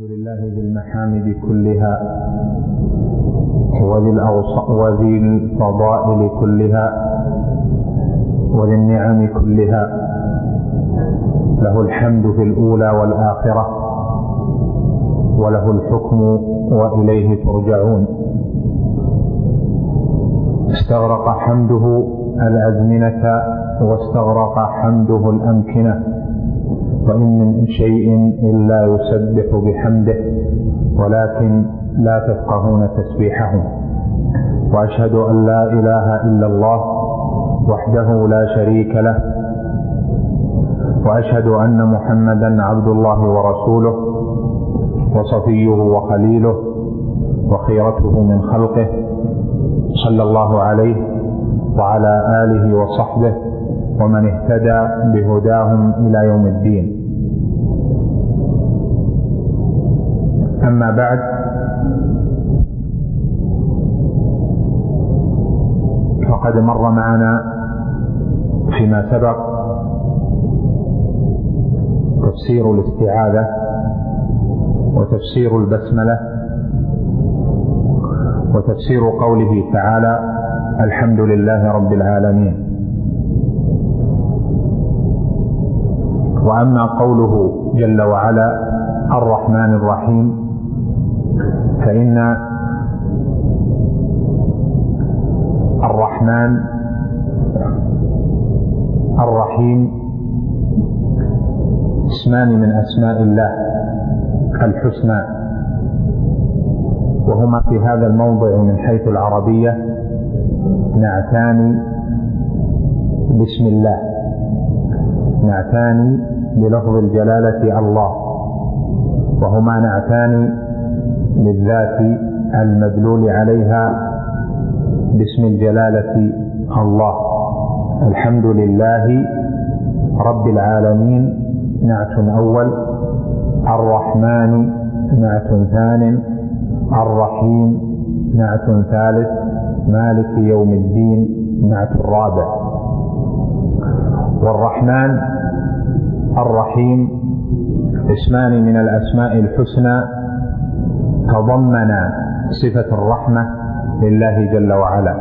الحمد لله ذي المحامد كلها وذي الفضائل كلها وذي النعم كلها، له الحمد في الأولى والآخرة، وله الحكم وإليه ترجعون. استغرق حمده الأزمنة واستغرق حمده الأمكنة، وإن من شيء إلا يسبح بحمده ولكن لا تفقهون تسبيحهم. وأشهد أن لا إله إلا الله وحده لا شريك له، وأشهد أن محمدا عبد الله ورسوله وصفيه وخليله وخيرته من خلقه، صلى الله عليه وعلى آله وصحبه ومن اهتدى بهداهم إلى يوم الدين. أما بعد، فقد مر معنا فيما سبق تفسير الاستعاذة وتفسير البسملة وتفسير قوله تعالى: الحمد لله رب العالمين. وأما قوله جل وعلا الرحمن الرحيم، فإن الرحمن الرحيم اسمان من أسماء الله الحسنى، وهما في هذا الموضع من حيث العربية نعتان باسم الله، نعتان بلفظ الجلالة الله، وهما نعتان للذات المدلول عليها باسم الجلالة الله. الحمد لله رب العالمين نعت أول، الرحمن نعت ثان، الرحيم نعت ثالث، مالك يوم الدين نعت رابع. والرحمن الرحيم اسمان من الأسماء الحسنى تضمن صفة الرحمة لله جل وعلا،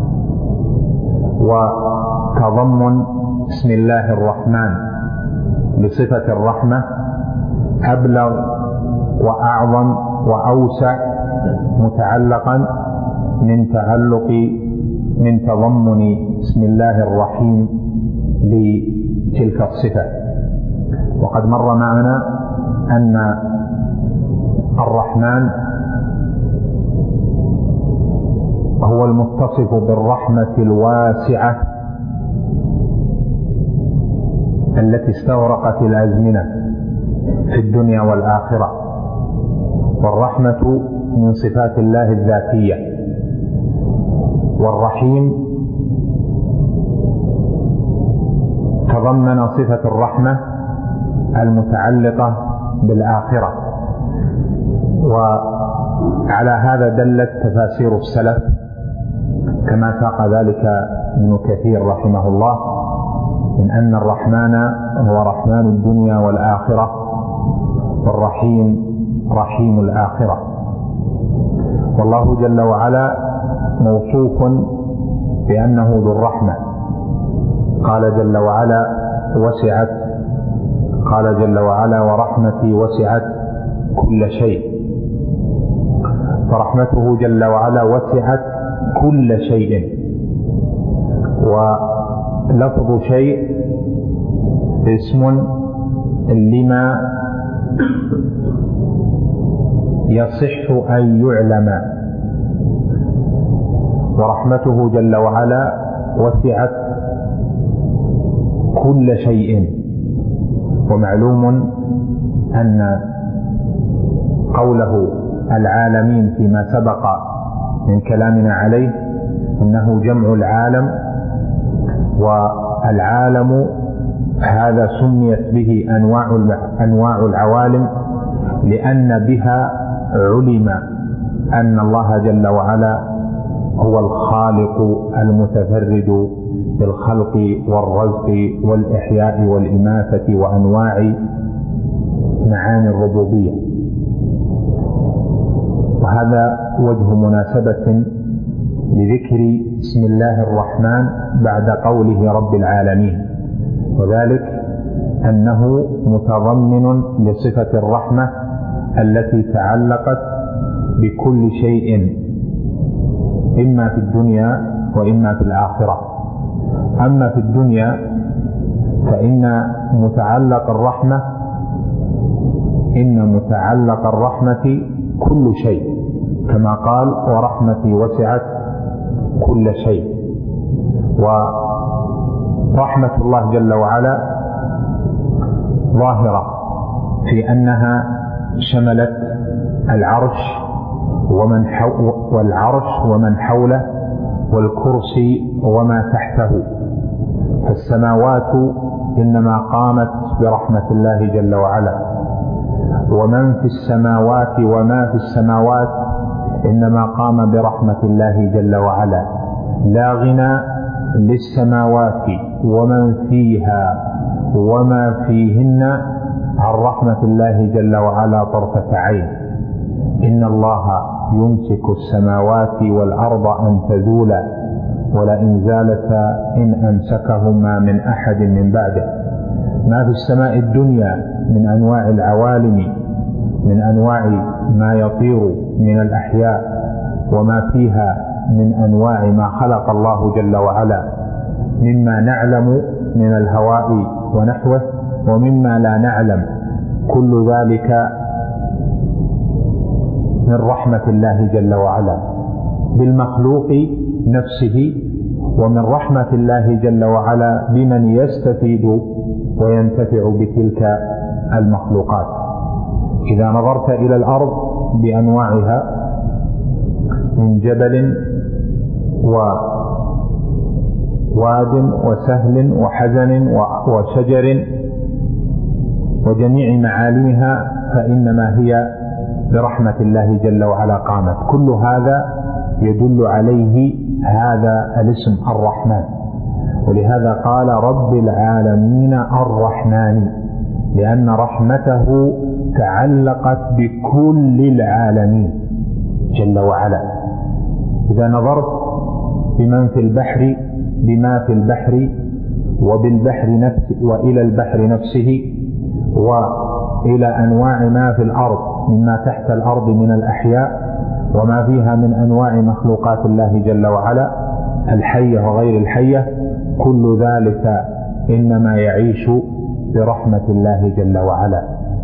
وتضمن اسم الله الرحمن لصفة الرحمة أبلغ وأعظم وأوسع متعلقا من تضمن اسم الله الرحيم لتلك الصفة. وقد مر معنا أن الرحمن هو المتصف بالرحمة الواسعة التي استغرقت الأزمنة في الدنيا والآخرة، والرحمة من صفات الله الذاتية. والرحيم تضمن صفة الرحمة المتعلقة بالآخرة، وعلى هذا دلت تفاسير السلف كما ساق ذلك ابن كثير رحمه الله، من أن الرحمن هو رحمن الدنيا والآخرة، والرحيم رحيم الآخرة. والله جل وعلا موصوف بأنه ذو الرحمة. قال جل وعلا ورحمتي وسعت كل شيء، فرحمته جل وعلا وسعت كل شيء. ولفظ شيء اسم لما يصح أن يعلم، ورحمته جل وعلا وسعت كل شيء. ومعلوم أن قوله العالمين فيما سبق من كلامنا عليه إنه جمع العالم، والعالم هذا سميت به أنواع العوالم لأن بها علم أن الله جل وعلا هو الخالق المتفرد بالخلق والرزق والإحياء والإماتة وأنواع معاني الربوبية. وهذا وجه مناسبة لذكر اسم الله الرحمن بعد قوله رب العالمين، وذلك أنه متضمن لصفة الرحمة التي تعلقت بكل شيء إما في الدنيا وإما في الآخرة. أما في الدنيا فإن متعلق الرحمة كل شيء، كما قال ورحمتي وسعت كل شيء. ورحمة الله جل وعلا ظاهرة في أنها شملت العرش ومن حوله والكرسي وما تحته، فالسماوات إنما قامت برحمة الله جل وعلا، ومن في السماوات وما في السماوات إنما قام برحمة الله جل وعلا. لا غنى للسماوات ومن فيها وما فيهن عن رحمة الله جل وعلا طرفة عين. إن الله يمسك السماوات والأرض أن تزولا ولئن زالتا إن أمسكهما من أحد من بعده. ما في السماء الدنيا من أنواع العوالم، من أنواع ما يطير من الأحياء، وما فيها من أنواع ما خلق الله جل وعلا مما نعلم من الهواء ونحوه ومما لا نعلم، كل ذلك من رحمة الله جل وعلا بالمخلوق نفسه، ومن رحمة الله جل وعلا بمن يستفيد وينتفع بتلك المخلوقات. إذا نظرت إلى الأرض بأنواعها من جبل وواد وسهل وحزن وشجر وجميع معالمها فإنما هي برحمة الله جل وعلا قامت. كل هذا يدل عليه هذا الاسم الرحمن، ولهذا قال رب العالمين الرحمن، لأن رحمته تعلقت بكل العالمين جل وعلا. إذا نظرت بما في البحر وبالبحر نفسه وإلى البحر نفسه وإلى أنواع ما في الأرض مما تحت الأرض من الأحياء وما فيها من أنواع مخلوقات الله جل وعلا الحية وغير الحية، كل ذلك إنما يعيش برحمة الله جل وعلا.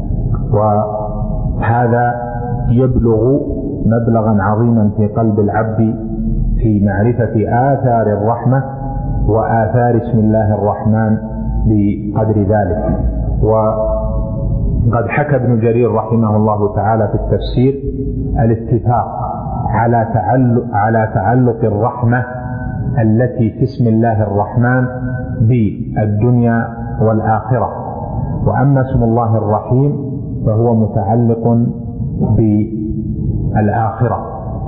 وهذا يبلغ مبلغا عظيما في قلب العبد في معرفة آثار الرحمة وآثار اسم الله الرحمن بقدر ذلك. وقد حكى ابن جرير رحمه الله تعالى في التفسير الاتفاق على تعلق الرحمة التي في اسم الله الرحمن بالدنيا والآخرة. وأما اسم الله الرحيم فهو متعلق بالآخرة.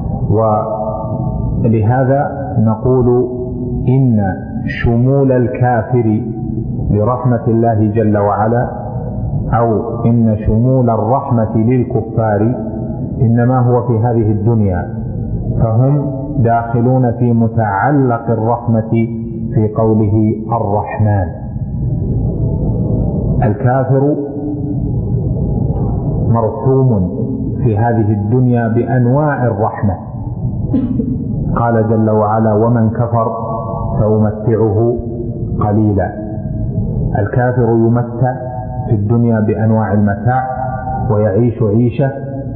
ولهذا نقول إن شمول الكافر لرحمة الله جل وعلا أو إن شمول الرحمة للكفار إنما هو في هذه الدنيا، فهم داخلون في متعلق الرحمة في قوله الرحمن. الكافر مرحوم في هذه الدنيا بأنواع الرحمة، قال جل وعلا ومن كفر فأمتعه قليلا. الكافر يمتع في الدنيا بأنواع المتاع ويعيش عيشة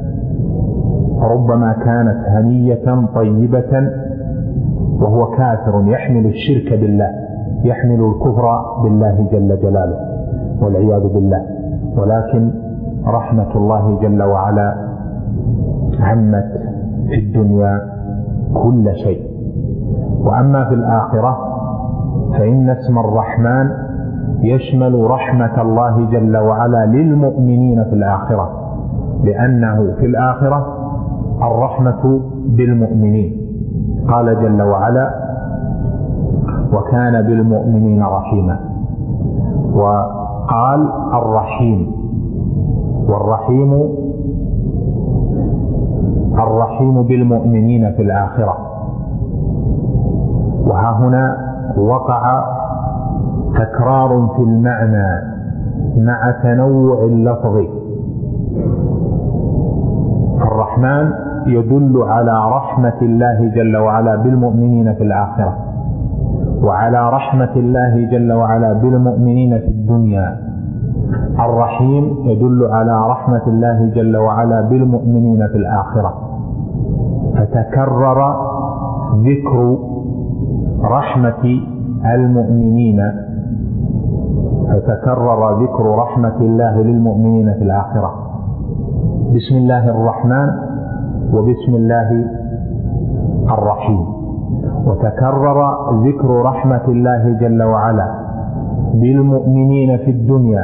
ربما كانت هنية طيبة وهو كافر يحمل الشرك بالله، يحمل الكفر بالله جل جلاله والعياذ بالله. ولكن رحمة الله جل وعلا عمت في الدنيا كل شيء. وأما في الآخرة فإن اسم الرحمن يشمل رحمة الله جل وعلا للمؤمنين في الآخرة، لأنه في الآخرة الرحمة بالمؤمنين. قال جل وعلا وكان بالمؤمنين رحيما. وقال الرحيم، والرحيم الرحيم بالمؤمنين في الآخرة. وها هنا وقع تكرار في المعنى مع تنوع اللفظ. الرحمن يدل على رحمة الله جل وعلا بالمؤمنين في الآخرة، وعلى رحمة الله جل وعلا بالمؤمنين في الدنيا. الرحيم يدل على رحمة الله جل وعلا بالمؤمنين في الآخرة. فتكرر ذكر رحمة المؤمنين، فتكرر ذكر رحمة الله للمؤمنين في الآخرة. بسم الله الرحمن وبسم الله الرحيم. وتكرر ذكر رحمة الله جل وعلا بالمؤمنين في الدنيا،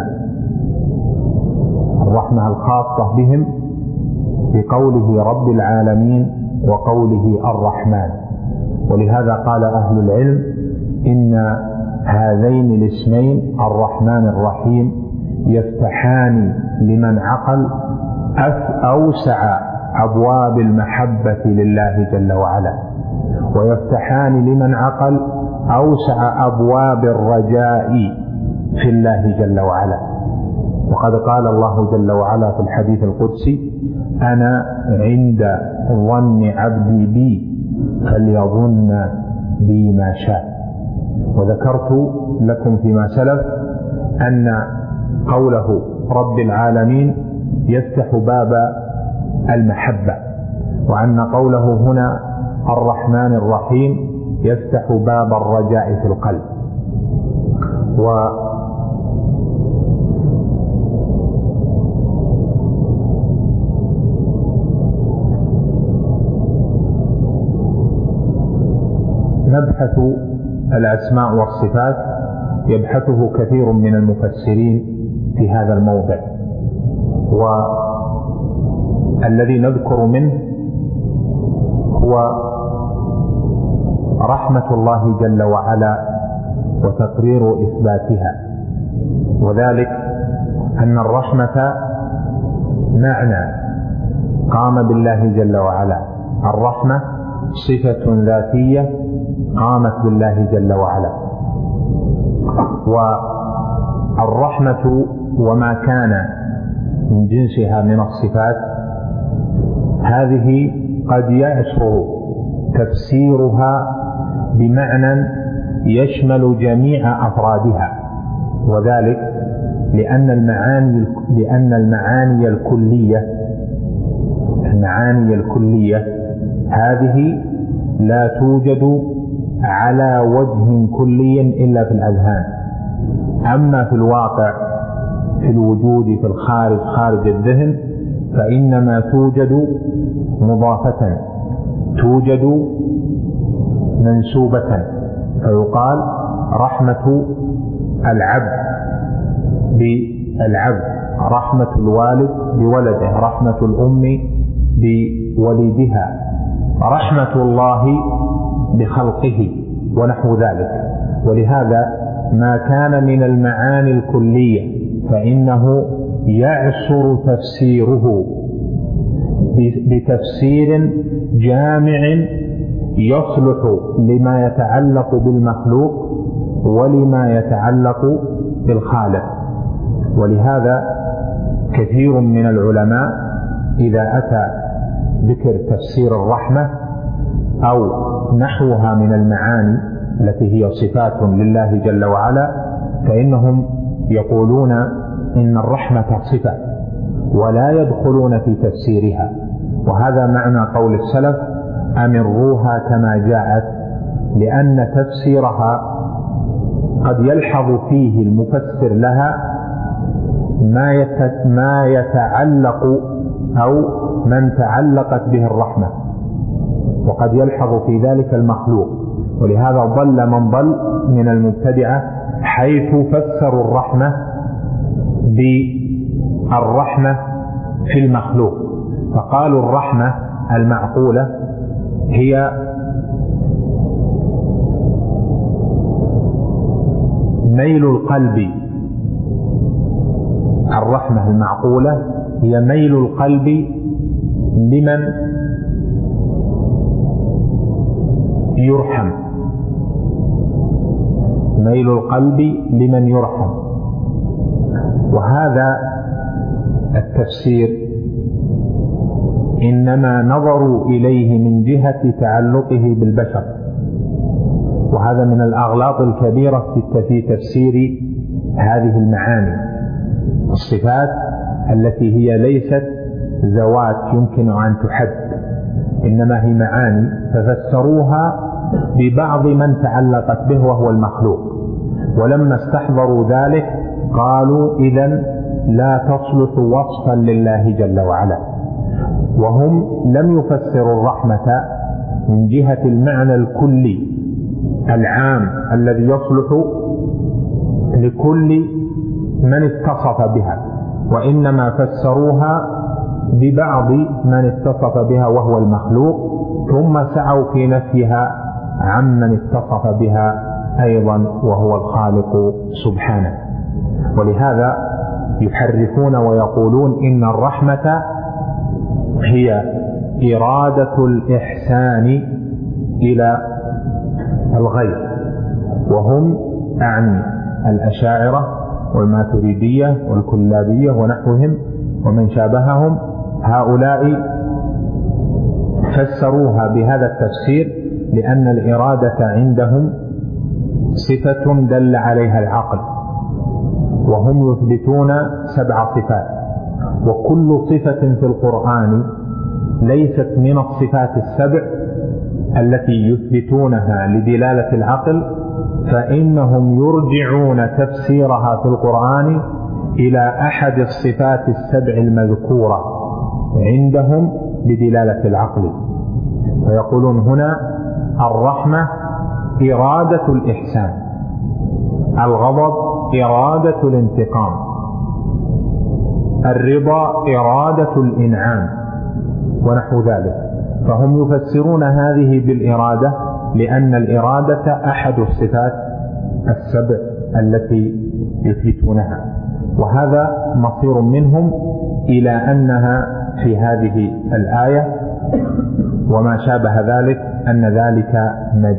الرحمة الخاصة بهم بقوله رب العالمين وقوله الرحمن. ولهذا قال أهل العلم إن هذين الاسمين الرحمن الرحيم يفتحان لمن عقل أوسع أبواب المحبة لله جل وعلا، ويفتحان لمن عقل أوسع أبواب الرجاء في الله جل وعلا. وقد قال الله جل وعلا في الحديث القدسي: أنا عند ظن عبدي بي فليظن بي ما شاء. وذكرت لكم فيما سلف أن قوله رب العالمين يفتح باب المحبة، وأن قوله هنا الرحمن الرحيم يفتح باب الرجاء في القلب. نبحث الأسماء والصفات يبحثه كثير من المفسرين في هذا الموضع، والذي نذكر منه هو رحمة الله جل وعلا وتقرير إثباتها. وذلك أن الرحمة معنى قام بالله جل وعلا، الرحمة صفة ذاتية قامت بالله جل وعلا. والرحمة وما كان من جنسها من الصفات هذه قد يعسر تفسيرها بمعنى يشمل جميع أفرادها، وذلك لأن المعاني الكلية هذه لا توجد على وجه كلي إلا في الأذهان. أما في الواقع في الوجود في الخارج خارج الذهن فإنما توجد مضافة، توجد منسوبة، فيقال رحمة العبد بالعبد، رحمة الوالد بولده، رحمة الأم بولدها، رحمة الله بخلقه ونحو ذلك. ولهذا ما كان من المعاني الكلية فإنه يعسر تفسيره بتفسير جامع يصلح لما يتعلق بالمخلوق ولما يتعلق بالخالق. ولهذا كثير من العلماء إذا أتى ذكر تفسير الرحمة أو نحوها من المعاني التي هي صفات لله جل وعلا فإنهم يقولون إن الرحمة صفة ولا يدخلون في تفسيرها. وهذا معنى قول السلف: أمروها كما جاءت، لأن تفسيرها قد يلحظ فيه المفسر لها ما يتعلق أو من تعلقت به الرحمة، وقد يلحظ في ذلك المخلوق. ولهذا ضل من ضل من المبتدعة حيث فسروا الرحمة بالرحمة في المخلوق، فقالوا الرحمة المعقولة هي ميل القلب، الرحمة المعقولة هي ميل القلب لمن يرحم، ميل القلب لمن يرحم. وهذا التفسير إنما نظروا إليه من جهة تعلقه بالبشر، وهذا من الأغلاط الكبيرة في تفسير هذه المعاني. الصفات التي هي ليست ذوات يمكن أن تحد، إنما هي معاني، ففسروها ببعض من تعلقت به وهو المخلوق، ولما استحضروا ذلك قالوا إذن لا تصلح وصفا لله جل وعلا. وهم لم يفسروا الرحمة من جهة المعنى الكلي العام الذي يصلح لكل من اتصف بها، وإنما فسروها ببعض من اتصف بها وهو المخلوق، ثم سعوا في نفيها عمن اتصف بها أيضا وهو الخالق سبحانه. ولهذا يحرفون ويقولون إن الرحمة هي إرادة الإحسان إلى الغير، وهم أعني الأشاعرة والماتريدية والكلابية ونحوهم ومن شابههم. هؤلاء فسروها بهذا التفسير لأن الإرادة عندهم صفة دل عليها العقل، وهم يثبتون 7 صفات، وكل صفة في القرآن ليست من الصفات 7 التي يثبتونها لدلالة العقل، فإنهم يرجعون تفسيرها في القرآن إلى أحد الصفات 7 المذكورة عندهم بدلالة العقل، فيقولون هنا الرحمة إرادة الإحسان، الغضب إرادة الانتقام، الرضا إرادة الإنعام ونحو ذلك. فهم يفسرون هذه بالإرادة لأن الإرادة أحد الصفات 7 التي يثبتونها، وهذا مصير منهم إلى أنها في هذه الآية وما شابه ذلك أن ذلك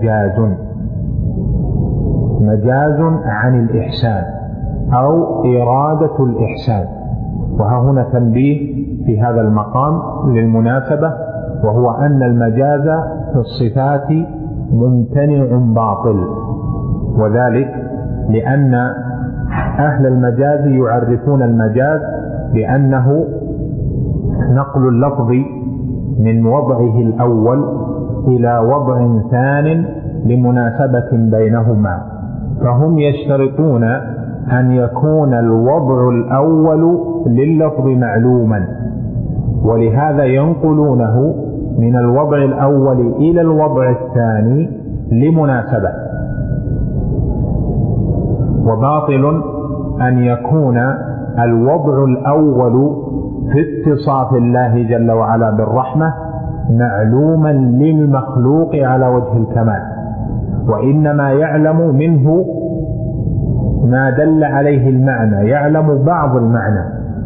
مجاز عن الإحسان أو إرادة الإحسان. وها هنا تنبيه في هذا المقام للمناسبة، وهو أن المجاز في الصفات ممتنع باطل، وذلك لأن أهل المجاز يعرفون المجاز بأنه نقل اللفظ من وضعه الأول إلى وضع ثان لمناسبة بينهما، فهم يشترطون أن يكون الوضع الأول لللفظ معلوما، ولهذا ينقلونه من الوضع الأول إلى الوضع الثاني لمناسبة. وباطل أن يكون الوضع الأول في اتصاف الله جل وعلا بالرحمة معلوما للمخلوق على وجه الكمال، وإنما يعلم منه ما دل عليه المعنى، يعلم بعض المعنى.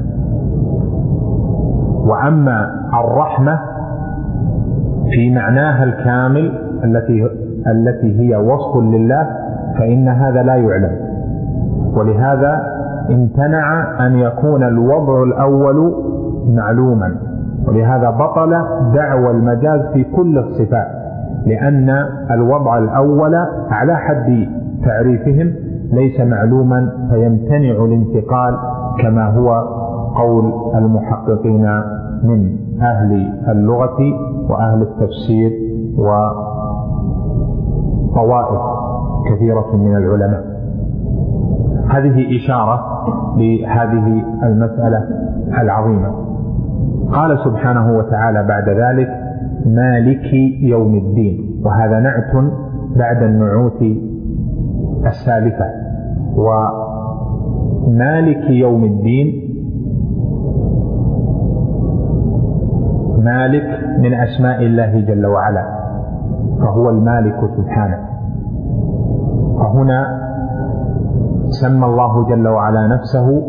وأما الرحمة في معناها الكامل التي هي وصف لله فإن هذا لا يعلم، ولهذا امتنع أن يكون الوضع الأول معلوما، ولهذا بطل دعوى المجاز في كل الصفات، لأن الوضع الأول على حد تعريفهم ليس معلوما فيمتنع الانتقال، كما هو قول المحققين من أهل اللغة وأهل التفسير وطوائف كثيرة من العلماء. هذه إشارة لهذه المسألة العظيمة. قال سبحانه وتعالى بعد ذلك مالك يوم الدين، وهذا نعت بعد النعوت السالفة. ومالك يوم الدين مالك من أسماء الله جل وعلا، فهو المالك سبحانه. فهنا سمى الله جل وعلا نفسه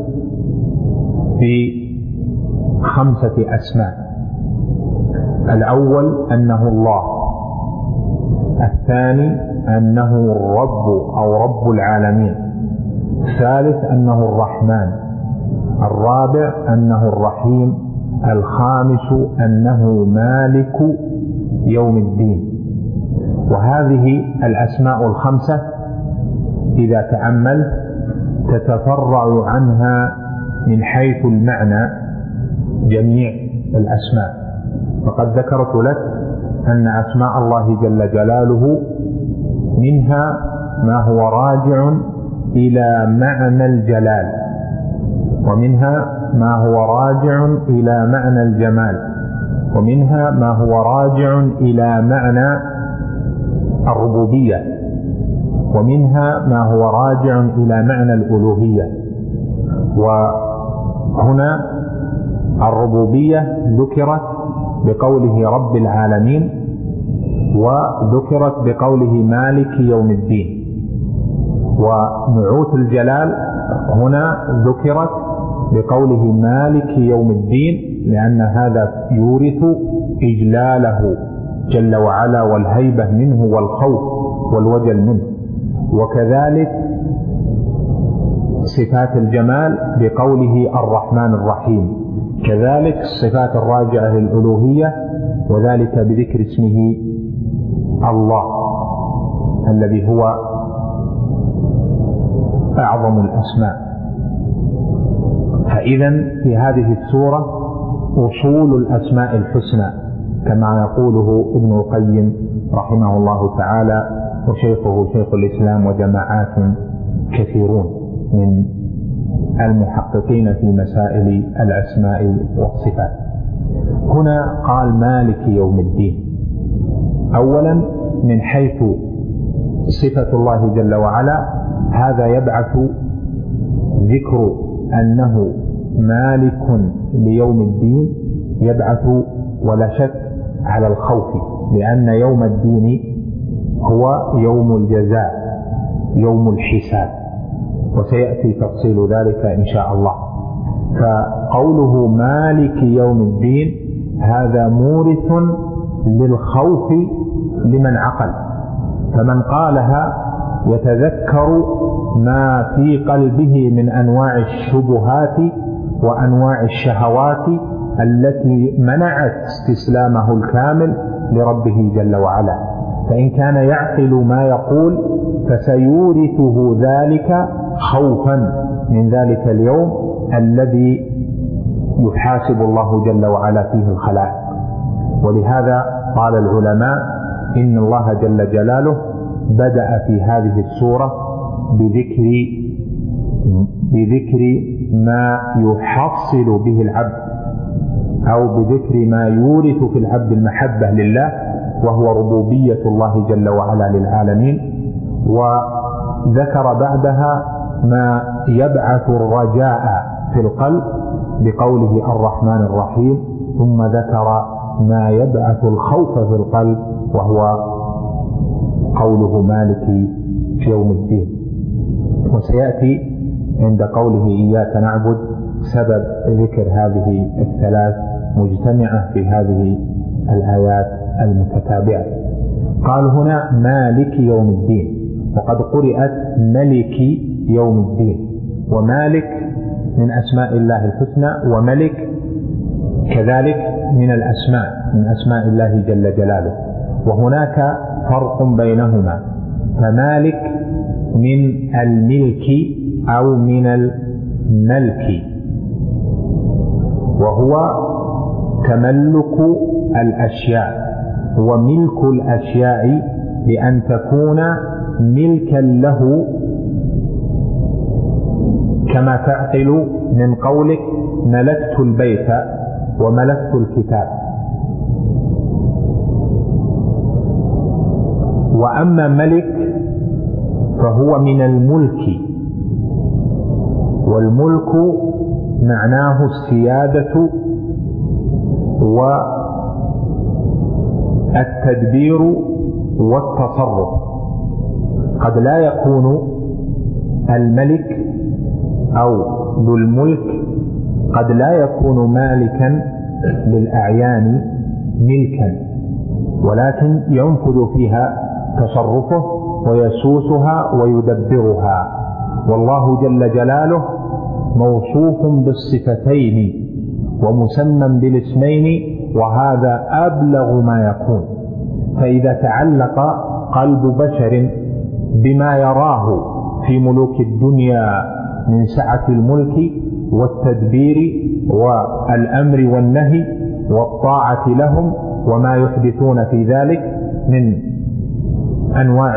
ب5 أسماء. الأول أنه الله، الثاني أنه الرب أو رب العالمين. الثالث أنه الرحمن. الرابع أنه الرحيم. الخامس أنه مالك يوم الدين. وهذه الأسماء الخمسة إذا تأملت تتفرع عنها من حيث المعنى جميع الأسماء. فقد ذكرت لك أن أسماء الله جل جلاله منها ما هو راجع إلى معنى الجلال، ومنها ما هو راجع إلى معنى الجمال، ومنها ما هو راجع إلى معنى الربوبية، ومنها ما هو راجع إلى معنى الألوهية. وهنا الربوبية ذكرت بقوله رب العالمين، وذكرت بقوله مالك يوم الدين. ونعوت الجلال هنا ذكرت بقوله مالك يوم الدين، لأن هذا يورث إجلاله جل وعلا والهيبة منه والخوف والوجل منه. وكذلك صفات الجمال بقوله الرحمن الرحيم، كذلك الصفات الراجعة للألوهية، وذلك بذكر اسمه الله الذي هو أعظم الأسماء. فإذا في هذه السورة أصول الأسماء الحسنى كما يقوله ابن القيم رحمه الله تعالى، وشيخه شيخ الإسلام وجماعات كثيرون من المحققين في مسائل الأسماء والصفات. هنا قال مالك يوم الدين. أولا من حيث صفة الله جل وعلا، هذا يبعث ذكر أنه مالك ليوم الدين، يبعث ولا شك على الخوف، لأن يوم الدين هو يوم الجزاء، يوم الحساب، وسيأتي تفصيل ذلك إن شاء الله. فقوله مالك يوم الدين هذا مورث للخوف لمن عقل، فمن قالها يتذكر ما في قلبه من أنواع الشبهات وأنواع الشهوات التي منعت استسلامه الكامل لربه جل وعلا. فإن كان يعقل ما يقول فسيورثه ذلك خوفا من ذلك اليوم الذي يحاسب الله جل وعلا فيه الخلائق. ولهذا قال العلماء إن الله جل جلاله بدأ في هذه السورة بذكر ما يحصل به العبد، أو بذكر ما يورث في العبد المحبة لله، وهو ربوبية الله جل وعلا للعالمين. وذكر بعدها ما يبعث الرجاء في القلب بقوله الرحمن الرحيم، ثم ذكر ما يبعث الخوف في القلب وهو قوله مالك في يوم الدين. وسيأتي عند قوله إياك نعبد سبب ذكر هذه الثلاث مجتمعة في هذه الآيات المتتابعة. قال هنا مالك يوم الدين، وقد قرأت ملك يوم الدين. ومالك من أسماء الله الحسنى، وملك كذلك من أسماء الله جل جلاله، وهناك فرق بينهما. فمالك من الملك أو من الملك، وهو تملك الأشياء وملك الأشياء بأن تكون ملكا له، كما تعقل من قولك ملكت البيت وملكت الكتاب. وأما ملك فهو من الملك، والملك معناه السيادة والتدبير والتصرف. قد لا يكون الملك أو ذو الملك قد لا يكون مالكا للأعيان ملكا، ولكن ينفذ فيها تصرفه ويسوسها ويدبرها. والله جل جلاله موصوف بالصفتين ومسمى بالاسمين، وهذا أبلغ ما يكون. فإذا تعلق قلب بشر بما يراه في ملوك الدنيا من سعة الملك والتدبير والأمر والنهي والطاعة لهم وما يحدثون في ذلك من أنواع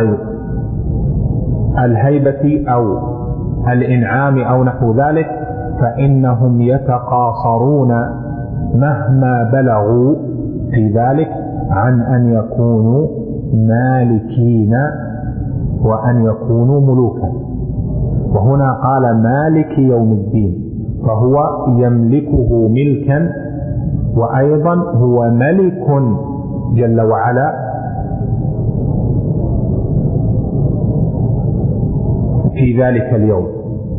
الهيبة أو الإنعام أو نحو ذلك، فإنهم يتقاصرون مهما بلغوا في ذلك عن أن يكونوا مالكين وأن يكونوا ملوكا. وهنا قال مالك يوم الدين، فهو يملكه ملكا، وأيضا هو ملك جل وعلا في ذلك اليوم.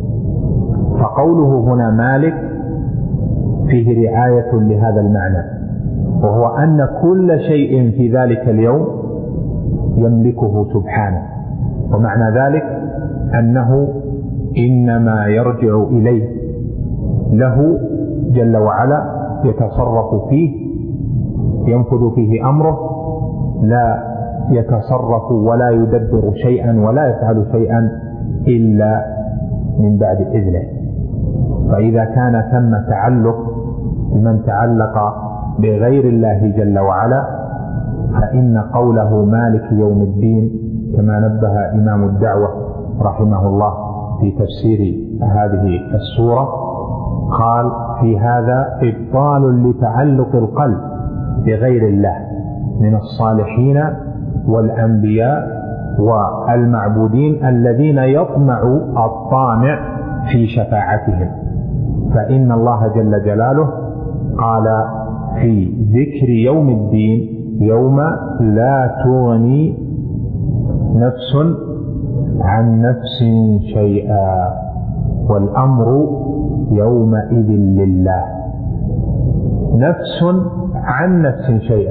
فقوله هنا مالك فيه رعاية لهذا المعنى، وهو أن كل شيء في ذلك اليوم يملكه سبحانه. ومعنى ذلك أنه إنما يرجع إليه، له جل وعلا يتصرف فيه، ينفذ فيه أمره، لا يتصرف ولا يدبر شيئا ولا يفعل شيئا إلا من بعد إذنه. فإذا كان ثم تعلق بمن تعلق بغير الله جل وعلا، فإن قوله مالك يوم الدين كما نبه إمام الدعوة رحمه الله في تفسير هذه السورة، قال في هذا إبطال لتعلق القلب بغير الله من الصالحين والأنبياء والمعبودين الذين يطمع الطامع في شفاعتهم. فإن الله جل جلاله قال في ذكر يوم الدين: يوم لا تغني نفس عن نفس شيئا والأمر يومئذ لله. نفس عن نفس شيئا،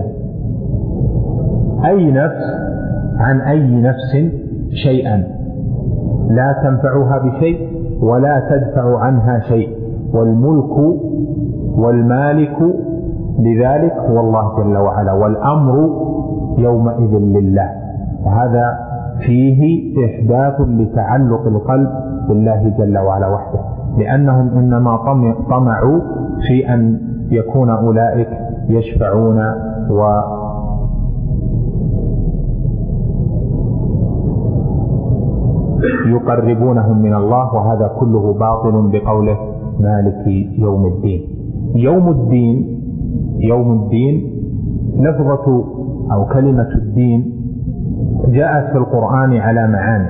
أي نفس عن أي نفس شيئا، لا تنفعها بشيء ولا تدفع عنها شيء، والملك والمالك لذلك هو الله جل وعلا، والأمر يومئذ لله. وهذا فيه إحداث لتعلق القلب بالله جل وعلا وحده، لأنهم إنما طمعوا في أن يكون أولئك يشفعون ويقربونهم من الله، وهذا كله باطل بقوله مالك يوم الدين. يوم الدين لفظة أو كلمة الدين جاءت في القرآن على معاني،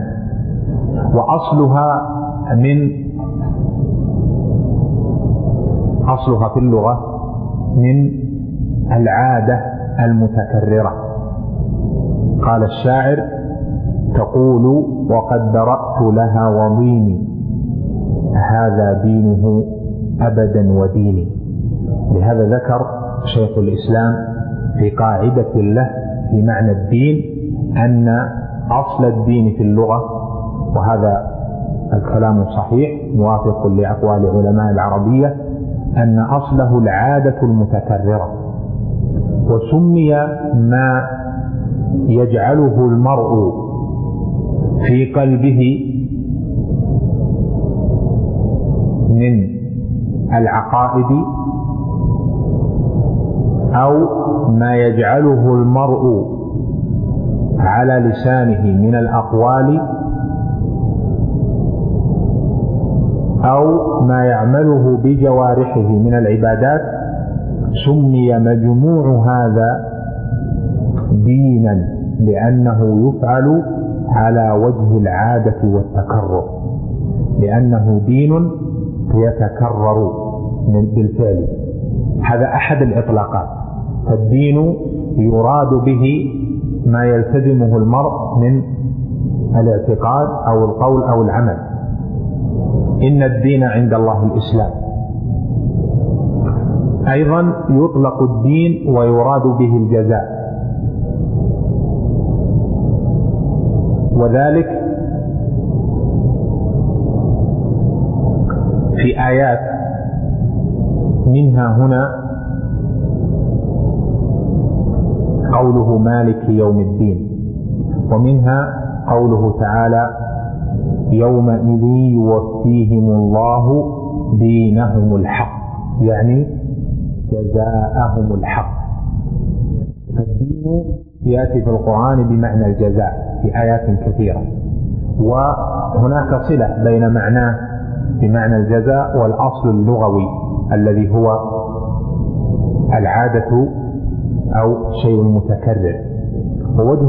أصلها في اللغة من العادة المتكررة. قال الشاعر: تقول وقد درأت لها وضيني، هذا دينه أبدا وديني. لهذا ذكر شيخ الإسلام في قاعدة له في معنى الدين أن أصل الدين في اللغة، وهذا الكلام صحيح موافق لأقوال علماء العربية، أن أصله العادة المتكررة، وسمي ما يجعله المرء في قلبه من العقائد أو ما يجعله المرء على لسانه من الأقوال أو ما يعمله بجوارحه من العبادات، سمي مجموع هذا دينا لأنه يفعل على وجه العادة والتكرر، لأنه دين يتكرر بالفعل. هذا أحد الإطلاقات. فالدين يراد به ما يلتزمه المرء من الاعتقاد أو القول أو العمل. إن الدين عند الله الإسلام. أيضا يطلق الدين ويراد به الجزاء، وذلك في آيات منها هنا قوله مالك يوم الدين، ومنها قوله تعالى يومئذ يوفيهم الله دينهم الحق، يعني جزاءهم الحق. فالدين يأتي في القرآن بمعنى الجزاء في آيات كثيرة، وهناك صلة بين معناه بمعنى الجزاء والأصل اللغوي الذي هو العادة أو شيء متكرر. ووجه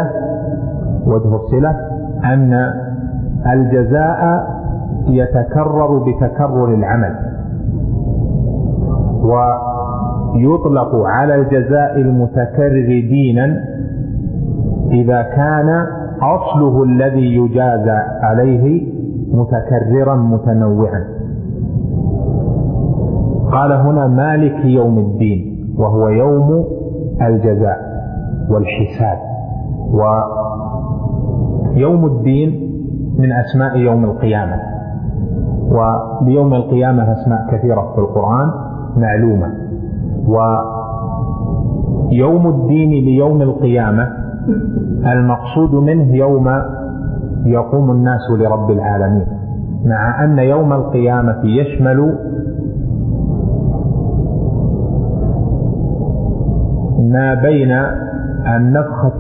الصلة أن الجزاء يتكرر بتكرر العمل، ويطلق على الجزاء المتكرر دينا إذا كان أصله الذي يجازى عليه متكررا متنوعا. قال هنا مالك يوم الدين، وهو يوم الجزاء والحساب. ويوم الدين من أسماء يوم القيامة، وليوم القيامة أسماء كثيرة في القرآن معلومة. ويوم الدين ليوم القيامة المقصود منه يوم يقوم الناس لرب العالمين، مع أن يوم القيامة يشمل ما بين النفخة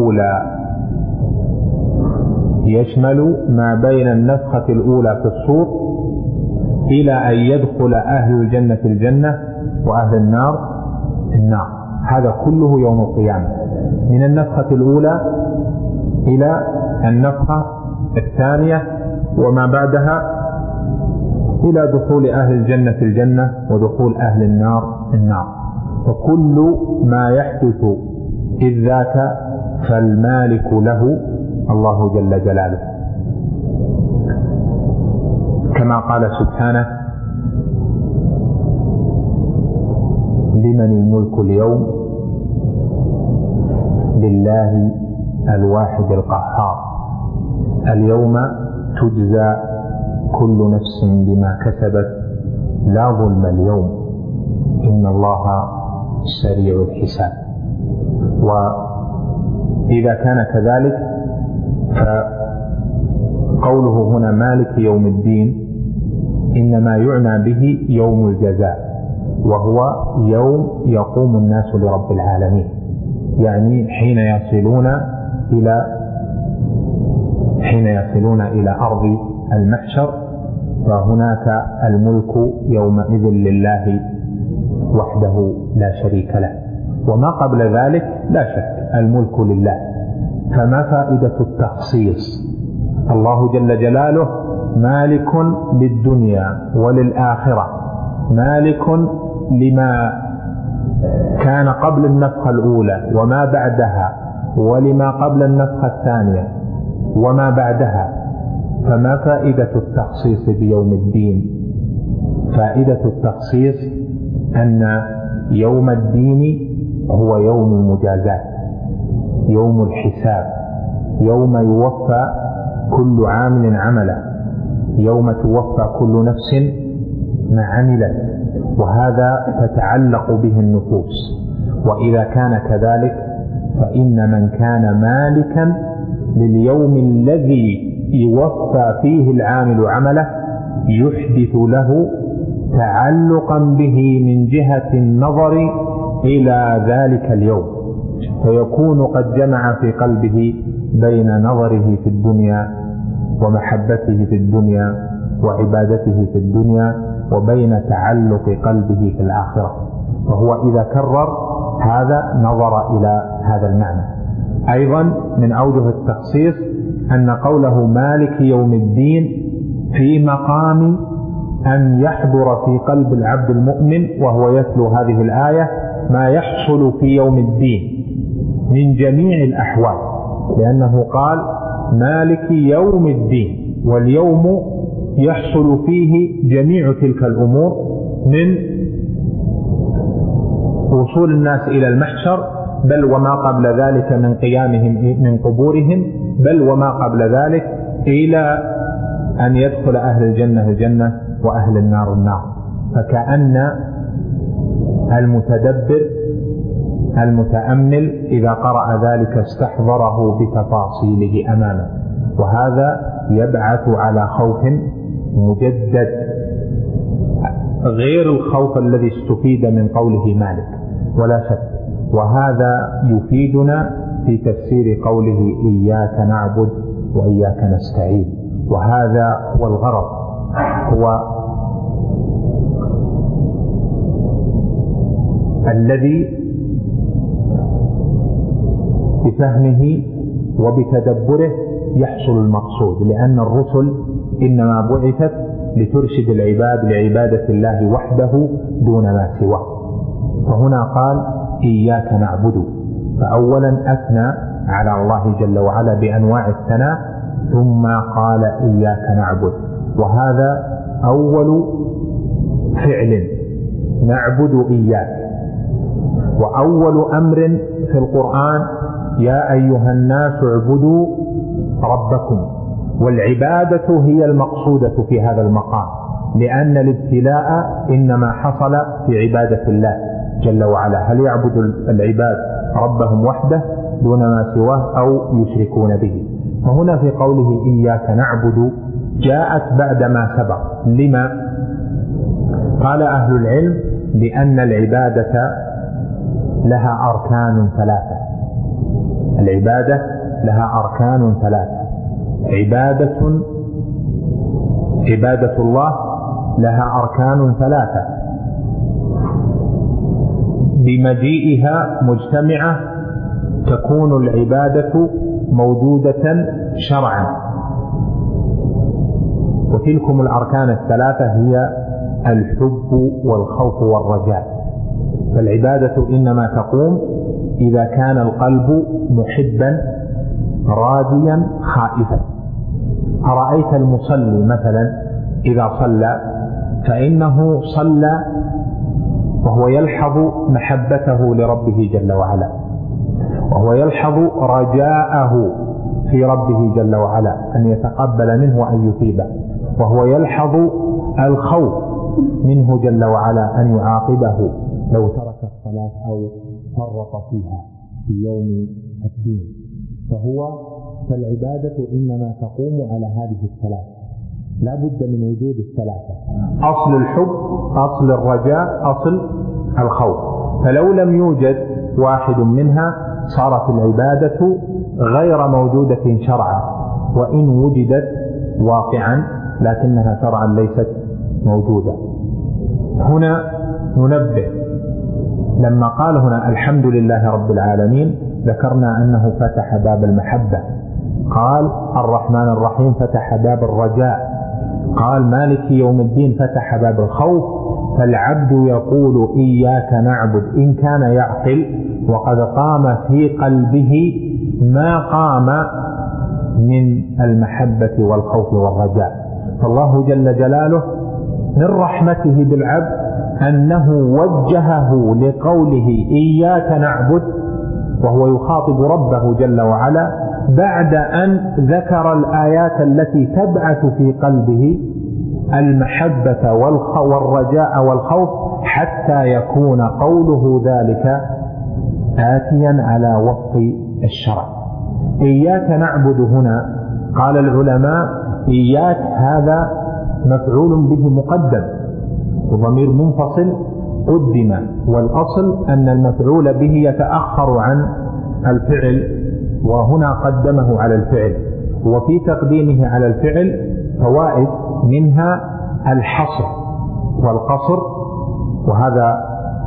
الأولى في الصور إلى أن يدخل أهل الجنة الجنة وأهل النار النار. هذا كله يوم القيامة، من النفخة الأولى إلى النفخة الثانية وما بعدها إلى دخول أهل الجنة الجنة ودخول أهل النار النار. وكل ما يحدث إذ ذاك فالمالك له الله جل جلاله، كما قال سبحانه لمن الملك اليوم لله الواحد القهار اليوم تجزى كل نفس بما كسبت لا ظلم اليوم إن الله سريع الحساب. وإذا كان كذلك فقوله هنا مالك يوم الدين إنما يعنى به يوم الجزاء، وهو يوم يقوم الناس لرب العالمين، يعني حين يصلون إلى أرض المحشر، فهناك الملك يومئذ لله وحده لا شريك له. وما قبل ذلك لا شك الملك لله. فما فائدة التخصيص؟ الله جل جلاله مالك للدنيا وللآخرة، مالك لما كان قبل النفخة الأولى وما بعدها، ولما قبل النفخة الثانية وما بعدها. فما فائدة التخصيص بيوم الدين؟ فائدة التخصيص أن يوم الدين هو يوم المجازات، يوم الحساب، يوم يوفى كل عامل عمله، يوم توفى كل نفس ما عملت، وهذا تتعلق به النفوس. وإذا كان كذلك فإن من كان مالكا لليوم الذي يوفى فيه العامل عمله يحدث له تعلقا به من جهة النظر إلى ذلك اليوم، فيكون قد جمع في قلبه بين نظره في الدنيا ومحبته في الدنيا وعبادته في الدنيا وبين تعلق قلبه في الآخرة. فهو إذا كرر هذا نظر إلى هذا المعنى. أيضا من أوجه التخصيص أن قوله مالك يوم الدين في مقام أن يحضر في قلب العبد المؤمن وهو يتلو هذه الآية ما يحصل في يوم الدين من جميع الأحوال، لأنه قال مالك يوم الدين، واليوم يحصل فيه جميع تلك الأمور من وصول الناس إلى المحشر، بل وما قبل ذلك من قيامهم من قبورهم بل وما قبل ذلك، إلى أن يدخل أهل الجنة الجنة وأهل النار النار. فكأن المتدبر المتأمل إذا قرأ ذلك استحضره بتفاصيله أمامه، وهذا يبعث على خوف مجدد غير الخوف الذي استفيد من قوله مالك ولا شك. وهذا يفيدنا في تفسير قوله إياك نعبد وإياك نستعين، وهذا هو الغرض، هو الذي بفهمه وبتدبره يحصل المقصود، لأن الرسل إنما بعثت لترشد العباد لعبادة الله وحده دون ما سواه. فهنا قال إياك نعبد، فأولا أثنى على الله جل وعلا بأنواع الثناء، ثم قال إياك نعبد، وهذا أول فعل نعبد إياك. وأول أمر في القرآن يا أيها الناس اعبدوا ربكم، والعبادة هي المقصودة في هذا المقام، لأن الابتلاء إنما حصل في عبادة الله جل وعلا. هل يعبد العباد ربهم وحده دون ما سواه أو يشركون به؟ فهنا في قوله إياك نعبد جاءت بعد ما سبق. لما؟ قال أهل العلم لأن العبادة لها أركان ثلاثة. العبادة لها أركان ثلاثة. عبادة الله لها أركان ثلاثة بمجيئها مجتمعة تكون العبادة موجودة شرعا، وتلكم الأركان الثلاثة هي الحب والخوف والرجاء. فالعبادة إنما تقوم إذا كان القلب محبا راجيا خائفا. أرأيت المصلي مثلا إذا صلى فإنه صلى وهو يلحظ محبته لربه جل وعلا، وهو يلحظ رجاءه في ربه جل وعلا أن يتقبل منه وأن يثيبه، وهو يلحظ الخوف منه جل وعلا أن يعاقبه لو ترك الصلاة أو فرط فيها في يوم الدين. فالعبادة إنما تقوم على هذه الثلاثة، لا بد من وجود الثلاثة: أصل الحب، أصل الرجاء، أصل الخوف. فلو لم يوجد واحد منها صارت العبادة غير موجودة شرعا، وإن وجدت واقعا لكنها شرعا ليست موجودة. هنا ننبه، لما قال هنا الحمد لله رب العالمين ذكرنا أنه فتح باب المحبة، قال الرحمن الرحيم فتح باب الرجاء، قال مالك يوم الدين فتح باب الخوف. فالعبد يقول إياك نعبد إن كان يعقل وقد قام في قلبه ما قام من المحبة والخوف والرجاء. فالله جل جلاله من رحمته بالعبد أنه وجهه لقوله إياك نعبد وهو يخاطب ربه جل وعلا بعد أن ذكر الآيات التي تبعث في قلبه المحبة والرجاء والخوف، حتى يكون قوله ذلك آتيا على وفق الشرع. إياك نعبد هنا قال العلماء إياك هذا مفعول به مقدم وضمير منفصل قدم، والأصل أن المفعول به يتأخر عن الفعل، وهنا قدمه على الفعل. وفي تقديمه على الفعل فوائد، منها الحصر والقصر، وهذا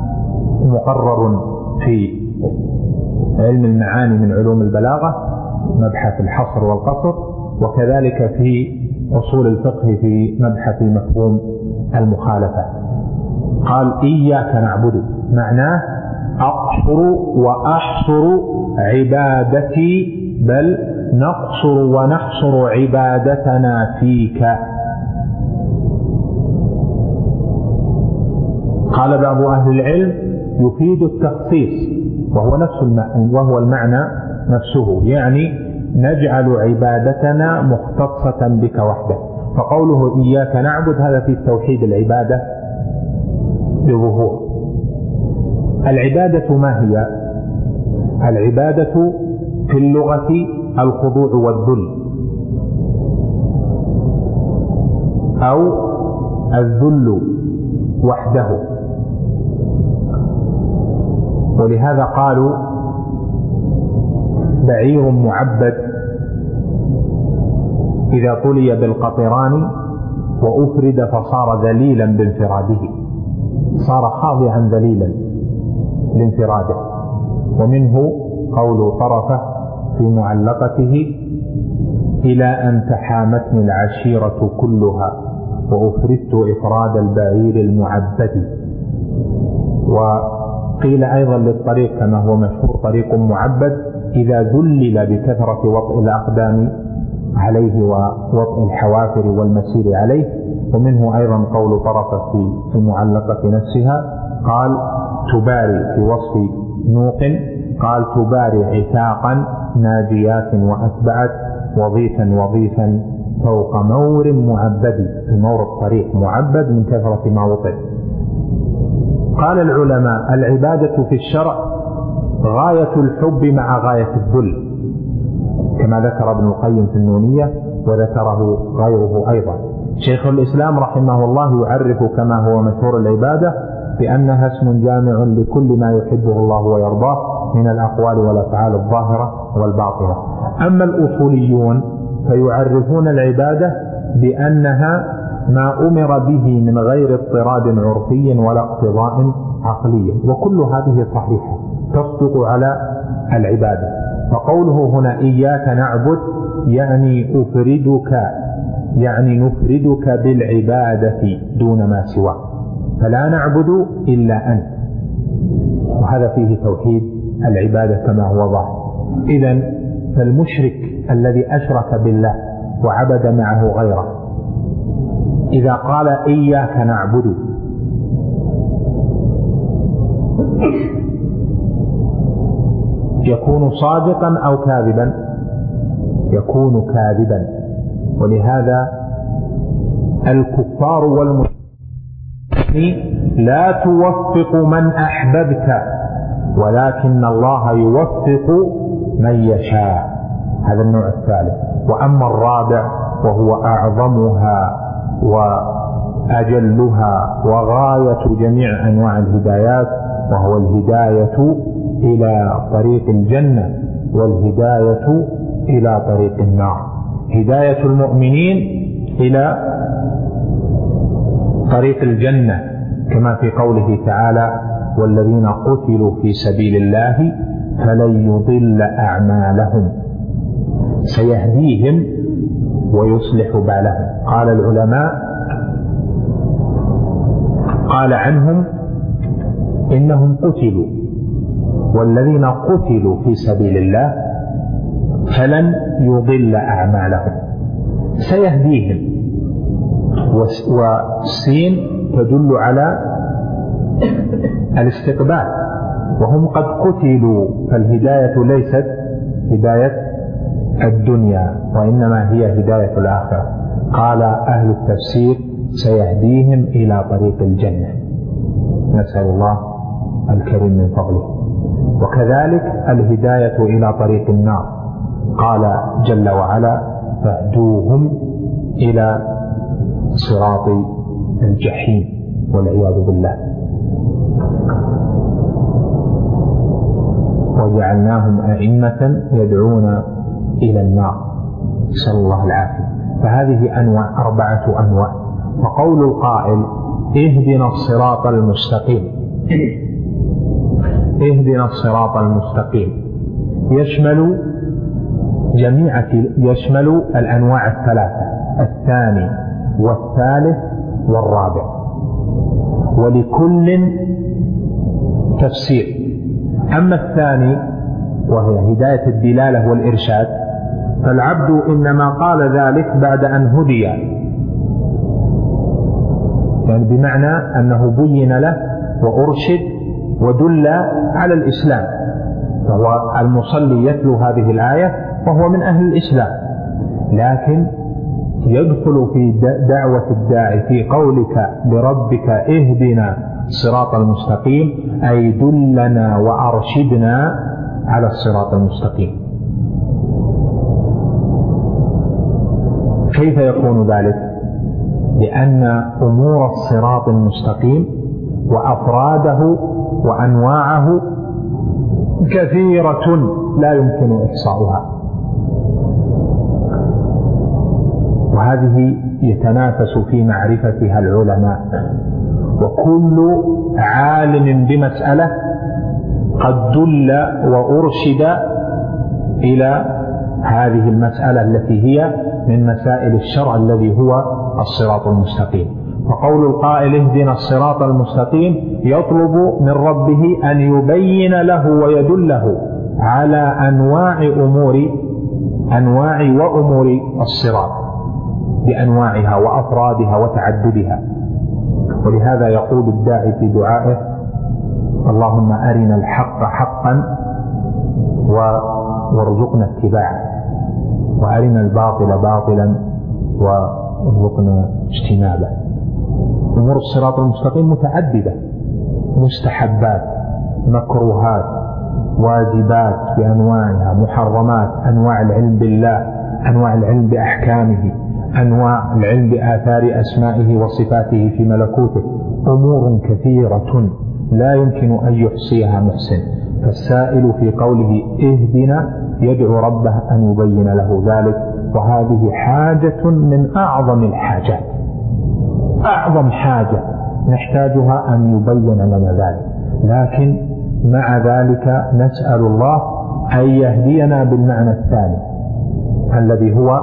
مقرر في علم المعاني من علوم البلاغة، مبحث الحصر والقصر، وكذلك في أصول الفقه في مبحث مفهوم المخالفة. قال إياك نعبد معناه أقصر وأحصر عبادتي، بل نقصر ونحصر عبادتنا فيك. قال بعض أهل العلم يفيد التخصيص، وهو المعنى نفسه، يعني نجعل عبادتنا مختصة بك وحدك. فقوله إياك نعبد هذا في توحيد العبادة بظهور. العبادة ما هي؟ العبادة في اللغة الخضوع والذل، أو الذل وحده. ولهذا قالوا بعير معبد إذا طلي بالقطران وأفرد فصار ذليلا بانفراده، صار خاضعا ذليلا لانفراده. ومنه قول طرفة في معلقته: إلى أن تحامتني العشيرة كلها وأفردت إفراد البعير المعبد. وقيل أيضا للطريق كما هو مشهور طريق معبد إذا ذلل بكثرة وطئ الأقدام عليه ووطئ الحوافر والمسير عليه. ومنه أيضا قول طرفة في المعلقة نفسها قال تباري في وصف نوق، قال تباري عتاقا ناجيات وأتبعت وظيفا فوق مور معبد. المور الطريق معبد من كثرة ما وطئ. قال العلماء العبادة في الشرع غاية الحب مع غاية الذل، كما ذكر ابن القيم في النونية وذكره غيره أيضا. شيخ الإسلام رحمه الله يعرف كما هو مشهور العبادة بأنها اسم جامع لكل ما يحبه الله ويرضاه من الأقوال والأفعال الظاهرة والباطنة. أما الأصوليون فيعرفون العبادة بأنها ما أمر به من غير اضطراد عرفي ولا اقتضاء عقلي، وكل هذه صحيحة تصدق على العبادة. فقوله هنا إياك نعبد يعني أفردك، يعني نفردك بالعبادة دون ما سواه، فلا نعبد إلا أنت. وهذا فيه توحيد العبادة كما هو ظاهر. إذن فالمشرك الذي أشرك بالله وعبد معه غيره إذا قال إياك نعبد يكون صادقا أو كاذبا؟ يكون كاذبا. ولهذا الكفار والمشركين لا توفق من أحببت ولكن الله يوفق من يشاء. هذا النوع الثالث. وأما الرابع وهو أعظمها وأجلها وغاية جميع أنواع الهدايات، وهو الهداية إلى طريق الجنة والهداية إلى طريق النار. هداية المؤمنين إلى طريق الجنة كما في قوله تعالى والذين قتلوا في سبيل الله فلن يضل أعمالهم سيهديهم ويصلح بالهم. قال العلماء قال عنهم إنهم قتلوا، والذين قتلوا في سبيل الله فلن يضل أعمالهم سيهديهم، والسين تدل على الاستقبال، وهم قد قتلوا، فالهداية ليست هداية الدنيا وإنما هي هداية الآخرة. قال أهل التفسير سيهديهم إلى طريق الجنة، نسأل الله الكريم من فضله. وكذلك الهداية إلى طريق النار، قال جل وعلا فاهدوهم إلى صراط الجحيم والعياذ بالله. وجعلناهم أئمة يدعون إلى النار، نسأل الله العافية. فهذه أنواع، 4 أنواع. وقول القائل اهدنا الصراط المستقيم، اهدنا الصراط المستقيم يشمل الأنواع الثلاثة، الثاني والثالث والرابع، ولكل تفسير. أما الثاني وهي هداية الدلالة والإرشاد فالعبد إنما قال ذلك بعد أن هدي، يعني بمعنى أنه بين له وأرشد ودل على الإسلام. فهو المصلي يتلو هذه الآية وهو من أهل الإسلام، لكن يدخل في دعوة الداعي في قولك لربك اهدنا الصراط المستقيم أي دلنا وأرشدنا على الصراط المستقيم. كيف يكون ذلك؟ لأن أمور الصراط المستقيم وأفراده وأنواعه كثيرة لا يمكن إحصاؤها، وهذه يتنافس في معرفتها العلماء، وكل عالم بمسألة قد دل وأرشد إلى هذه المسألة التي هي من مسائل الشرع الذي هو الصراط المستقيم. فقول القائل اهدنا الصراط المستقيم يطلب من ربه أن يبين له ويدله على أنواع وأمور الصراط بأنواعها وأفرادها وتعددها. ولهذا يقول الداعي في دعائه اللهم أرنا الحق حقا وارزقنا اتباعه، وأرنا الباطل باطلا وارزقنا اجتنابه. أمور الصراط المستقيم متعددة، مستحبات، مكروهات، واجبات بأنواعها، محرمات، أنواع العلم بالله، أنواع العلم بأحكامه، أنواع العلم بآثار أسمائه وصفاته في ملكوته، أمور كثيرة لا يمكن أن يحصيها محسن. فالسائل في قوله اهدنا يدعو ربه أن يبين له ذلك، وهذه حاجة من أعظم الحاجات، أعظم حاجة نحتاجها أن يبين لنا ذلك. لكن مع ذلك نسأل الله أن يهدينا بالمعنى الثاني الذي هو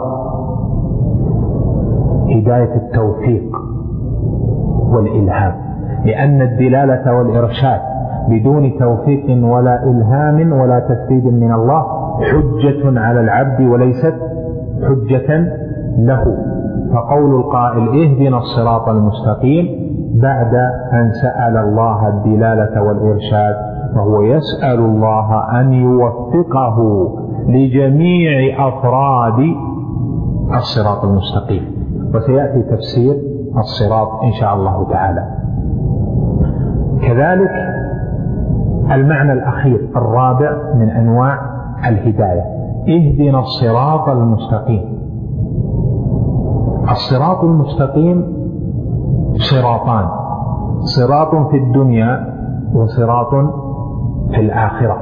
هداية التوفيق والإلهام، لأن الدلالة والإرشاد بدون توفيق ولا إلهام ولا تسديد من الله حجة على العبد وليست حجة له. فقول القائل اهدنا الصراط المستقيم بعد أن سأل الله الدلالة والإرشاد، وهو يسأل الله أن يوفقه لجميع أفراد الصراط المستقيم، وسيأتي تفسير الصراط إن شاء الله تعالى. كذلك المعنى الأخير الرابع من أنواع الهداية اهدنا الصراط المستقيم. الصراط المستقيم صراطان، صراط في الدنيا وصراط في الآخرة.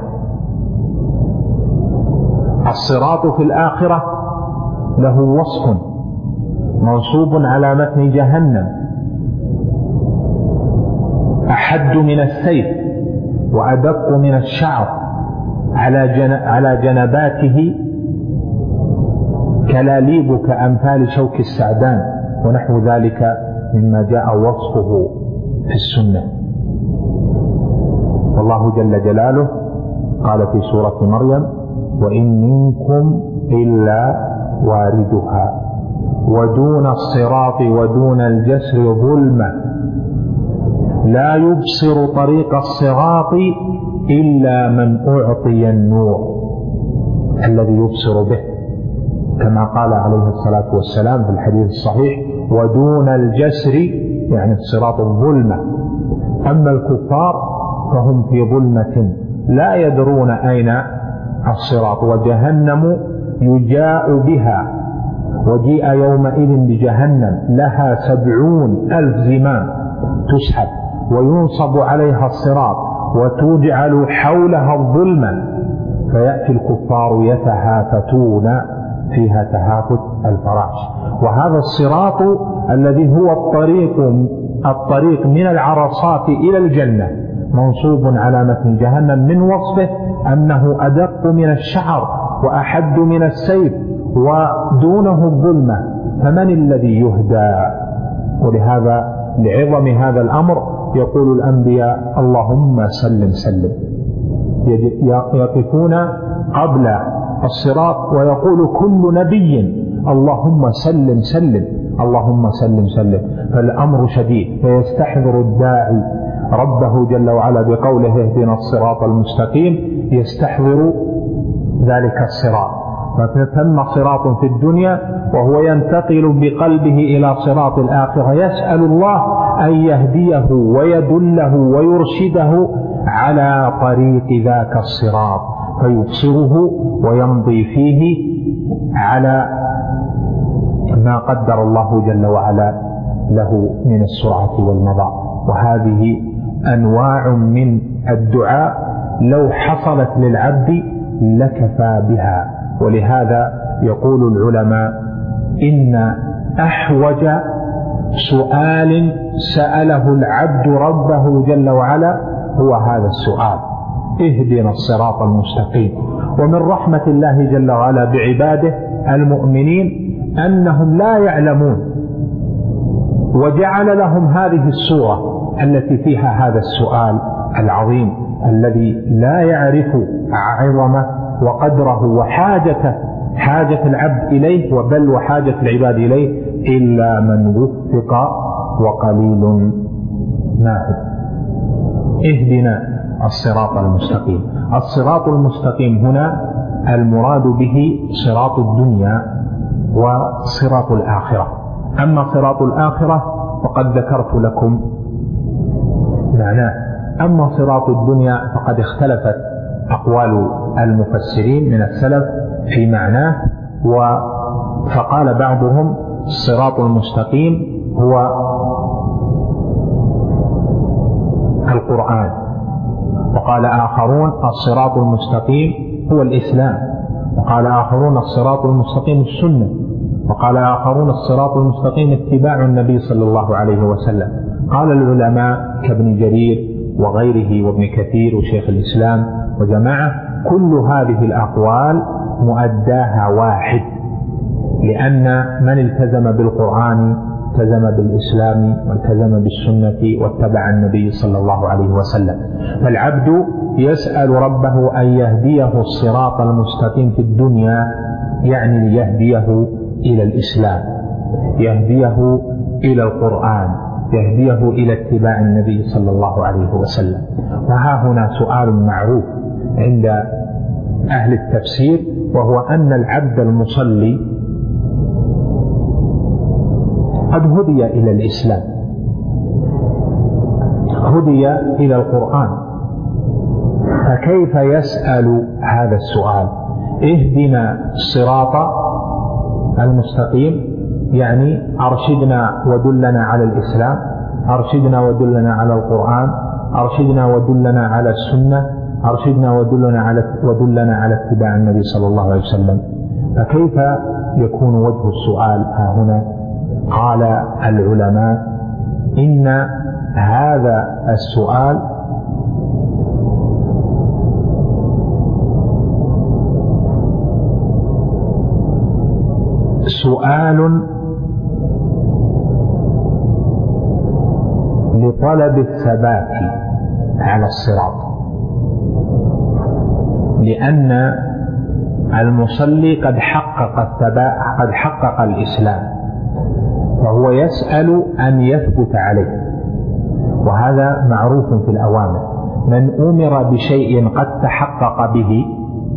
الصراط في الآخرة له وصف منصوب على متن جهنم أحد من السيف وأدق من الشعر، على جنباته كلاليب كأمثال شوك السعدان ونحو ذلك مما جاء وصفه في السنة. والله جل جلاله قال في سورة مريم وإن منكم إلا واردها ودون الصراط ودون الجسر ظلمة لا يبصر طريق الصراط إلا من أعطي النور الذي يبصر به، كما قال عليه الصلاة والسلام في الحديث الصحيح ودون الجسر يعني الصراط الظلمة. أما الكفار فهم في ظلمة لا يدرون أين الصراط، وجهنم يجاء بها، وجيء يومئذ بجهنم لها 70,000 زمام تسحب وينصب عليها الصراط وتجعل حولها الظلمة، فيأتي الكفار يتهافتون فيها تهافت الفراش. وهذا الصراط الذي هو الطريق من العرصات إلى الجنة منصوب على متن جهنم، من وصفه أنه أدق من الشعر وأحد من السيف ودونه الظلمة، فمن الذي يهدى؟ ولهذا لعظم هذا الأمر يقول الأنبياء اللهم سلم سلم، يقفون قبل الصراط ويقول كل نبي اللهم سلم سلم اللهم سلم سلم. فالأمر شديد، فيستحضر الداعي ربه جل وعلا بقوله اهدنا الصراط المستقيم، يستحضر ذلك الصراط فثم صراط في الدنيا وهو ينتقل بقلبه إلى صراط الآخرة، يسأل الله أن يهديه ويدله ويرشده على طريق ذاك الصراط فيبصره ويمضي فيه على ما قدر الله جل وعلا له من السرعة والمضاء. وهذه أنواع من الدعاء لو حصلت للعبد لكفى بها. ولهذا يقول العلماء إن أحوج سؤال سأله العبد ربه جل وعلا هو هذا السؤال: اهدنا الصراط المستقيم. ومن رحمة الله جل وعلا بعباده المؤمنين أنهم لا يعلمون، وجعل لهم هذه السورة التي فيها هذا السؤال العظيم الذي لا يعرف عظمه وقدره وحاجة العبد إليه، وبل وحاجة العباد إليه، إلا من وفق وقليل ما هو. اهدنا الصراط المستقيم. الصراط المستقيم هنا المراد به صراط الدنيا وصراط الآخرة. أما صراط الآخرة فقد ذكرت لكم معناه. أما صراط الدنيا فقد اختلفت أقوال المفسرين من السلف في معناه، فقال بعضهم الصراط المستقيم هو القرآن، وقال آخرون الصراط المستقيم هو الإسلام، وقال آخرون الصراط المستقيم السنة، وقال آخرون الصراط المستقيم اتباع النبي صلى الله عليه وسلم. قال العلماء كابن جرير وغيره وابن كثير وشيخ الإسلام وجماعة كل هذه الأقوال مؤداها واحد، لأن من التزم بالقرآن التزم بالإسلام والتزم بالسنة واتبع النبي صلى الله عليه وسلم. فالعبد يسأل ربه أن يهديه الصراط المستقيم في الدنيا، يعني ليهديه إلى الإسلام، يهديه إلى القرآن، يهديه إلى اتباع النبي صلى الله عليه وسلم. وها هنا سؤال معروف عند أهل التفسير، وهو أن العبد المصلي قد هدي إلى الإسلام، هدي إلى القرآن، فكيف يسأل هذا السؤال؟ اهدنا الصراط المستقيم، يعني أرشدنا ودلنا على الإسلام، أرشدنا ودلنا على القرآن، أرشدنا ودلنا على السنة، أرشدنا ودلنا على اتباع النبي صلى الله عليه وسلم. فكيف يكون وجه السؤال ها هنا؟ قال العلماء إن هذا السؤال سؤال لطلب الثبات على الصراط، لأن المصلي قد حقق الثبات، قد حقق الإسلام، فهو يسأل أن يثبت عليه. وهذا معروف في الأوامر، من أمر بشيء قد تحقق به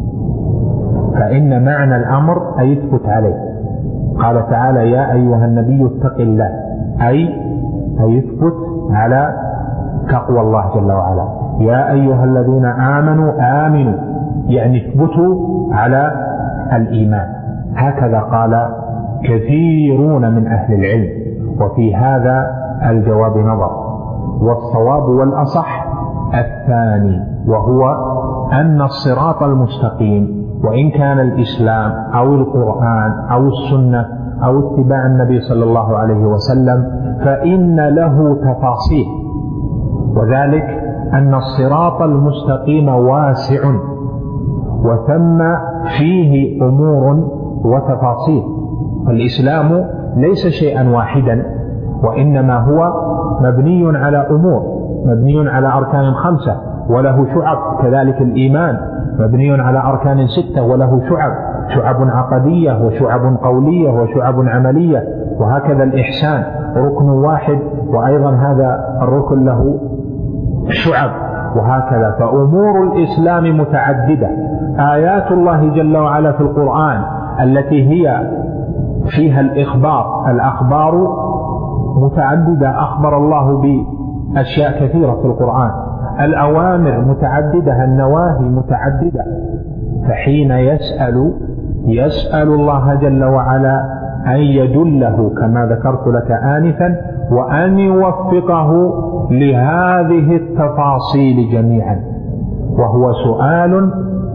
فإن معنى الأمر أن يثبت عليه. قال تعالى: يا أيها النبي اتق الله، أي يثبت على تقوى الله جل وعلا. يا أيها الذين آمنوا آمنوا، يعني اثبتوا على الإيمان. هكذا قال كثيرون من أهل العلم، وفي هذا الجواب نظر، والصواب والأصح الثاني، وهو أن الصراط المستقيم وإن كان الإسلام أو القرآن أو السنة أو اتباع النبي صلى الله عليه وسلم فإن له تفاصيل، وذلك أن الصراط المستقيم واسع وثم فيه أمور وتفاصيل. الإسلام ليس شيئا واحدا، وإنما هو مبني على أمور، مبني على أركان 5 وله شعب، كذلك الإيمان مبني على أركان 6 وله شعب عقدية وشعب قولية وشعب عملية، وهكذا الإحسان ركن واحد وأيضا هذا الركن له شعب وهكذا. فأمور الإسلام متعددة. آيات الله جل وعلا في القرآن التي هي فيها الأخبار متعددة، أخبر الله بأشياء كثيرة في القرآن. الأوامر متعددة، النواهي متعددة. فحين يسأل الله جل وعلا أن يدله كما ذكرت لك آنفا، وأن يوفقه لهذه التفاصيل جميعا، وهو سؤال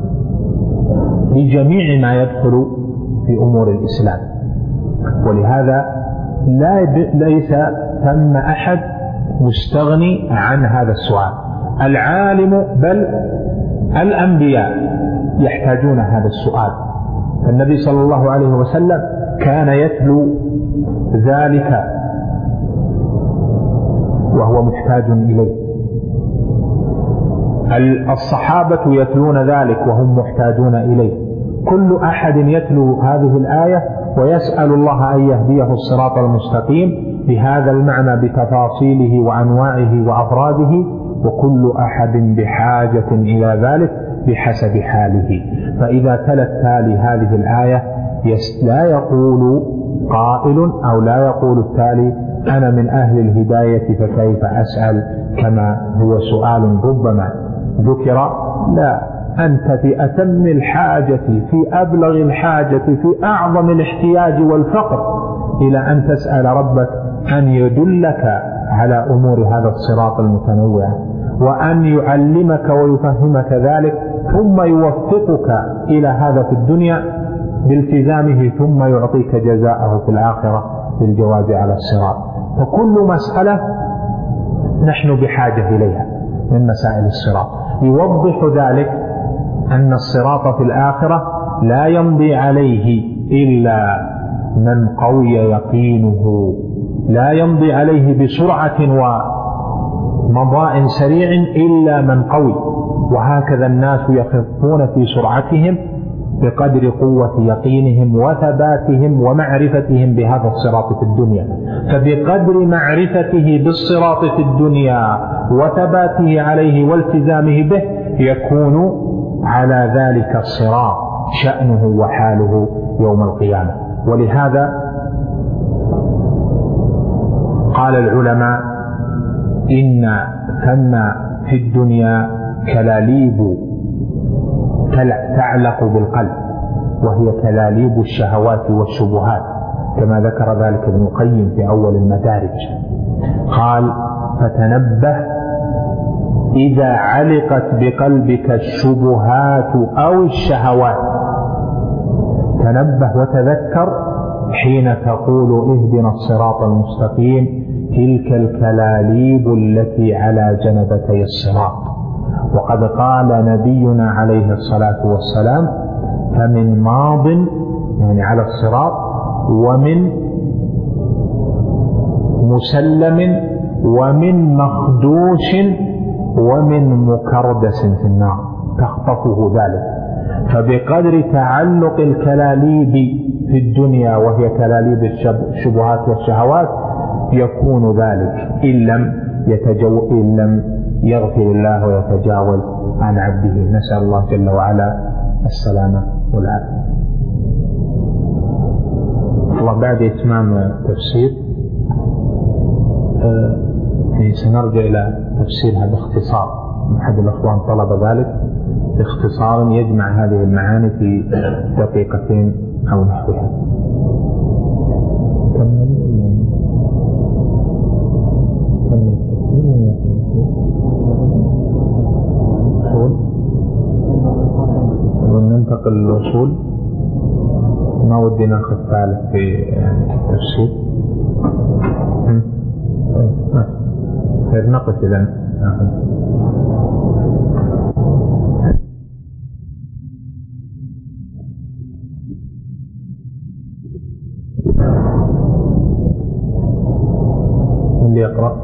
لجميع ما يدخل في أمور الإسلام. ولهذا ليس ثم أحد مستغني عن هذا السؤال. العالم بل الأنبياء يحتاجون هذا السؤال. فالنبي صلى الله عليه وسلم كان يتلو ذلك وهو محتاج إليه، الصحابة يتلون ذلك وهم محتاجون إليه. كل أحد يتلو هذه الآية ويسأل الله أن يهديه الصراط المستقيم بهذا المعنى بتفاصيله وأنواعه وأفراده، وكل أحد بحاجة إلى ذلك بحسب حاله. فإذا تلا التالي هذه الآية لا يقول قائل أو لا يقول التالي أنا من أهل الهداية فكيف أسأل، كما هو سؤال ربما ذكر. لا، أنت في أتم الحاجة، في أبلغ الحاجة، في أعظم الاحتياج والفقر إلى أن تسأل ربك أن يدلك على أمور هذا الصراط المتنوع، وأن يعلمك ويفهمك ذلك، ثم يوفقك إلى هذا في الدنيا بالتزامه، ثم يعطيك جزاءه في الآخرة بالجواز على الصراط. فكل مسألة نحن بحاجة إليها من مسائل الصراط. يوضح ذلك أن الصراط في الآخرة لا يمضي عليه إلا من قوي يقينه، لا يمضي عليه بسرعة ومضاء سريع إلا من قوي. وهكذا الناس يخفون في سرعتهم بقدر قوة يقينهم وثباتهم ومعرفتهم بهذا الصراط في الدنيا. فبقدر معرفته بالصراط في الدنيا وثباته عليه والتزامه به يكون على ذلك الصراط شأنه وحاله يوم القيامة. ولهذا قال العلماء إن ثم في الدنيا كلاليب تعلق بالقلب، وهي كلاليب الشهوات والشبهات، كما ذكر ذلك ابن القيم في أول المدارج. قال فتنبه إذا علقت بقلبك الشبهات أو الشهوات، تنبه وتذكر حين تقول اهدنا الصراط المستقيم، تلك الكلاليب التي على جنبتي الصراط. وقد قال نبينا عليه الصلاة والسلام فمن ماض يعني على الصراط، ومن مسلم، ومن مخدوش، ومن مكردس في النار تخطفه ذلك. فبقدر تعلق الكلاليب في الدنيا وهي كلاليب الشبهات والشهوات يكون ذلك إن لم يغفر الله ويتجاوز عن عبده. نسأل الله جل وعلا السلامة والعافية. الله بعد إتمام التفسير سنرجع إلى تفسيرها باختصار. أحد الأخوان طلب ذلك باختصار يجمع هذه المعاني في دقيقتين أو نحوها. وننتقل للوصول. ما ودي ناخذ ثالث في التفسير. نقف إذن اللي يقرأ.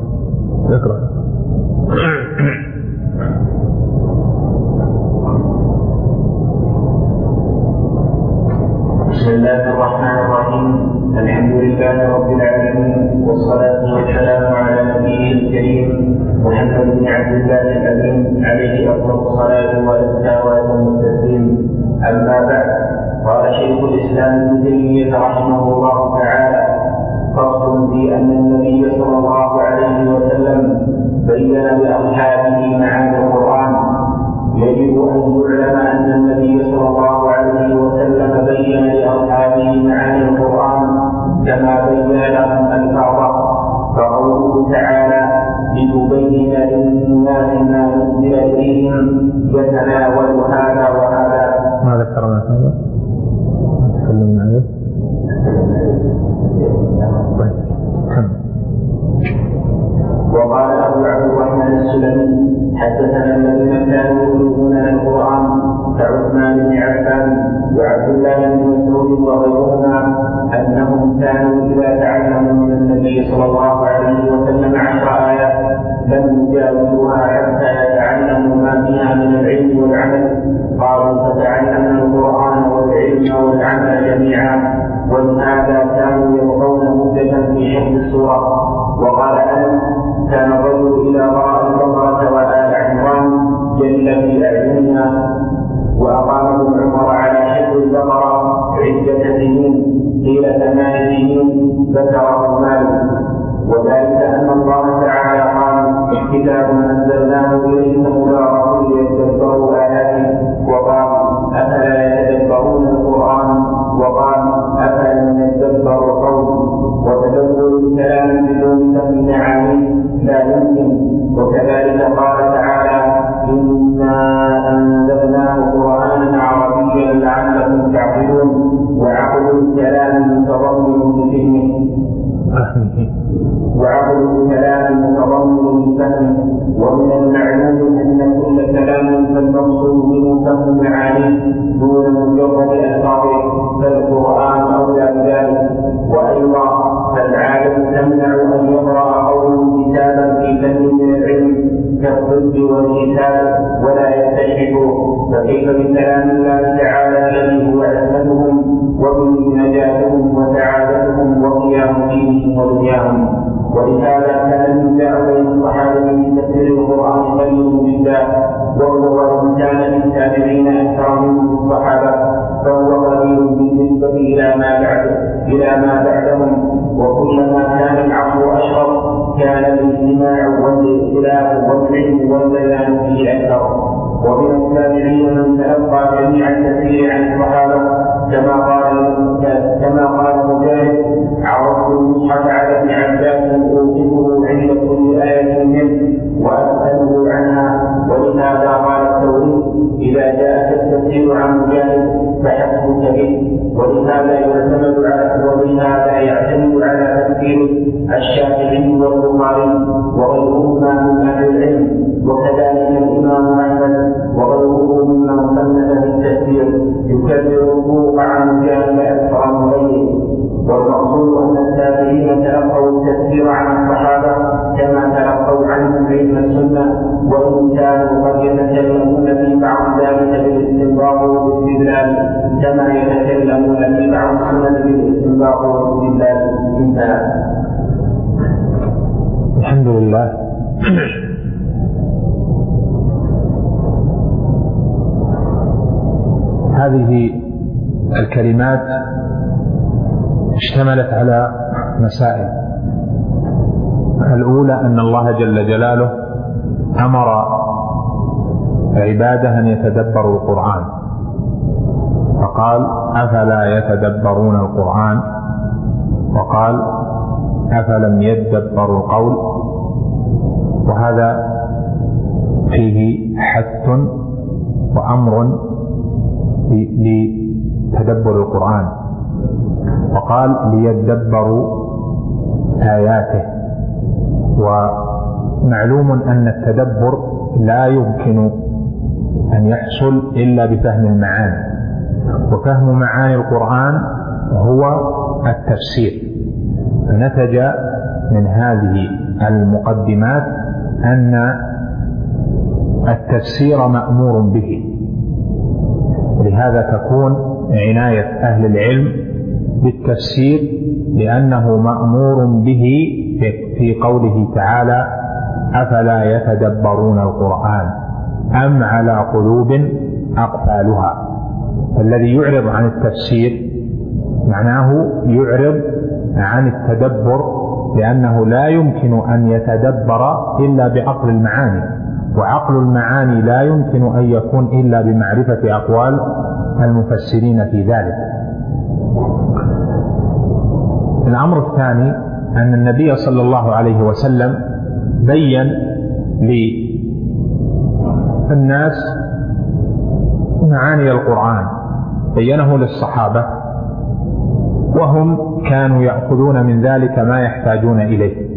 بسم الله الرحمن الرحيم. الحمد لله رب العالمين، والصلاة والسلام على نبيه الكريم محمد بن عبد الله الأمين عليه أفضل الصلاة والسلام وأتم التسليم. أما بعد، قال شيخ الإسلام ابن تيمية رحمه الله تعالى: فصل في أن النبي صلى الله عليه وسلم بين لأصحابه معاني القرآن. يجب أن يعلم أن النبي صلى الله عليه وسلم بين لأصحابه معاني القرآن كما بين لهم ألفاظه، فقوله تعالى: لتبين للناس ما نزل إليهم يتناول هذا وهذا. ما ذكرنا هذا؟ تكلمنا عليه. وقال أبو عبد الرحمن السلمي: حدثنا الذين كانوا يتلوننا القرآن كعثمان بن عفان وعبد الله بن مسعود وغيرهما أنهم كانوا إذا تعلموا من النبي صلى الله عليه وسلم 10 آيات لم يجاوزوها حتى يتعلموا ما فيها من العلم والعمل. قالوا: فتعلمنا القرآن والعلم والعمل جميعا، ولهذا كانوا يبقون مدة في حفظ السورة. وقال أنس: كان الرجل إذا رأى البقرة وآل عمران جل في أعيننا. وأقام ابن عمر على حفظ البقرة عدة سنين، قيل 8 سنين، ذكره مالك. وذلك أن الله تعالى قال: كتاب أنزلناه إليك مبارك ليتدبروا آياته. وقال: أفلا يتدبرون القرآن؟ وقال: أفلم يتدبروا القول؟ وتدبر الكلام بدون فهم معانيه لا يمكن. وكذلك قال تعالى: إنا أنزلناه قرآنا عربيا لعلكم تعقلون. وعقل الكلام متضمن لفهمه ومن المعلوم أن كل كلام فالمقصود منه فهم معانيه دون مجرد ألفاظه، فالقرآن أولى بذلك. وأيضا فالعادة تمنع أن يقرأ قوم كتابا في فن من العلم كالطب والحساب ولا يستشركه، فكيف بكلام الله تعالى الذي هو عصمتهم وبه نجاتهم وسعادتهم وقيام دينهم ودنياهم. ولهذا كان النزاع بين الصحابة في تفسير القرآن قليل جدا، وهو كان للتابعين أكثر منه في الصحابة، فهو قليل بالنسبة إلى ما بعدهم. وكلما كان العصر أشرف كان الاجتماع والائتلاف والعلم والبيان فيه أكثر. ومن التابعين من تلقى جميع التفسير عن الصحابة كما قال مجاهد: عرضت المصحف على ابن عباس أوقفه عند كل آية منه وأسأله عنها. ولهذا قال الثوري: إذا جاءك التفسير عن مجاهد فحسبك به. ولهذا يعتمد على تفسير الشافعي والبخاري وغيرهما من أهل العلم، وكذلك الإمام أحمد وغيره ممن صنف في التفسير يكرر الوقوع عن مجاهد أكثر من غيره. والمقصود أن التابعين تلقوا التفسير عن الصحابة كما تلقوا عنهم علم السنة، وإن كانوا قد يتكلمون في بعض ذلك بالاستنباط والاستدلال كما يتكلمون في بعض السنة بالاستنباط والاستدلال. انتهى. الحمد لله. هذه الكلمات اشتملت على مسائل. الأولى أن الله جل جلاله أمر عباده أن يتدبروا القرآن، فقال: أفلا يتدبرون القرآن؟ وقال: أفلم يدبروا القول؟ وهذا فيه حث وأمر لتدبر القرآن. وقال: ليدبروا آياته. ومعلوم أن التدبر لا يمكن أن يحصل إلا بفهم المعاني، وفهم معاني القرآن هو التفسير. فنتج من هذه المقدمات أن التفسير مأمور به، ولهذا تكون عناية أهل العلم بالتفسير لأنه مأمور به في قوله تعالى: أفلا يتدبرون القرآن. أم على قلوب أقفالها. الذي يعرض عن التفسير معناه يعرض عن التدبر، لأنه لا يمكن أن يتدبر إلا بعقل المعاني، وعقل المعاني لا يمكن أن يكون إلا بمعرفة أقوال المفسرين في ذلك. الأمر الثاني أن النبي صلى الله عليه وسلم بين للناس معاني القرآن، بينه للصحابة وهم كانوا يأخذون من ذلك ما يحتاجون إليه،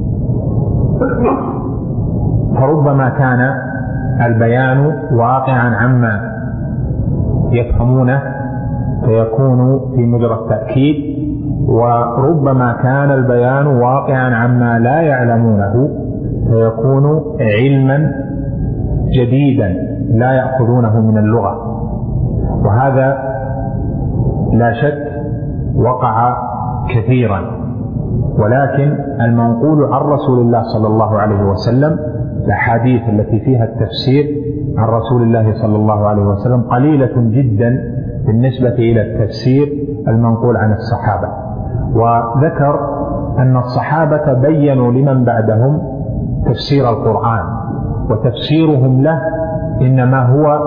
فربما كان البيان واقعا عما يفهمونه فيكون في مجرى التأكيد، وربما كان البيان واقعا عما لا يعلمونه فيكون علما جديدا لا يأخذونه من اللغة. وهذا لا شك وقع كثيرا، ولكن المنقول عن رسول الله صلى الله عليه وسلم، الأحاديث التي فيها التفسير عن رسول الله صلى الله عليه وسلم قليلة جدا بالنسبة إلى التفسير المنقول عن الصحابة. وذكر أن الصحابة بينوا لمن بعدهم تفسير القرآن، وتفسيرهم له إنما هو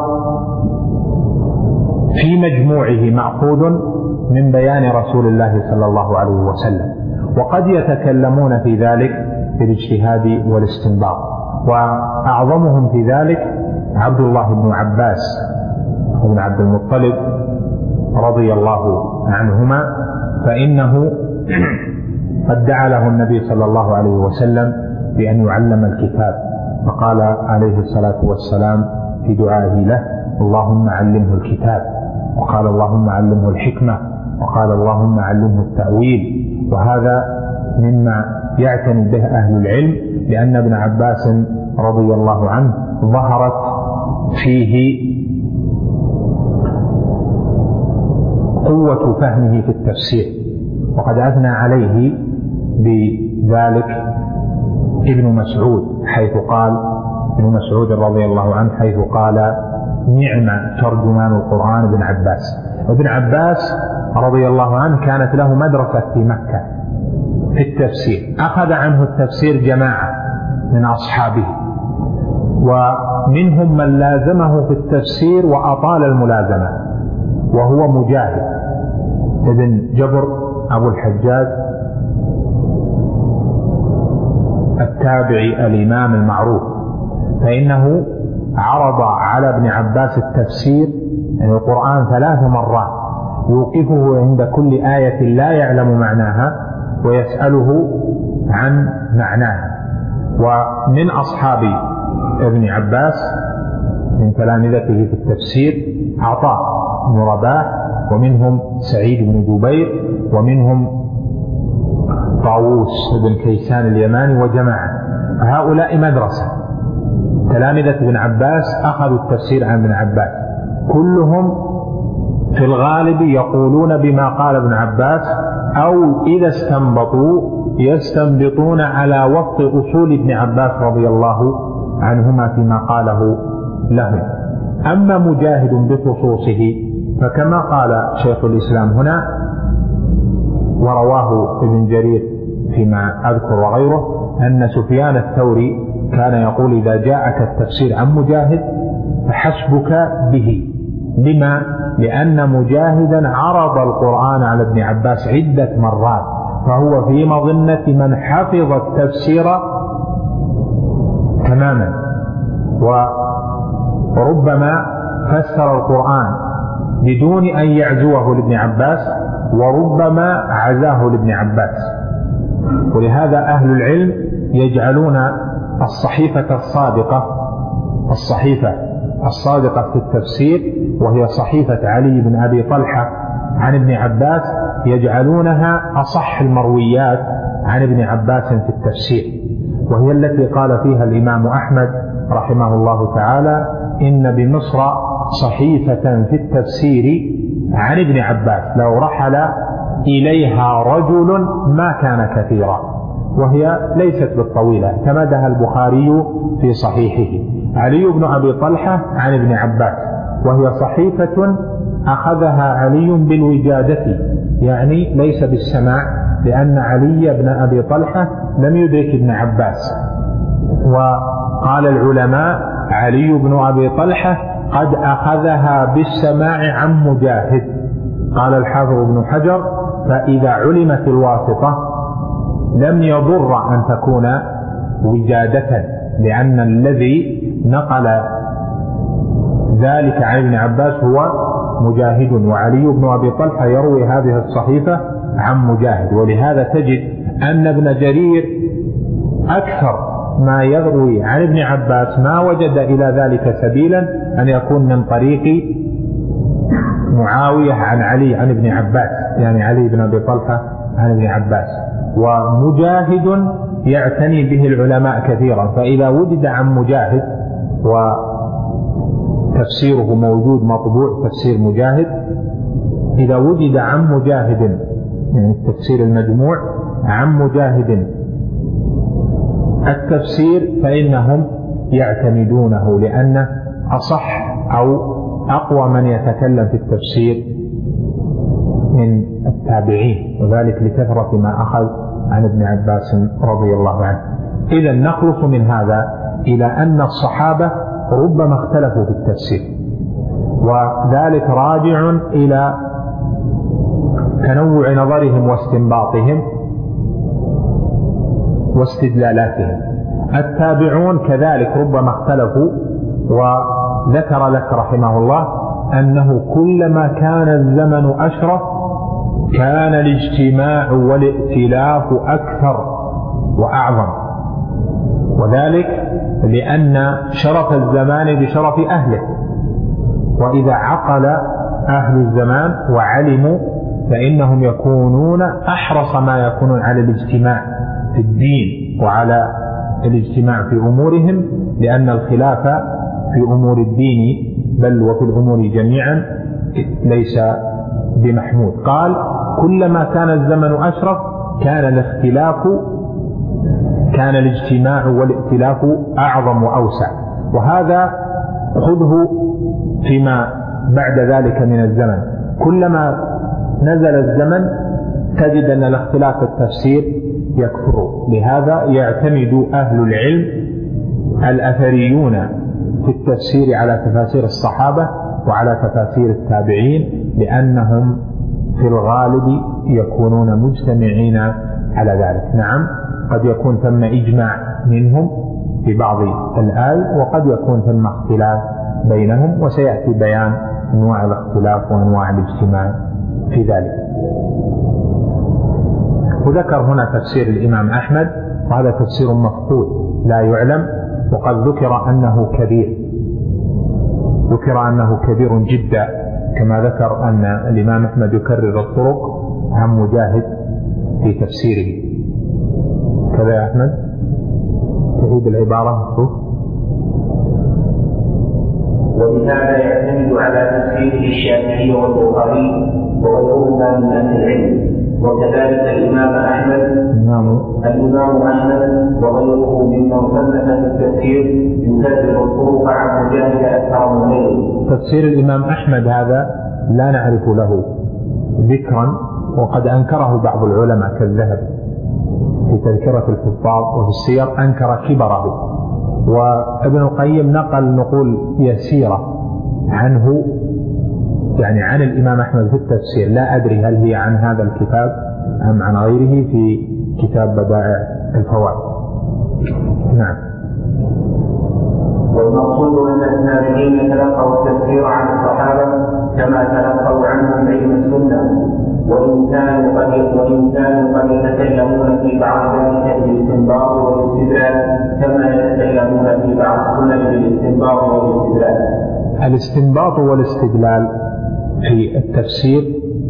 في مجموعه مأخوذ من بيان رسول الله صلى الله عليه وسلم، وقد يتكلمون في ذلك بالاجتهاد والاستنباط. وأعظمهم في ذلك عبد الله بن عباس بن عبد المطلب رضي الله عنهما، فإنه قد دعا له النبي صلى الله عليه وسلم بأن يعلم الكتاب، فقال عليه الصلاة والسلام في دعائه له: اللهم علمه الكتاب، وقال اللهم علمه الحكمة، وقال اللهم علمه التأويل. وهذا مما يعتني به أهل العلم، لأن ابن عباس رضي الله عنه ظهرت فيه قوة فهمه في التفسير، وقد أثنى عليه بذلك ابن مسعود، حيث قال ابن مسعود رضي الله عنه حيث قال: نعم ترجمان القرآن ابن عباس. ابن عباس رضي الله عنه كانت له مدرسة في مكة في التفسير، أخذ عنه التفسير جماعة من أصحابه، ومنهم من لازمه في التفسير وأطال الملازمة، وهو مجاهد ابن جبر أبو الحجاج التابعي الإمام المعروف، فإنه عرض على ابن عباس التفسير يعني القرآن 3 مرات، يوقفه عند كل آية لا يعلم معناها ويسأله عن معناها. ومن أصحاب ابن عباس من تلامذته في التفسير عطاء بن رباح، ومنهم سعيد بن جبير، ومنهم طاووس بن كيسان اليماني وجماعة. هؤلاء مدرسة تلامذة ابن عباس أخذوا التفسير عن ابن عباس، كلهم في الغالب يقولون بما قال ابن عباس، أو إذا استنبطوا يستنبطون على وفق أصول ابن عباس رضي الله عنهما فيما قاله لهم. أما مجاهد بخصوصه فكما قال شيخ الإسلام هنا ورواه ابن جرير فيما أذكر وغيره، أن سفيان الثوري كان يقول: إذا جاءك التفسير عن مجاهد فحسبك به. لما؟ لأن مجاهدا عرض القرآن على ابن عباس عدة مرات، فهو في مظنة من حفظ التفسير تماما، وربما فسر القرآن بدون أن يعزوه لابن عباس، وربما عزاه لابن عباس. ولهذا أهل العلم يجعلون الصحيفة الصادقة في التفسير، وهي صحيفة علي بن أبي طلحة عن ابن عباس، يجعلونها أصح المرويات عن ابن عباس في التفسير، وهي التي قال فيها الإمام أحمد رحمه الله تعالى: إن بمصر صحيفة في التفسير عن ابن عباس لو رحل إليها رجل ما كان كثيرا. وهي ليست بالطويلة اعتمدها البخاري في صحيحه. علي بن أبي طلحة عن ابن عباس، وهي صحيفة أخذها علي بالوجادة، يعني ليس بالسماع، لأن علي بن أبي طلحة لم يدرك ابن عباس. وقال العلماء علي بن أبي طلحة قد أخذها بالسماع عن مجاهد. قال الحافظ ابن حجر فإذا علمت الواسطة لم يضر أن تكون وجادة، لأن الذي نقل ذلك عن ابن عباس هو مجاهد، وعلي بن أبي طلحة يروي هذه الصحيفة عن مجاهد. ولهذا تجد أن ابن جرير أكثر ما يروي عن ابن عباس ما وجد إلى ذلك سبيلا أن يكون من طريق معاوية عن علي عن ابن عباس، يعني علي بن أبي طلحة عن ابن عباس. ومجاهد يعتني به العلماء كثيرا، فإذا وجد عن مجاهد وتفسيره موجود مطبوع تفسير مجاهد، إذا وجد عن مجاهد يعني التفسير المجموع عن مجاهد التفسير فإنهم يعتمدونه، لأنه أصح أو أقوى من يتكلم في التفسير من التابعين، وذلك لكثرة ما أخذ عن ابن عباس رضي الله عنه. إذا نخلص من هذا إلى أن الصحابة ربما اختلفوا في التفسير، وذلك راجع إلى تنوع نظرهم واستنباطهم واستدلالاتهم. التابعون كذلك ربما اختلفوا، وذكر لك رحمه الله أنه كلما كان الزمن أشرف كان الاجتماع والائتلاف أكثر وأعظم، وذلك لأن شرف الزمان بشرف أهله، وإذا عقل أهل الزمان وعلموا فإنهم يكونون أحرص ما يكونون على الاجتماع في الدين وعلى الاجتماع في أمورهم، لأن الخلاف في أمور الدين بل وفي الأمور جميعا ليس بمحمود. قال كلما كان الزمن أشرف كان الاجتماع والائتلاف أعظم وأوسع. وهذا خذه فيما بعد ذلك من الزمن، كلما نزل الزمن تجد أن الاختلاف في التفسير يكثر. لهذا يعتمد أهل العلم الأثريون في التفسير على تفاسير الصحابة وعلى تفاسير التابعين، لأنهم في الغالب يكونون مجتمعين على ذلك. نعم قد يكون ثم إجماع منهم في بعض الآية، وقد يكون ثم اختلاف بينهم، وسيأتي بيان أنواع الاختلاف وأنواع الاجتماع في ذلك. وذكر هنا تفسير الإمام أحمد، وهذا تفسير مفقود لا يعلم، وقد ذكر أنه كبير جدا، كما ذكر أن الإمام أحمد يكرر الطرق عن مجاهد في تفسيره. كذا يا أحمد تعيد العبارة. وبهذا يعتمد على تفسيره الشافعي والبخاري وغيرهما من أهل العلم، وكذلك الإمام أحمد وغيره ممن صنف في التفسير يكرر الطرق عن مجاهد أكثر من غيره. تفسير الإمام أحمد هذا لا نعرف له ذكرا، وقد أنكره بعض العلماء كالذهبي في تذكرة الحفاظ وفي السير أنكر كبره، وابن القيم نقل نقول يسيرة عنه، يعني عن الإمام أحمد في التفسير، لا أدري هل هي عن هذا الكتاب أم عن غيره في كتاب بدائع الفوائد. نعم. والمقصود أن التابعين تلقوا التفسير عن الصحابة كما تلقوا عنهم علم السنة، وإن كانوا قد يتكلمون في بعض ذلك بالاستنباط والاستدلال كما يتكلمون في بعض السنن بالاستنباط والاستدلال. الاستنباط والاستدلال في التفسير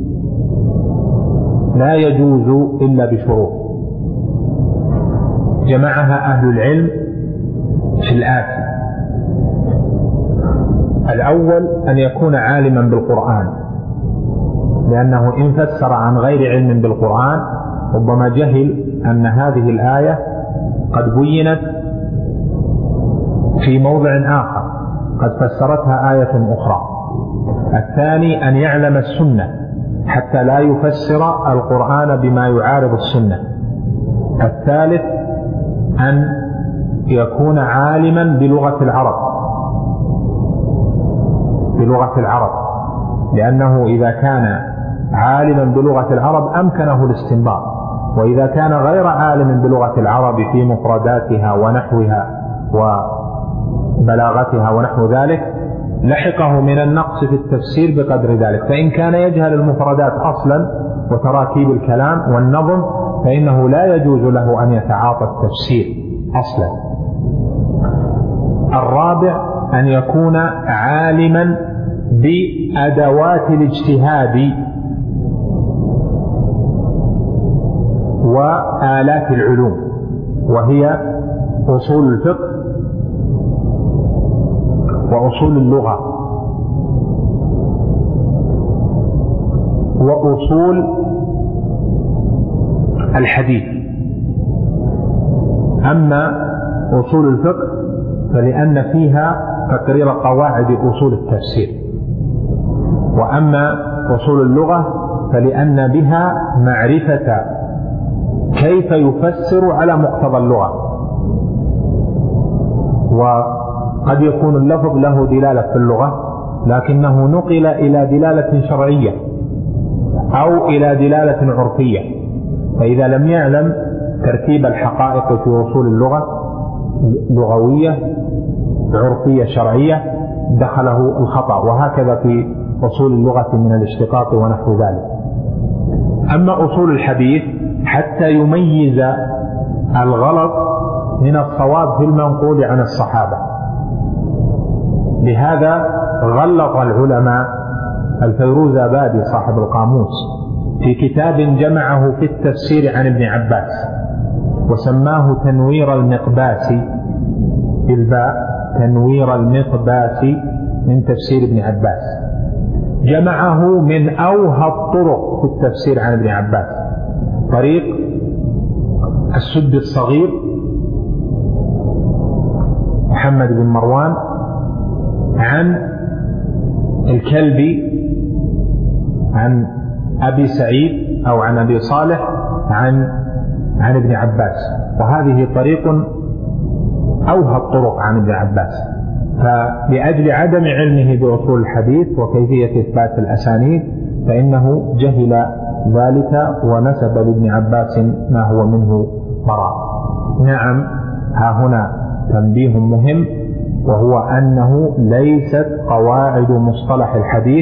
لا يجوز إلا بشروط جمعها أهل العلم في الآتي: الأول أن يكون عالما بالقرآن، لأنه إن فسر عن غير علم بالقرآن ربما جهل أن هذه الآية قد بينت في موضع آخر قد فسرتها آية أخرى. الثاني أن يعلم السنة حتى لا يفسر القرآن بما يعارض السنة. الثالث أن يكون عالما بلغة العرب لأنه إذا كان عالما بلغة العرب أمكنه الاستنباط، وإذا كان غير عالم بلغة العرب في مفرداتها ونحوها وبلاغتها ونحو ذلك لحقه من النقص في التفسير بقدر ذلك. فإن كان يجهل المفردات أصلا وتراكيب الكلام والنظم فإنه لا يجوز له أن يتعاطى التفسير أصلا. الرابع أن يكون عالما بأدوات الاجتهاد وآلات العلوم، وهي أصول الفقه وأصول اللغة وأصول الحديث. أما أصول الفقه فلأن فيها تقرير قواعد أصول التفسير، وأما أصول اللغة فلأن بها معرفة كيف يفسر على مقتضى اللغة، وقد يكون اللفظ له دلالة في اللغة لكنه نقل إلى دلالة شرعية أو إلى دلالة عرفية، فإذا لم يعلم ترتيب الحقائق في أصول اللغة لغوية عرفية شرعية دخله الخطأ، وهكذا في أصول اللغة من الاشتقاق ونحو ذلك. أما أصول الحديث حتى يميز الغلط من الصواب في المنقول عن الصحابة. لهذا غلط العلماء الفيروزابادي صاحب القاموس في كتاب جمعه في التفسير عن ابن عباس وسماه تنوير المقباس بالباء، تنوير المقباس من تفسير ابن عباس. جمعه من أوهى الطرق في التفسير عن ابن عباس، طريق السد الصغير محمد بن مروان عن الكلبي عن أبي سعيد أو عن أبي صالح عن ابن عباس، وهذه طريق أوهى الطرق عن ابن عباس. فلأجل عدم علمه بأصول الحديث وكيفية إثبات الأسانيد فإنه جهل ذلك ونسب لابن عباس ما هو منه براء. نعم، ها هنا تنبيه مهم، وهو أنه ليست قواعد مصطلح الحديث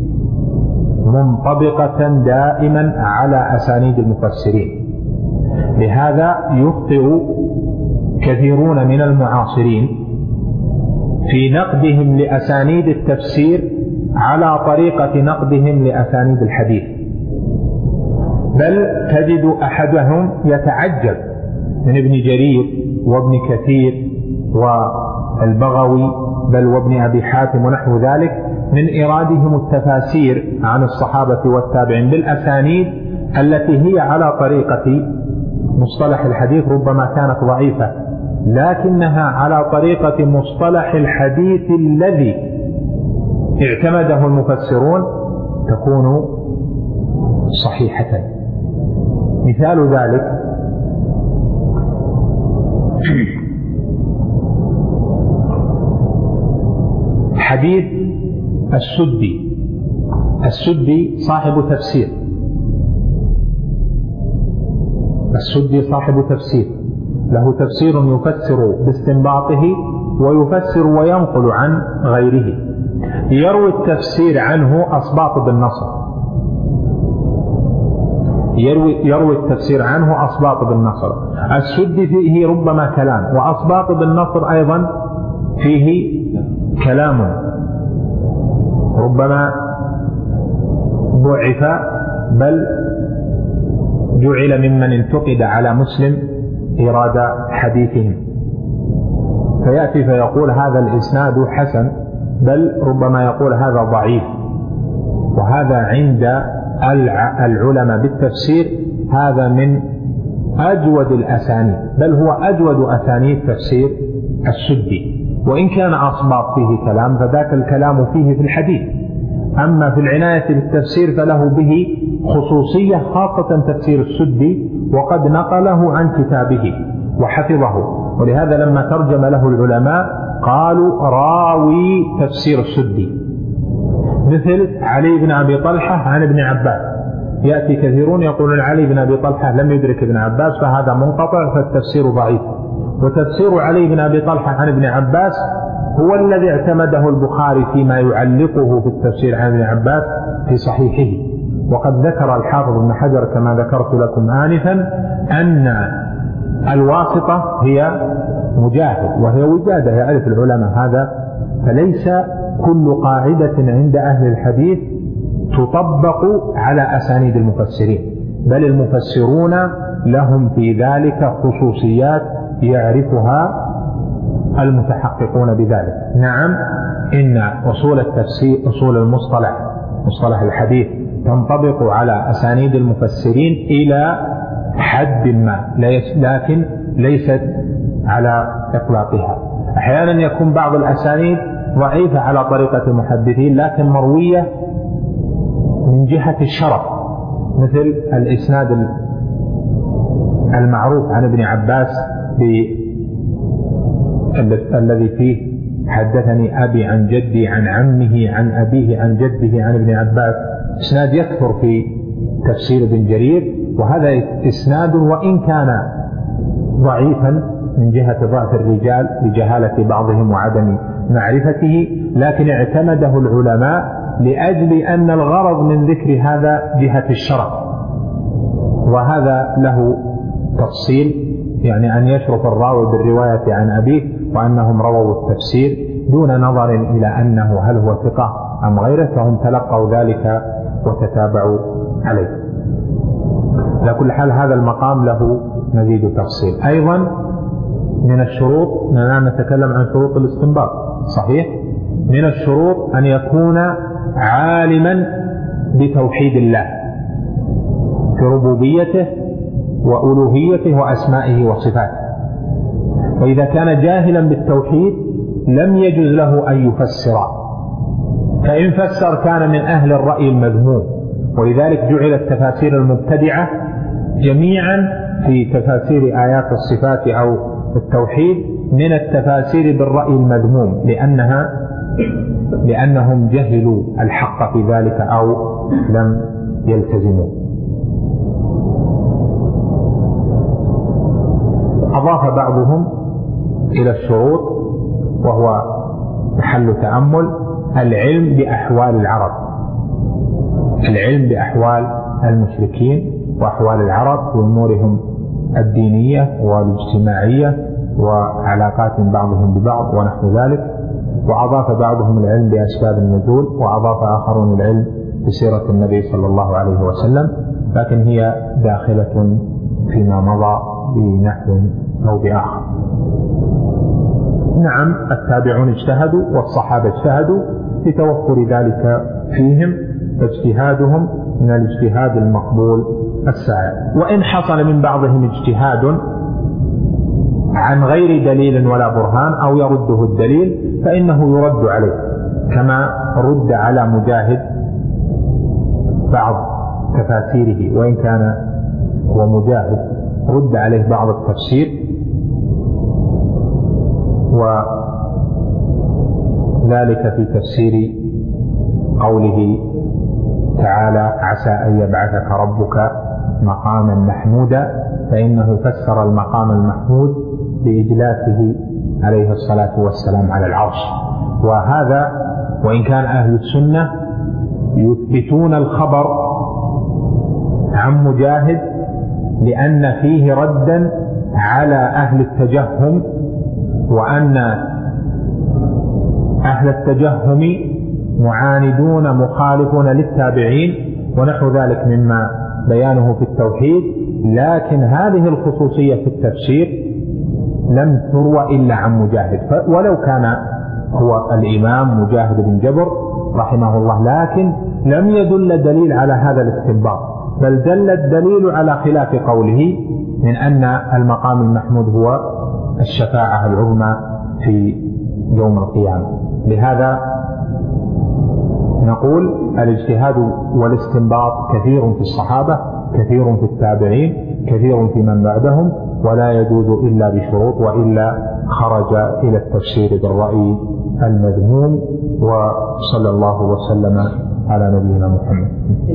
منطبقة دائما على أسانيد المفسرين. لهذا يخطئ كثيرون من المعاصرين في نقدهم لأسانيد التفسير على طريقة نقدهم لأسانيد الحديث، بل تجد أحدهم يتعجب من ابن جرير وابن كثير والبغوي بل وابن أبي حاتم ونحو ذلك من إيرادهم التفاسير عن الصحابة والتابعين بالأسانيد التي هي على طريقة مصطلح الحديث، ربما كانت ضعيفة لكنها على طريقة مصطلح الحديث الذي اعتمده المفسرون تكون صحيحة. مثال ذلك حديث السدي صاحب تفسير، السدي صاحب تفسير له تفسير يفسر باستنباطه ويفسر وينقل عن غيره، يروي التفسير عنه أصباط بن نصر، يروي التفسير عنه أصباط بن نصر. السدي فيه ربما كلام، وأصباط بن نصر أيضا فيه كلام ربما ضعف بل جعل ممن انتقد على مسلم إيراد حديثهم، فيأتي فيقول هذا الإسناد حسن، بل ربما يقول هذا ضعيف. وهذا عند العلماء بالتفسير هذا من أجود الأسانيد، بل هو أجود أسانيد تفسير السدي، وإن كان أصباط فيه كلام فذاك الكلام فيه في الحديث. أما في العناية بالتفسير فله به خصوصية، خاصة تفسير السدي، وقد نقله عن كتابه وحفظه، ولهذا لما ترجم له العلماء قالوا راوي تفسير السدي، مثل علي بن أبي طلحة عن ابن عباس. يأتي كثيرون يقولون علي بن أبي طلحة لم يدرك ابن عباس فهذا منقطع فالتفسير ضعيف، وتفسير علي بن أبي طلحة عن ابن عباس هو الذي اعتمده البخاري فيما يعلقه في التفسير عن ابن عباس في صحيحه. وقد ذكر الحافظ ابن حجر كما ذكرت لكم آنفا أن الواسطة هي مجاهد، وهي وجادة يعرف العلماء هذا، فليس كل قاعدة عند أهل الحديث تطبق على أسانيد المفسرين، بل المفسرون لهم في ذلك خصوصيات يعرفها المتحققون بذلك. نعم، إن أصول التفسير، أصول المصطلح، مصطلح الحديث، تنطبق على أسانيد المفسرين إلى حد ما، لكن ليست على إطلاقها. أحيانا يكون بعض الأسانيد ضعيفة على طريقة المحدثين لكن مروية من جهة الشرف، مثل الإسناد المعروف عن ابن عباس الذي فيه حدثني أبي عن جدي عن عمه عن أبيه عن جده عن ابن عباس، إسناد يكثر في تفسير ابن جرير، وهذا إسناد وإن كان ضعيفا من جهة ضعف الرجال لجهالة بعضهم وعدم معرفته، لكن اعتمده العلماء لأجل أن الغرض من ذكر هذا جهة الشرف، وهذا له تفصيل، يعني أن يشرف الراوي بالرواية عن أبيه وأنهم رووا التفسير دون نظر إلى أنه هل هو ثقة أم غيره، فهم تلقوا ذلك وتتابعوا عليه. على كل حال هذا المقام له مزيد تفصيل. أيضا من الشروط، الآن نتكلم عن شروط الاستنباط، صحيح؟ من الشروط أن يكون عالما بتوحيد الله في ربوبيته وألوهيته وأسمائه وصفاته، وإذا كان جاهلا بالتوحيد لم يجوز له أن يفسر، فإن فسر كان من أهل الرأي المذموم، ولذلك جعلت تفاسير المبتدعة جميعا في تفاسير آيات الصفات أو التوحيد من التفاسير بالرأي المذموم، لأنهم جهلوا الحق في ذلك أو لم يلتزموا. أضاف بعضهم إلى الشروط وهو محل تأمل العلم بأحوال العرب، العلم بأحوال المشركين وأحوال العرب وأمورهم الدينية والاجتماعية وعلاقات بعضهم ببعض ونحو ذلك. وأضاف بعضهم العلم بأسباب النزول، وأضاف آخرون العلم بسيرة النبي صلى الله عليه وسلم، لكن هي داخلة فيما مضى بنحو أو بآخر. نعم، التابعون اجتهدوا والصحابة اجتهدوا لتوفر ذلك فيهم، فاجتهادهم من الاجتهاد المقبول السائر. وإن حصل من بعضهم اجتهاد عن غير دليل ولا برهان أو يرده الدليل فإنه يرد عليه، كما رد على مجاهد بعض تفاسيره، وإن كان هو مجاهد رد عليه بعض التفسير، وذلك في تفسير قوله تعالى عسى أن يبعثك ربك مقاما محمودا، فإنه فسر المقام المحمود بإجلاسه عليه الصلاة والسلام على العرش. وهذا وإن كان أهل السنة يثبتون الخبر عن مجاهد لأن فيه ردا على أهل التجهم، وأن أهل التجهم معاندون مخالفون للتابعين ونحو ذلك مما بيانه في التوحيد، لكن هذه الخصوصية في التفسير لم تروى إلا عن مجاهد، ولو كان هو الإمام مجاهد بن جبر رحمه الله، لكن لم يدل دليل على هذا الاستنباط، بل دل الدليل على خلاف قوله من أن المقام المحمود هو الشفاعة العظمى في يوم القيامة. لهذا نقول الاجتهاد والاستنباط كثير في الصحابة، كثير في التابعين، كثير في من بعدهم، ولا يجوز إلا بشروط، وإلا خرج إلى التفسير بالرأي المذموم. وصلى الله وسلم على نبينا محمد.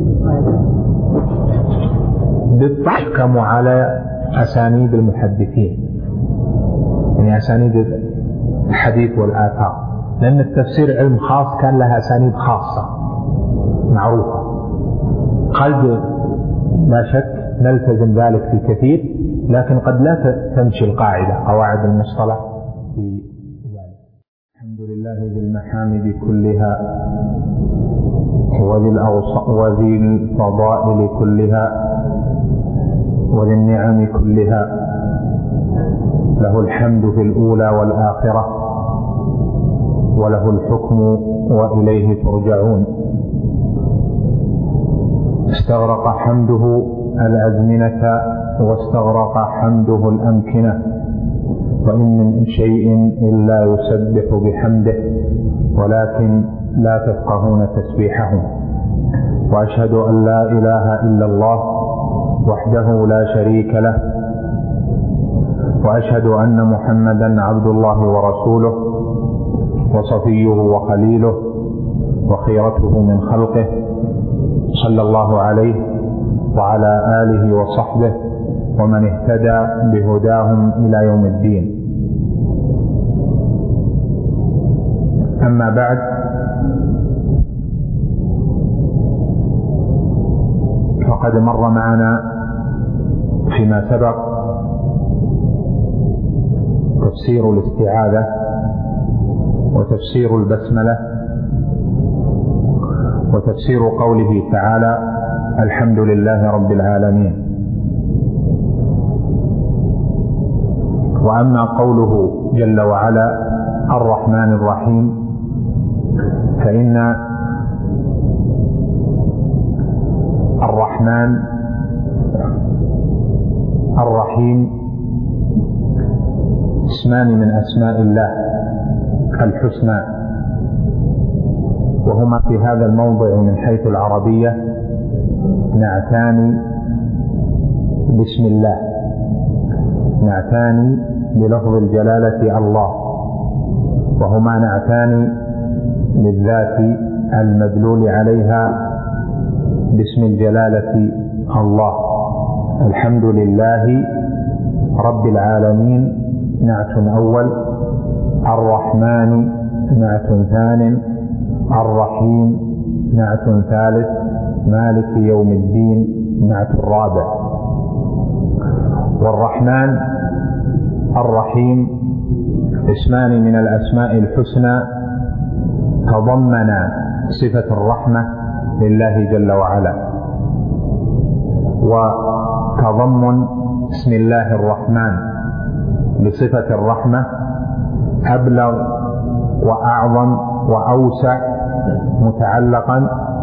بالتحكم على أسانيد المحدثين، يعني أسانيد الحديث والآثار، لأن التفسير علم خاص كان لها أسانيد خاصة معروفة. قد لا شك نلتزم ذلك في كثير، لكن قد لا تمشي القاعدة، قواعد المصطلح في ذلك. الحمد لله ذي المحامد كلها وذي الفضائل كلها وذي النعم كلها، له الحمد في الأولى والآخرة، وله الحكم وإليه ترجعون. استغرق حمده الأزمنة واستغرق حمده الأمكنة، وإن من شيء إلا يسبح بحمده ولكن لا تفقهون تسبيحهم. وأشهد أن لا إله إلا الله وحده لا شريك له، وأشهد أن محمدا عبد الله ورسوله وصفيه وخليله وخيرته من خلقه، صلى الله عليه وعلى آله وصحبه ومن اهتدى بهداهم إلى يوم الدين. أما بعد، فقد مر معنا فيما سبق تفسير الاستعاذة وتفسير البسملة وتفسير قوله تعالى الحمد لله رب العالمين. وأما قوله جل وعلا الرحمن الرحيم، فإن الرحمن الرحيم اسمان من أسماء الله الحسنى، وهما في هذا الموضع من حيث العربية نعتان باسم الله، نعتان بلفظ الجلالة الله، وهما نعتان للذات المدلول عليها باسم الجلالة الله. الحمد لله رب العالمين نعت أول، الرحمن نعت ثان، الرحيم نعت ثالث، مالك يوم الدين نعت الرابع. والرحمن الرحيم اسمان من الأسماء الحسنى تضمن صفة الرحمة لله جل وعلا، وتضمن اسم الله الرحمن لصفة الرحمة أبلغ وأعظم وأوسع متعلقا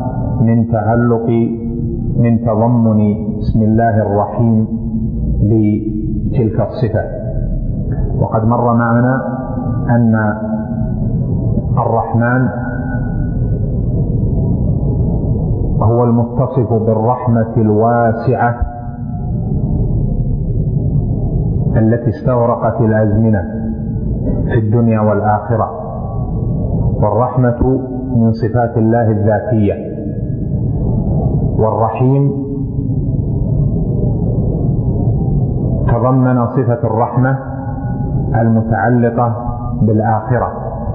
من تضمن اسم الله الرحيم لتلك الصفة. وقد مر معنا أن الرحمن هو المتصف بالرحمة الواسعة التي استغرقت الأزمنة في الدنيا والآخرة، والرحمة من صفات الله الذاتية. والرحيم تضمن صفة الرحمة المتعلقة بالآخرة.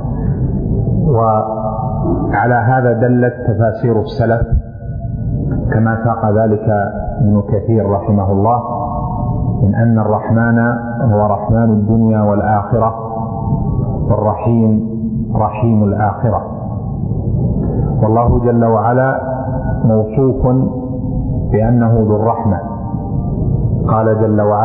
وعلى هذا دلت تفاسير السلف كما ساق ذلك ابن كثير رحمه الله، من أن الرحمن هو رحمن الدنيا والآخرة، والرحيم رحيم الآخرة. والله جل وعلا موصوف بأنه ذو الرحمة. قال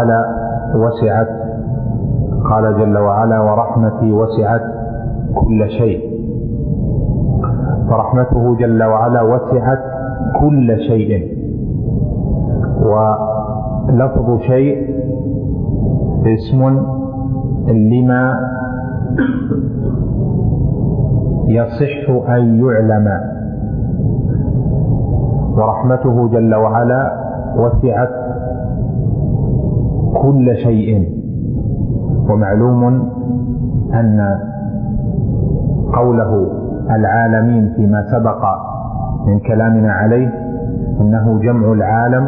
جل وعلا ورحمتي وسعت كل شيء. فرحمته جل وعلا وسعت كل شيء، ولفظ شيء اسم لما يصح أن يعلم، ورحمته جل وعلا وسعت كل شيء. ومعلوم أن قوله العالمين فيما سبق من كلامنا عليه إنه جمع العالم،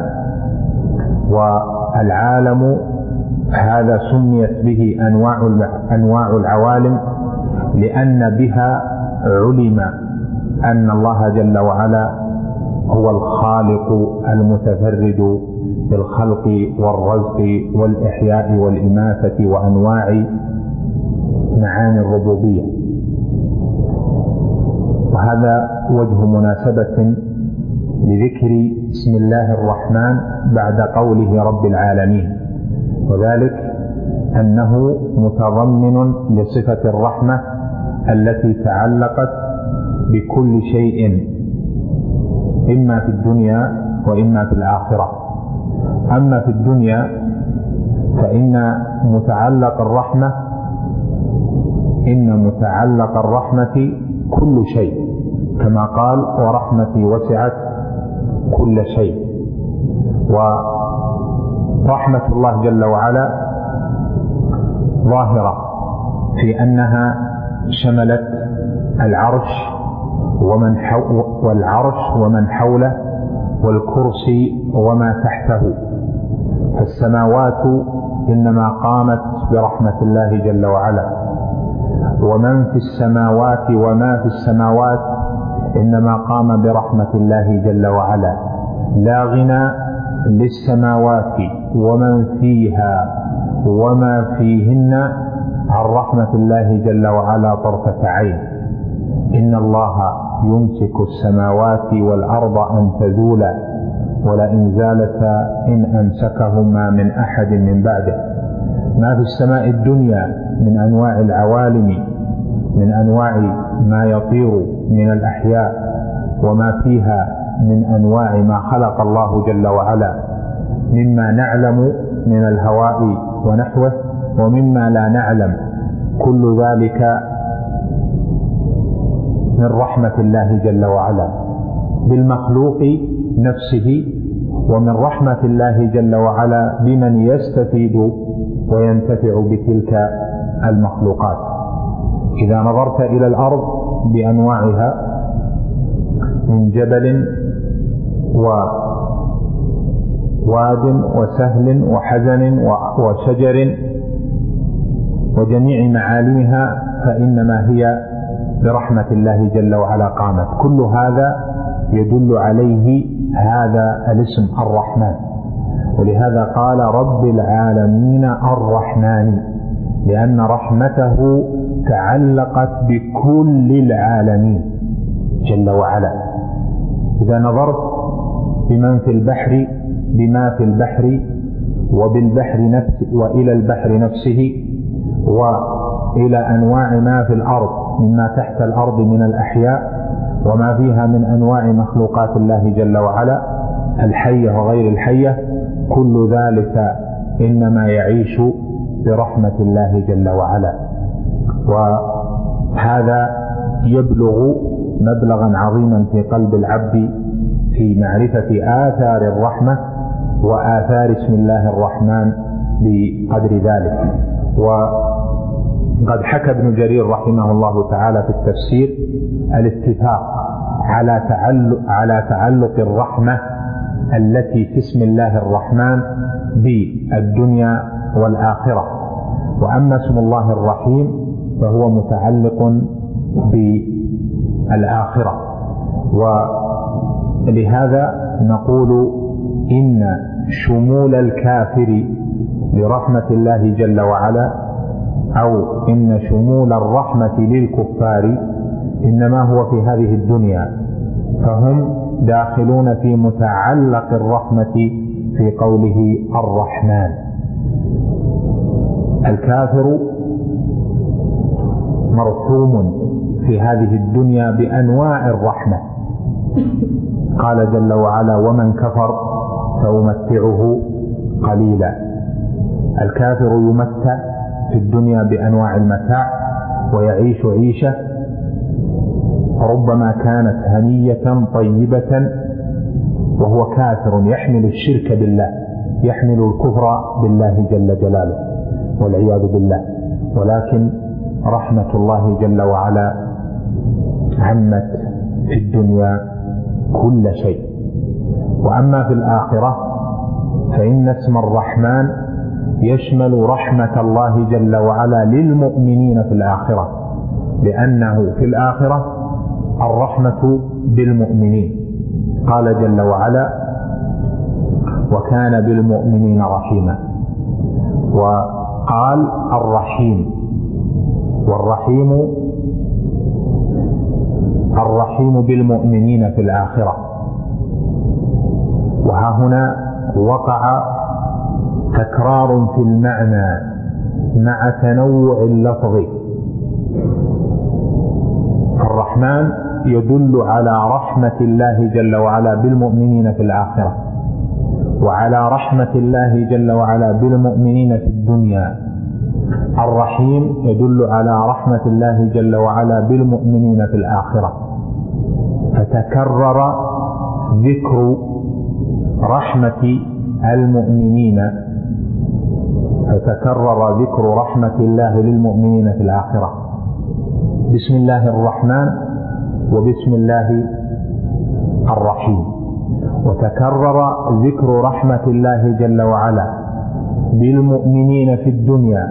والعالم هذا سميت به أنواع العوالم لأن بها علم أن الله جل وعلا هو الخالق المتفرد بالخلق والرزق والإحياء والإماتة وأنواع معاني الربوبية. وهذا وجه مناسبة لذكر اسم الله الرحمن بعد قوله رب العالمين، وذلك أنه متضمن لصفة الرحمة التي تعلقت بكل شيء إما في الدنيا وإما في الآخرة. أما في الدنيا فإن متعلق الرحمة كل شيء، كما قال ورحمتي وسعت كل شيء. ورحمة الله جل وعلا ظاهرة في أنها شملت العرش ومن حوله والكرسي وما تحته. فالسماوات إنما قامت برحمة الله جل وعلا، ومن في السماوات وما في السماوات إنما قام برحمة الله جل وعلا. لا غنى للسماوات ومن فيها وما فيهن عن رحمة الله جل وعلا طرفة عين. إن الله يمسك السماوات والأرض أن تزولا ولئن زالتا إن أمسكهما من أحد من بعده. ما في السماء الدنيا من أنواع العوالم، من أنواع ما يطير من الأحياء، وما فيها من أنواع ما خلق الله جل وعلا مما نعلم من الهواء ونحوه ومما لا نعلم، كل ذلك من رحمة الله جل وعلا بالمخلوق نفسه، ومن رحمة الله جل وعلا بمن يستفيد وينتفع بتلك المخلوقات. إذا نظرت إلى الأرض بأنواعها من جبل وواد وسهل وحزن وشجر وجميع معالمها فإنما هي برحمة الله جل وعلا قامت. كل هذا يدل عليه هذا الاسم الرحمن، ولهذا قال رب العالمين الرحمن، لأن رحمته تعلقت بكل العالمين جل وعلا. إذا نظرت بما في البحر وبالبحر نفسه وإلى البحر نفسه وإلى أنواع ما في الأرض مما تحت الأرض من الأحياء وما فيها من أنواع مخلوقات الله جل وعلا الحية وغير الحية، كل ذلك إنما يعيش برحمة الله جل وعلا. وهذا يبلغ مبلغا عظيما في قلب العبد في معرفة آثار الرحمة وآثار اسم الله الرحمن بقدر ذلك. وقد حكى ابن جرير رحمه الله تعالى في التفسير الاتفاق على تعلق الرحمة التي في اسم الله الرحمن بالدنيا والآخرة. وأما اسم الله الرحيم فهو متعلق بالآخرة. ولهذا نقول إن شمول الكافر لرحمة الله جل وعلا أو إن شمول الرحمة للكفار إنما هو في هذه الدنيا، فهم داخلون في متعلق الرحمة في قوله الرحمن. الكافر مرحوم في هذه الدنيا بأنواع الرحمة. قال جل وعلا ومن كفر فأمتعه قليلا. الكافر يمتع في الدنيا بأنواع المتاع ويعيش عيشة ربما كانت هنية طيبة وهو كافر يحمل الشرك بالله، يحمل الكفر بالله جل جلاله والعياذ بالله. ولكن رحمة الله جل وعلا عمت في الدنيا كل شيء. وأما في الآخرة فإن اسم الرحمن يشمل رحمة الله جل وعلا للمؤمنين في الآخرة، لأنه في الآخرة الرحمة بالمؤمنين. قال جل وعلا: وكان بالمؤمنين رحيما. وقال الرحيم، والرحيم بالمؤمنين في الآخرة. وها هنا وقع تكرار في المعنى مع تنوع اللفظ. فالرحمن يدل على رحمة الله جل وعلا بالمؤمنين في الآخرة، وعلى رحمة الله جل وعلا بالمؤمنين في الدنيا. الرحيم يدل على رحمة الله جل وعلا بالمؤمنين في الآخرة. فتكرر ذكر رحمة المؤمنين، فتكرر ذكر رحمة الله للمؤمنين في الآخرة بسم الله الرحمن وبسم الله الرحيم. وتكرر ذكر رحمة الله جل وعلا بالمؤمنين في الدنيا،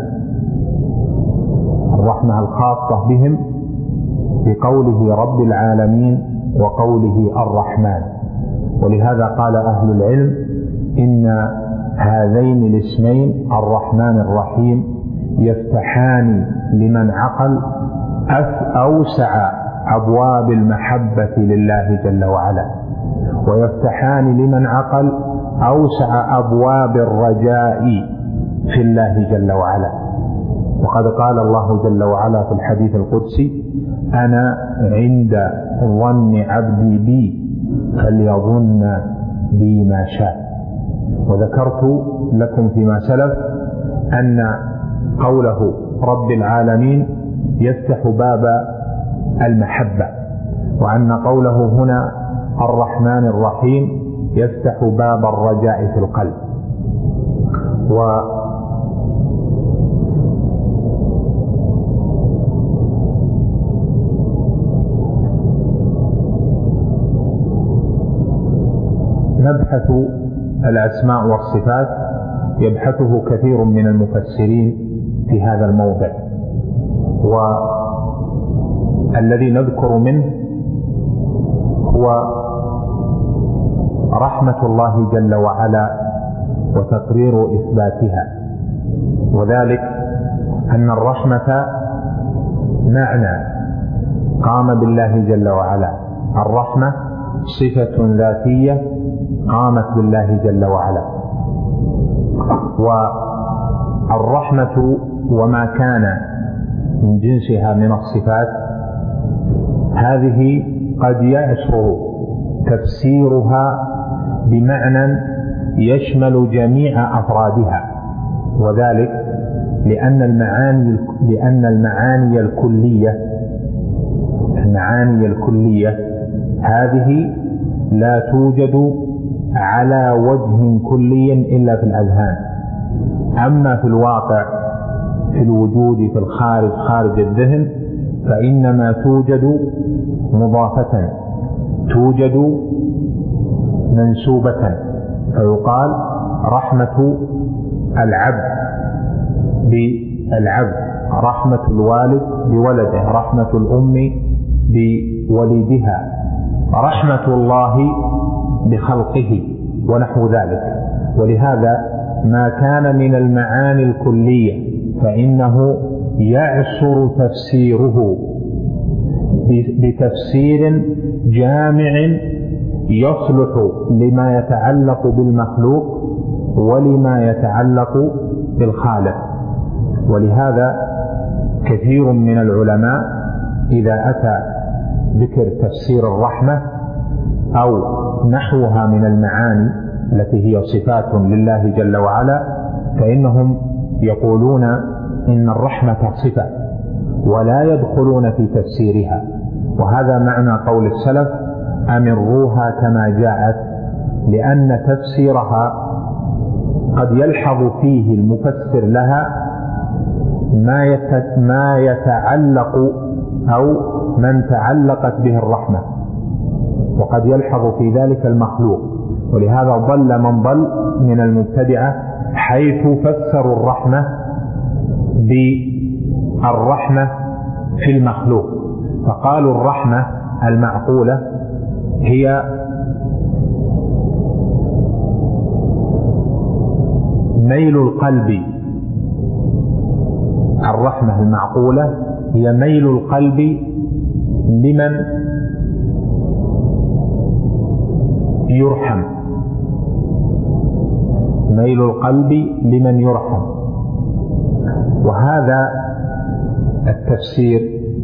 الرحمة الخاصة بهم، بقوله رب العالمين وقوله الرحمن. ولهذا قال أهل العلم إن هذين الاسمين الرحمن الرحيم يفتحان لمن عقل أوسع أبواب المحبة لله جل وعلا، ويفتحان لمن عقل أوسع أبواب الرجاء في الله جل وعلا. وقد قال الله جل وعلا في الحديث القدسي: أنا عند ظن عبدي بي فليظن بي ما شاء. وذكرت لكم فيما سلف أن قوله رب العالمين يفتح باب المحبة، وأن قوله هنا الرحمن الرحيم يفتح باب الرجاء في القلب. مبحث الأسماء والصفات يبحثه كثير من المفسرين في هذا الموضع، والذي نذكر منه هو رحمة الله جل وعلا وتقرير إثباتها. وذلك أن الرحمة معنى قام بالله جل وعلا، الرحمة صفة ذاتية قامت بالله جل وعلا. والرحمة وما كان من جنسها من الصفات هذه قد يعسر تفسيرها بمعنى يشمل جميع أفرادها، وذلك لأن المعاني الكلية هذه لا توجد على وجه كلي إلا في الأذهان. أما في الواقع في الوجود في الخارج خارج الذهن فإنما توجد مضافة، توجد منسوبة، فيقال رحمة العبد بالعبد، رحمة الوالد بولده، رحمة الأم بولدها، رحمة الله بخلقه ونحو ذلك. ولهذا ما كان من المعاني الكلية فإنه يعسر تفسيره بتفسير جامع يصلح لما يتعلق بالمخلوق ولما يتعلق بالخالق. ولهذا كثير من العلماء إذا أتى ذكر تفسير الرحمة أو نحوها من المعاني التي هي صفات لله جل وعلا، فإنهم يقولون إن الرحمة صفة ولا يدخلون في تفسيرها، وهذا معنى قول السلف: أمروها كما جاءت، لأن تفسيرها قد يلحظ فيه المفسر لها ما يتعلق أو من تعلقت به الرحمة، وقد يلحظ في ذلك المخلوق. ولهذا ضل من ضل من المبتدعة حيث فسروا الرحمة بالرحمة في المخلوق، فقالوا الرحمة المعقولة هي ميل القلب، الرحمة المعقولة هي ميل القلب لمن يرحم، ميل القلب لمن يرحم. وهذا التفسير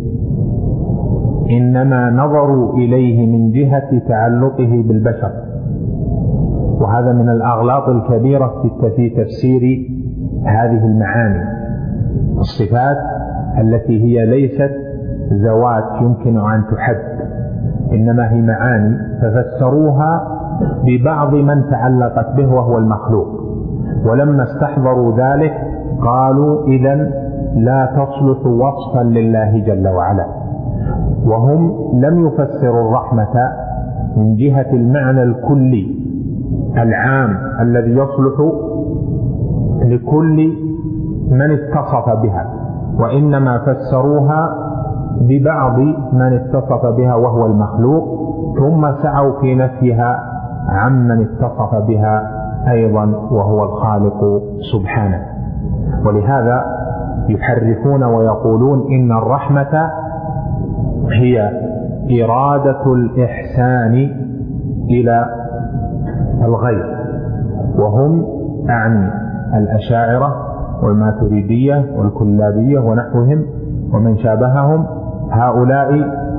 إنما نظروا إليه من جهة تعلقه بالبشر، وهذا من الأغلاط الكبيرة في تفسير هذه المعاني، الصفات التي هي ليست ذوات يمكن أن تحد، إنما هي معاني، ففسروها ببعض من تعلقت به وهو المخلوق، ولما استحضروا ذلك قالوا إذن لا تصلح وصفا لله جل وعلا. وهم لم يفسروا الرحمة من جهة المعنى الكلي العام الذي يصلح لكل من اتصف بها، وإنما فسروها ببعض من اتصف بها وهو المخلوق، ثم سعوا في نفيها عمن اتصف بها أيضا وهو الخالق سبحانه. ولهذا يحرفون ويقولون إن الرحمة هي إرادة الإحسان إلى الغير، وهم أعني الأشاعرة والماتريدية والكلابية ونحوهم ومن شابههم، هؤلاء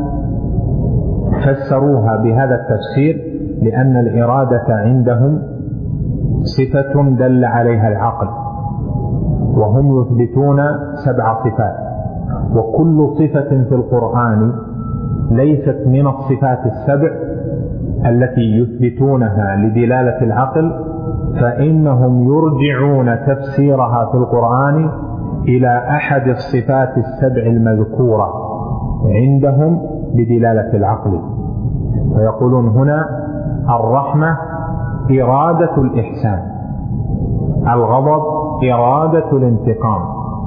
فسروها بهذا التفسير لأن الإرادة عندهم صفة دل عليها العقل، وهم يثبتون 7 صفات، وكل صفة في القرآن ليست من الصفات ال7 التي يثبتونها لدلالة العقل، فإنهم يرجعون تفسيرها في القرآن إلى أحد الصفات ال7 المذكورة عندهم بدلالة العقل، فيقولون هنا الرحمة إرادة الإحسان، الغضب إرادة الانتقام،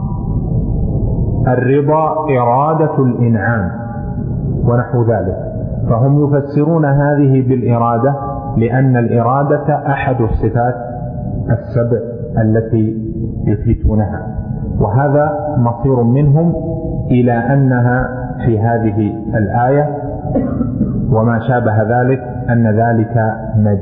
الرضا إرادة الإنعام ونحو ذلك. فهم يفسرون هذه بالإرادة لأن الإرادة أحد الصفات ال7 التي يثبتونها، وهذا مصير منهم إلى أنها في هذه الآية وما شابه ذلك أن ذلك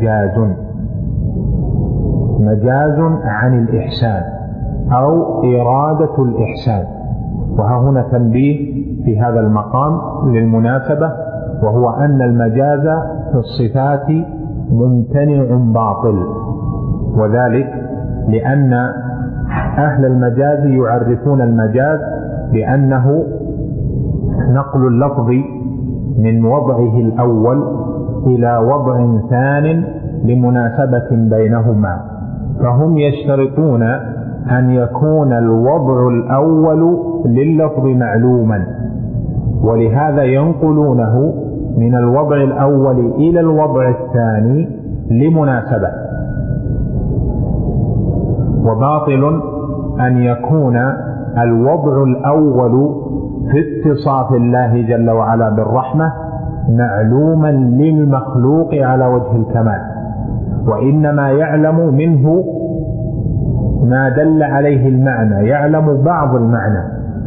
مجاز عن الإحسان أو إرادة الإحسان. وها هنا تنبيه في هذا المقام للمناسبة، وهو أن المجاز في الصفات ممتنع باطل، وذلك لأن أهل المجاز يعرفون المجاز بأنه نقل اللفظ من وضعه الأول إلى وضع ثان لمناسبة بينهما، فهم يشترطون أن يكون الوضع الأول لللفظ معلوما، ولهذا ينقلونه من الوضع الأول إلى الوضع الثاني لمناسبة. وباطل أن يكون الوضع الأول في اتصاف الله جل وعلا بالرحمة معلوما للمخلوق على وجه الكمال، وإنما يعلم منه ما دل عليه المعنى، يعلم بعض المعنى.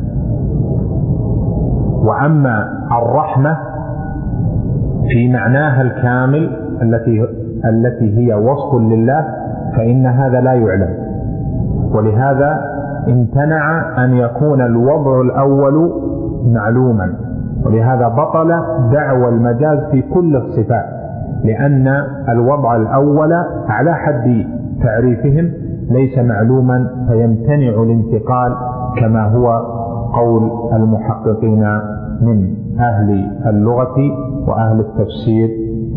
وأما الرحمة في معناها الكامل التي هي وصف لله فإن هذا لا يعلم، ولهذا امتنع أن يكون الوضع الأول معلوما، ولهذا بطل دعوى المجاز في كل الصفات، لأن الوضع الأول على حد تعريفهم ليس معلوما فيمتنع الانتقال كما هو قول المحققين من أهل اللغة وأهل التفسير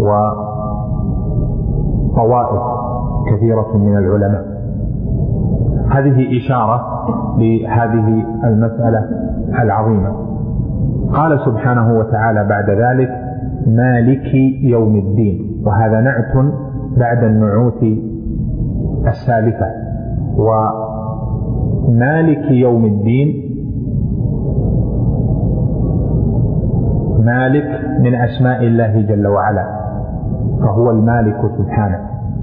وطوائف كثيرة من العلماء. هذه إشارة لهذه المسألة العظيمة. قال سبحانه وتعالى بعد ذلك مالك يوم الدين، وهذا نعت بعد النعوت السالفة. ومالك يوم الدين مالك من أسماء الله جل وعلا، فهو المالك سبحانه.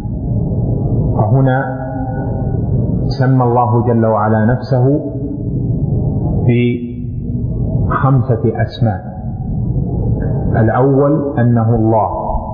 فهنا سمى الله جل وعلا نفسه ب5 أسماء. الأول أنه الله،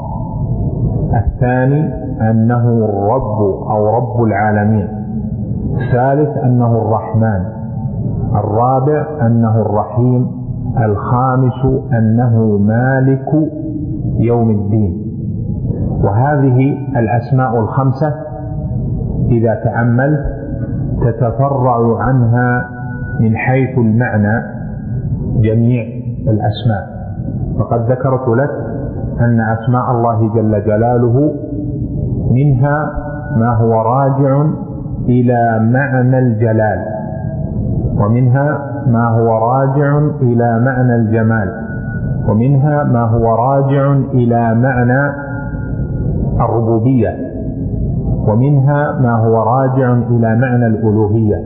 الثاني أنه الرب أو رب العالمين، الثالث أنه الرحمن، الرابع أنه الرحيم، الخامس أنه مالك يوم الدين. وهذه الأسماء ال5 إذا تأملت تتفرع عنها من حيث المعنى جميع الأسماء. فقد ذكرت لك أن أسماء الله جل جلاله منها ما هو راجع إلى معنى الجلال، ومنها ما هو راجع إلى معنى الجمال، ومنها ما هو راجع إلى معنى الربوبية، ومنها ما هو راجع إلى معنى الألوهية.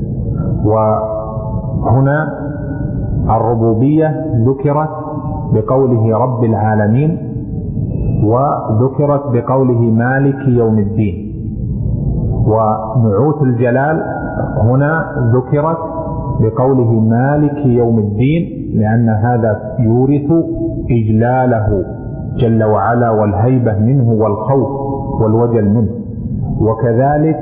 وهنا الربوبية ذكرت بقوله رب العالمين، وذكرت بقوله مالك يوم الدين. ونعوت الجلال هنا ذكرت بقوله مالك يوم الدين، لأن هذا يورث إجلاله جل وعلا والهيبة منه والخوف والوجل منه. وكذلك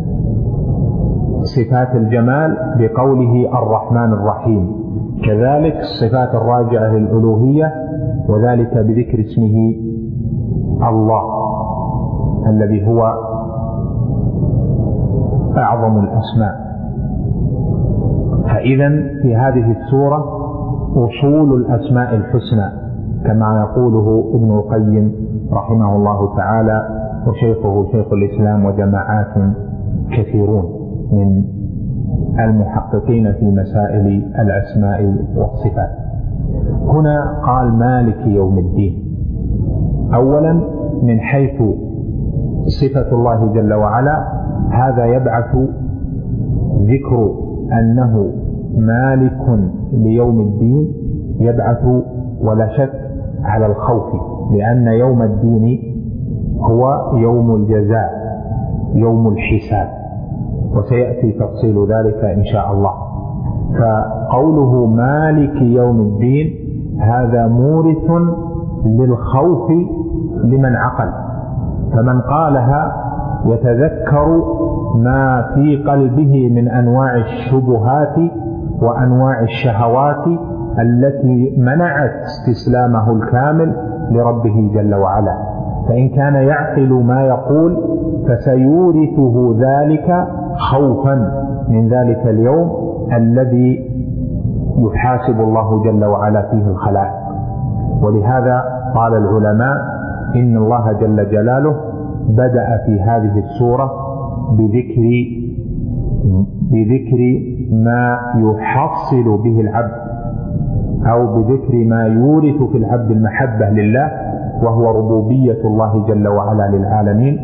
صفات الجمال بقوله الرحمن الرحيم، كذلك الصفات الراجعة للألوهية، وذلك بذكر اسمه الله الذي هو أعظم الأسماء. فإذا في هذه السورة أصول الأسماء الحسنى كما يقوله ابن القيم رحمه الله تعالى وشيخه شيخ الإسلام وجماعات كثيرون من المحققين في مسائل الأسماء والصفات. هنا قال مالك يوم الدين. أولا من حيث صفة الله جل وعلا هذا يبعث ذكر أنه مالك ليوم الدين، يبعث ولا شك على الخوف، لأن يوم الدين هو يوم الجزاء يوم الحساب، وسيأتي تفصيل ذلك إن شاء الله. فقوله مالك يوم الدين هذا مورث للخوف لمن عقل، فمن قالها يتذكر ما في قلبه من أنواع الشبهات وأنواع الشهوات التي منعت استسلامه الكامل لربه جل وعلا. فإن كان يعقل ما يقول فسيورثه ذلك خوفا من ذلك اليوم الذي يحاسب الله جل وعلا فيه الخلائق. ولهذا قال العلماء إن الله جل جلاله بدأ في هذه السورة بذكر ما يحصل به العبد، أو بذكر ما يورث في العبد المحبة لله، وهو ربوبية الله جل وعلا للعالمين.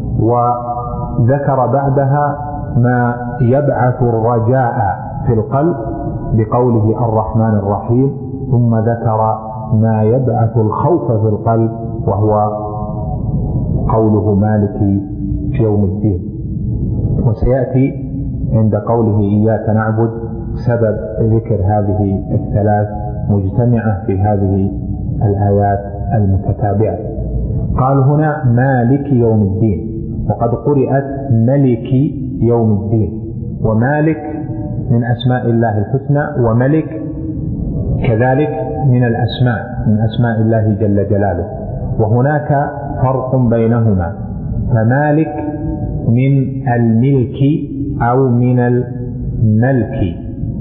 وذكر بعدها ما يبعث الرجاء في القلب بقوله الرحمن الرحيم، ثم ذكر ما يبعث الخوف في القلب وهو قوله مالك يوم الدين. وسيأتي عند قوله إياك نعبد سبب ذكر هذه الثلاث مجتمعة في هذه الآيات المتتابعة. قال هنا مالك يوم الدين، وقد قرأت ملك يوم الدين. ومالك من أسماء الله الحسنى، وملك كذلك من الأسماء من أسماء الله جل جلاله. وهناك فرق بينهما، فمالك من الملك أو من الملك،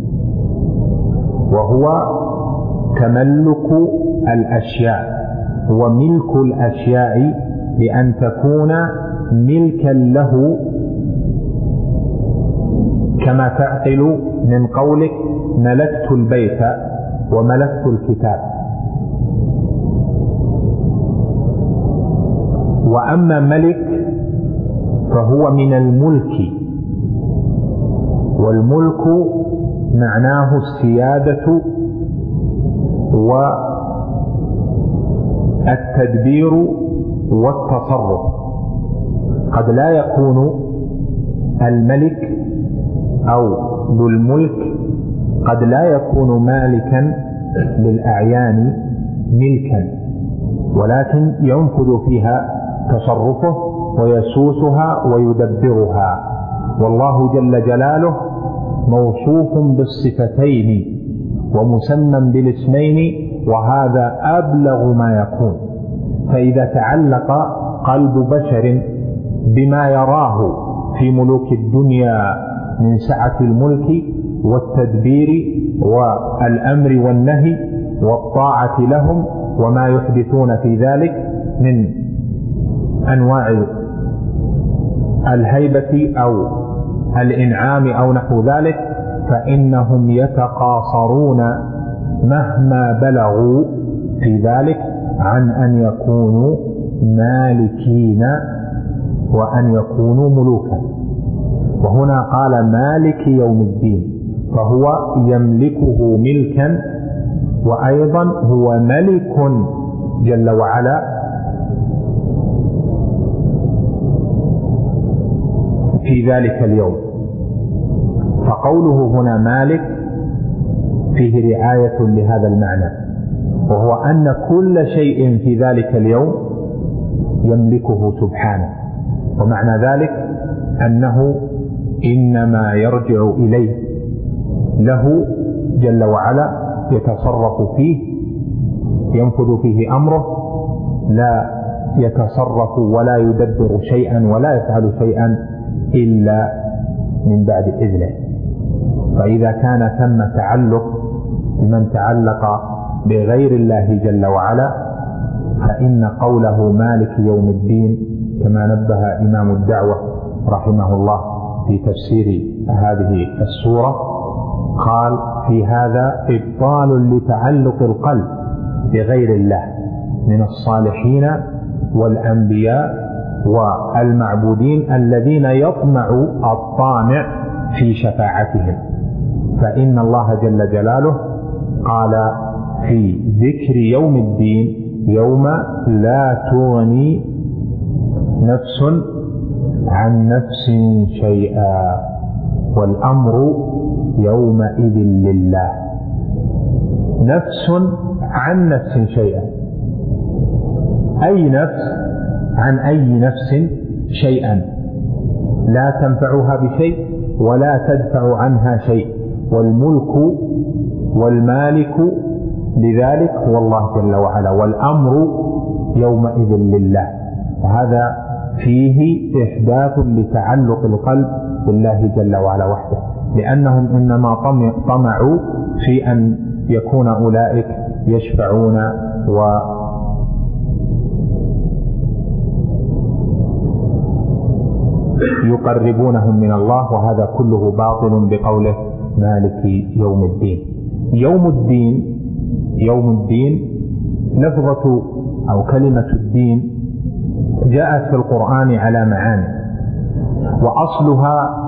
وهو تملك الأشياء، وملك الأشياء بأن تكون ملكا له، كما تعقل من قولك ملكت البيت وملكت الكتاب. وأما ملك فهو من الملك، والملك معناه السيادة والتدبير والتصرف. قد لا يكون الملك أو ذو الملك قد لا يكون مالكا للأعيان ملكا، ولكن ينفذ فيها تصرفه ويسوسها ويدبرها. والله جل جلاله موصوف بالصفتين ومسمى بالاسمين، وهذا أبلغ ما يكون. فإذا تعلق قلب بشر بما يراه في ملوك الدنيا من سعة الملك والتدبير والأمر والنهي والطاعة لهم وما يحدثون في ذلك من أنواع الهيبة أو الإنعام أو نحو ذلك، فإنهم يتقاصرون مهما بلغوا في ذلك عن أن يكونوا مالكين وأن يكونوا ملوكا. وهنا قال مالك يوم الدين، فهو يملكه ملكا، وأيضا هو ملك جل وعلا في ذلك اليوم. فقوله هنا مالك فيه رعاية لهذا المعنى، وهو أن كل شيء في ذلك اليوم يملكه سبحانه. ومعنى ذلك أنه إنما يرجع إليه، له جل وعلا يتصرف فيه، ينفذ فيه أمره، لا يتصرف ولا يدبر شيئا ولا يفعل شيئا إلا من بعد إذنه. فإذا كان ثم تعلق بمن تعلق بغير الله جل وعلا، فإن قوله مالك يوم الدين كما نبه إمام الدعوة رحمه الله في تفسير هذه السورة، قال في هذا إبطال لتعلق القلب بغير الله من الصالحين والأنبياء والمعبودين الذين يطمع الطامع في شفاعتهم. فإن الله جل جلاله قال في ذكر يوم الدين: يوم لا تغني نفس عن نفس شيئا والأمر يومئذ لله. نفس عن نفس شيئا، أي نفس عن أي نفس شيئا، لا تنفعها بشيء ولا تدفع عنها شيء، والملك والمالك لذلك هو الله جل وعلا، والأمر يومئذ لله. وهذا فيه إحداث لتعلق القلب بالله جل وعلا وحده، لأنهم إنما طمعوا في أن يكون أولئك يشفعون ويقربونهم من الله، وهذا كله باطل بقوله مالك يوم الدين. يوم الدين لفظة أو كلمة الدين جاءت في القرآن على معاني، وأصلها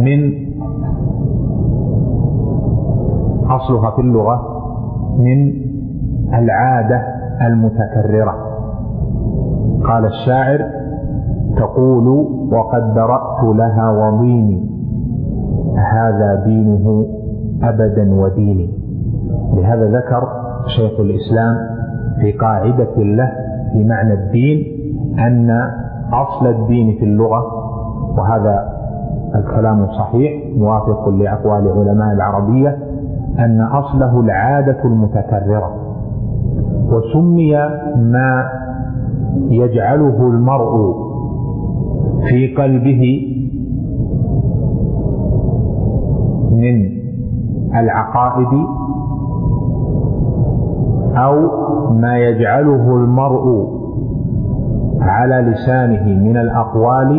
في اللغة من العادة المتكررة. قال الشاعر: تقول وقد درأت لها وضيني، هذا دينه أبدا وديني. لهذا ذكر شيخ الإسلام في قاعدة له في معنى الدين أن أصل الدين في اللغة، وهذا الكلام صحيح موافق لأقوال علماء العربية، أن أصله العادة المتكررة، وسمي ما يجعله المرء في قلبه من العقائد أو ما يجعله المرء على لسانه من الأقوال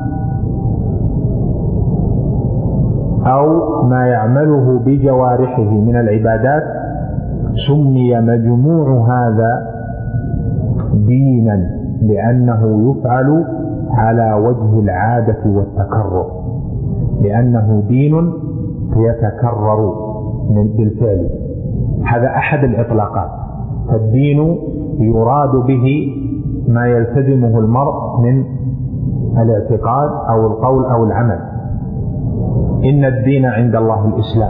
أو ما يعمله بجوارحه من العبادات، سمي مجموع هذا دينا لأنه يفعل على وجه العادة والتكرر، لأنه دين يتكرر بالفعل. هذا أحد الإطلاقات. فالدين يراد به ما يلتزمه المرء من الاعتقاد أو القول أو العمل. إن الدين عند الله الإسلام.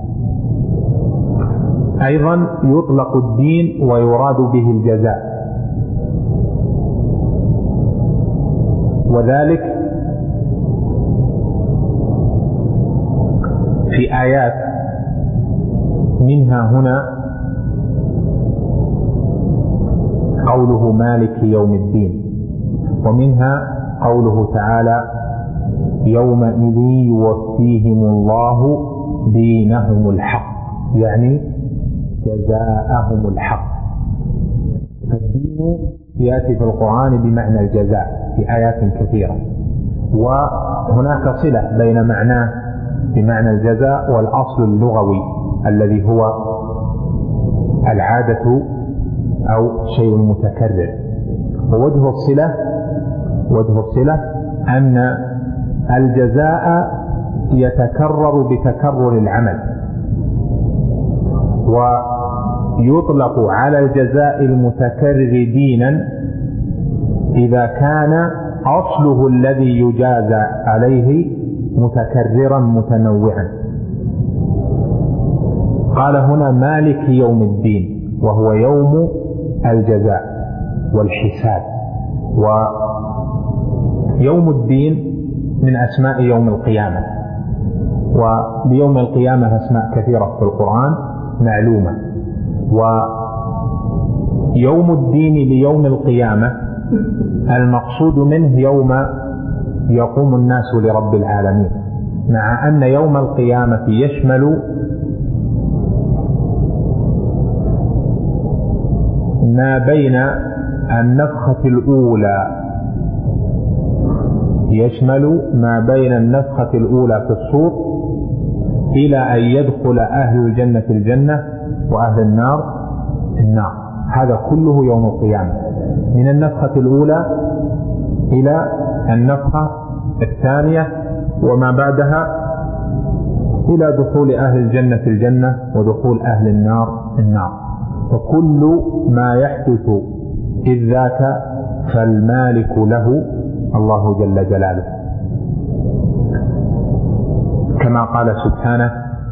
أيضا يطلق الدين ويراد به الجزاء، وذلك في آيات منها هنا قوله مالك يوم الدين، ومنها قوله تعالى يومئذ يوفيهم الله دينهم الحق، يعني جزاءهم الحق. فالدين يأتي في القرآن بمعنى الجزاء في آيات كثيرة، وهناك صلة بين معناه بمعنى الجزاء والأصل اللغوي الذي هو العادة أو شيء متكرر. ووجه الصلة أن الجزاء يتكرر بتكرر العمل، ويطلق على الجزاء المتكرر دينا إذا كان أصله الذي يجازى عليه متكررا متنوعا. قال هنا مالك يوم الدين، وهو يوم الجزاء والحساب. ويوم الدين من أسماء يوم القيامة، وبيوم القيامة أسماء كثيرة في القرآن معلومة. ويوم الدين ليوم القيامة المقصود منه يوم يقوم الناس لرب العالمين، مع أن يوم القيامة يشمل ما بين النفخة الأولى في الصور إلى أن يدخل أهل الجنة الجنة وأهل النار النار. هذا كله يوم القيامة، من النفخة الأولى إلى النفخة الثانية وما بعدها إلى دخول أهل الجنة الجنة ودخول أهل النار النار. وكل ما يحدث إذ ذاك فالمالك له الله جل جلاله، كما قال سبحانه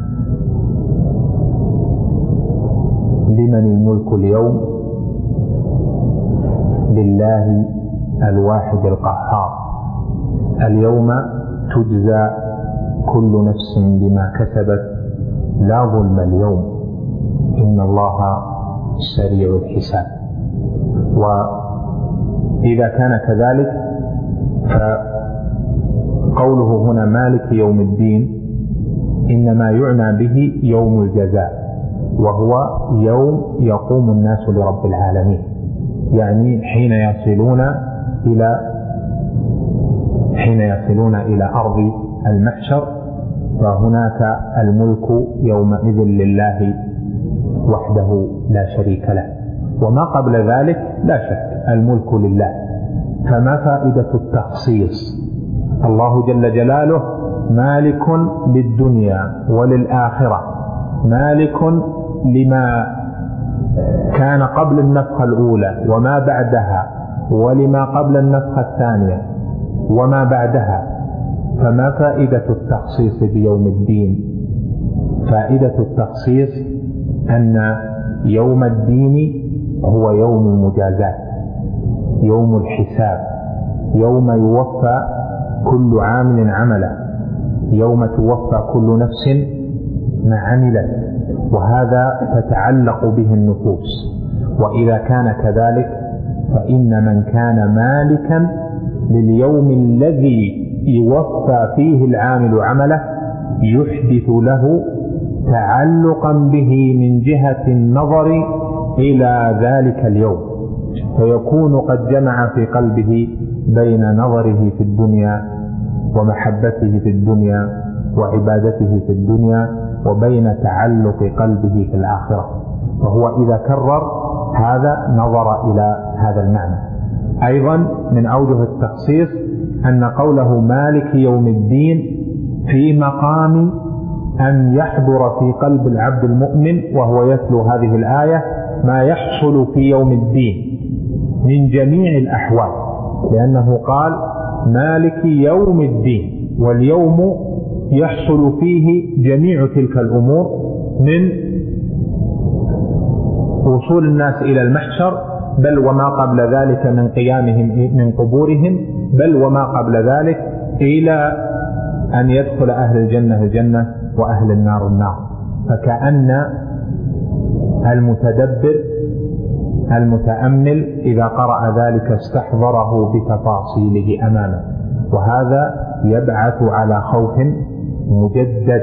لمن الملك اليوم لله الواحد القهار اليوم تجزى كل نفس بما كسبت لا ظلم اليوم إن الله سريع الحساب. وإذا كان كذلك فقوله هنا مالك يوم الدين إنما يعنى به يوم الجزاء، وهو يوم يقوم الناس لرب العالمين، يعني حين يصلون إلى أرض المحشر، فهناك الملك يومئذ لله وحده لا شريك له. وما قبل ذلك لا شك الملك لله. فما فائدة التخصيص؟ الله جل جلاله مالك للدنيا وللآخرة، مالك لما كان قبل النفخة الأولى وما بعدها، ولما قبل النفخة الثانية وما بعدها. فما فائدة التخصيص بيوم الدين؟ فائدة التخصيص أن يوم الدين هو يوم المجازات، يوم الحساب، يوم يوفى كل عامل عمله، يوم توفى كل نفس ما عملت، وهذا تتعلق به النفوس. وإذا كان كذلك فإن من كان مالكا لليوم الذي يوفى فيه العامل عمله يحدث له تعلقا به من جهة النظر إلى ذلك اليوم، فيكون قد جمع في قلبه بين نظره في الدنيا ومحبته في الدنيا وعبادته في الدنيا وبين تعلق قلبه في الآخرة، وهو إذا كرر هذا نظر إلى هذا المعنى. أيضا من أوجه التخصيص أن قوله مالك يوم الدين في مقام أن يحضر في قلب العبد المؤمن وهو يتلو هذه الآية ما يحصل في يوم الدين من جميع الأحوال، لأنه قال مالك يوم الدين، واليوم يحصل فيه جميع تلك الأمور من وصول الناس إلى المحشر، بل وما قبل ذلك من قيامهم من قبورهم، بل وما قبل ذلك إلى أن يدخل أهل الجنة الجنة وأهل النار النار. فكأن المتدبر المتأمل إذا قرأ ذلك استحضره بتفاصيله أمامه، وهذا يبعث على خوف مجدد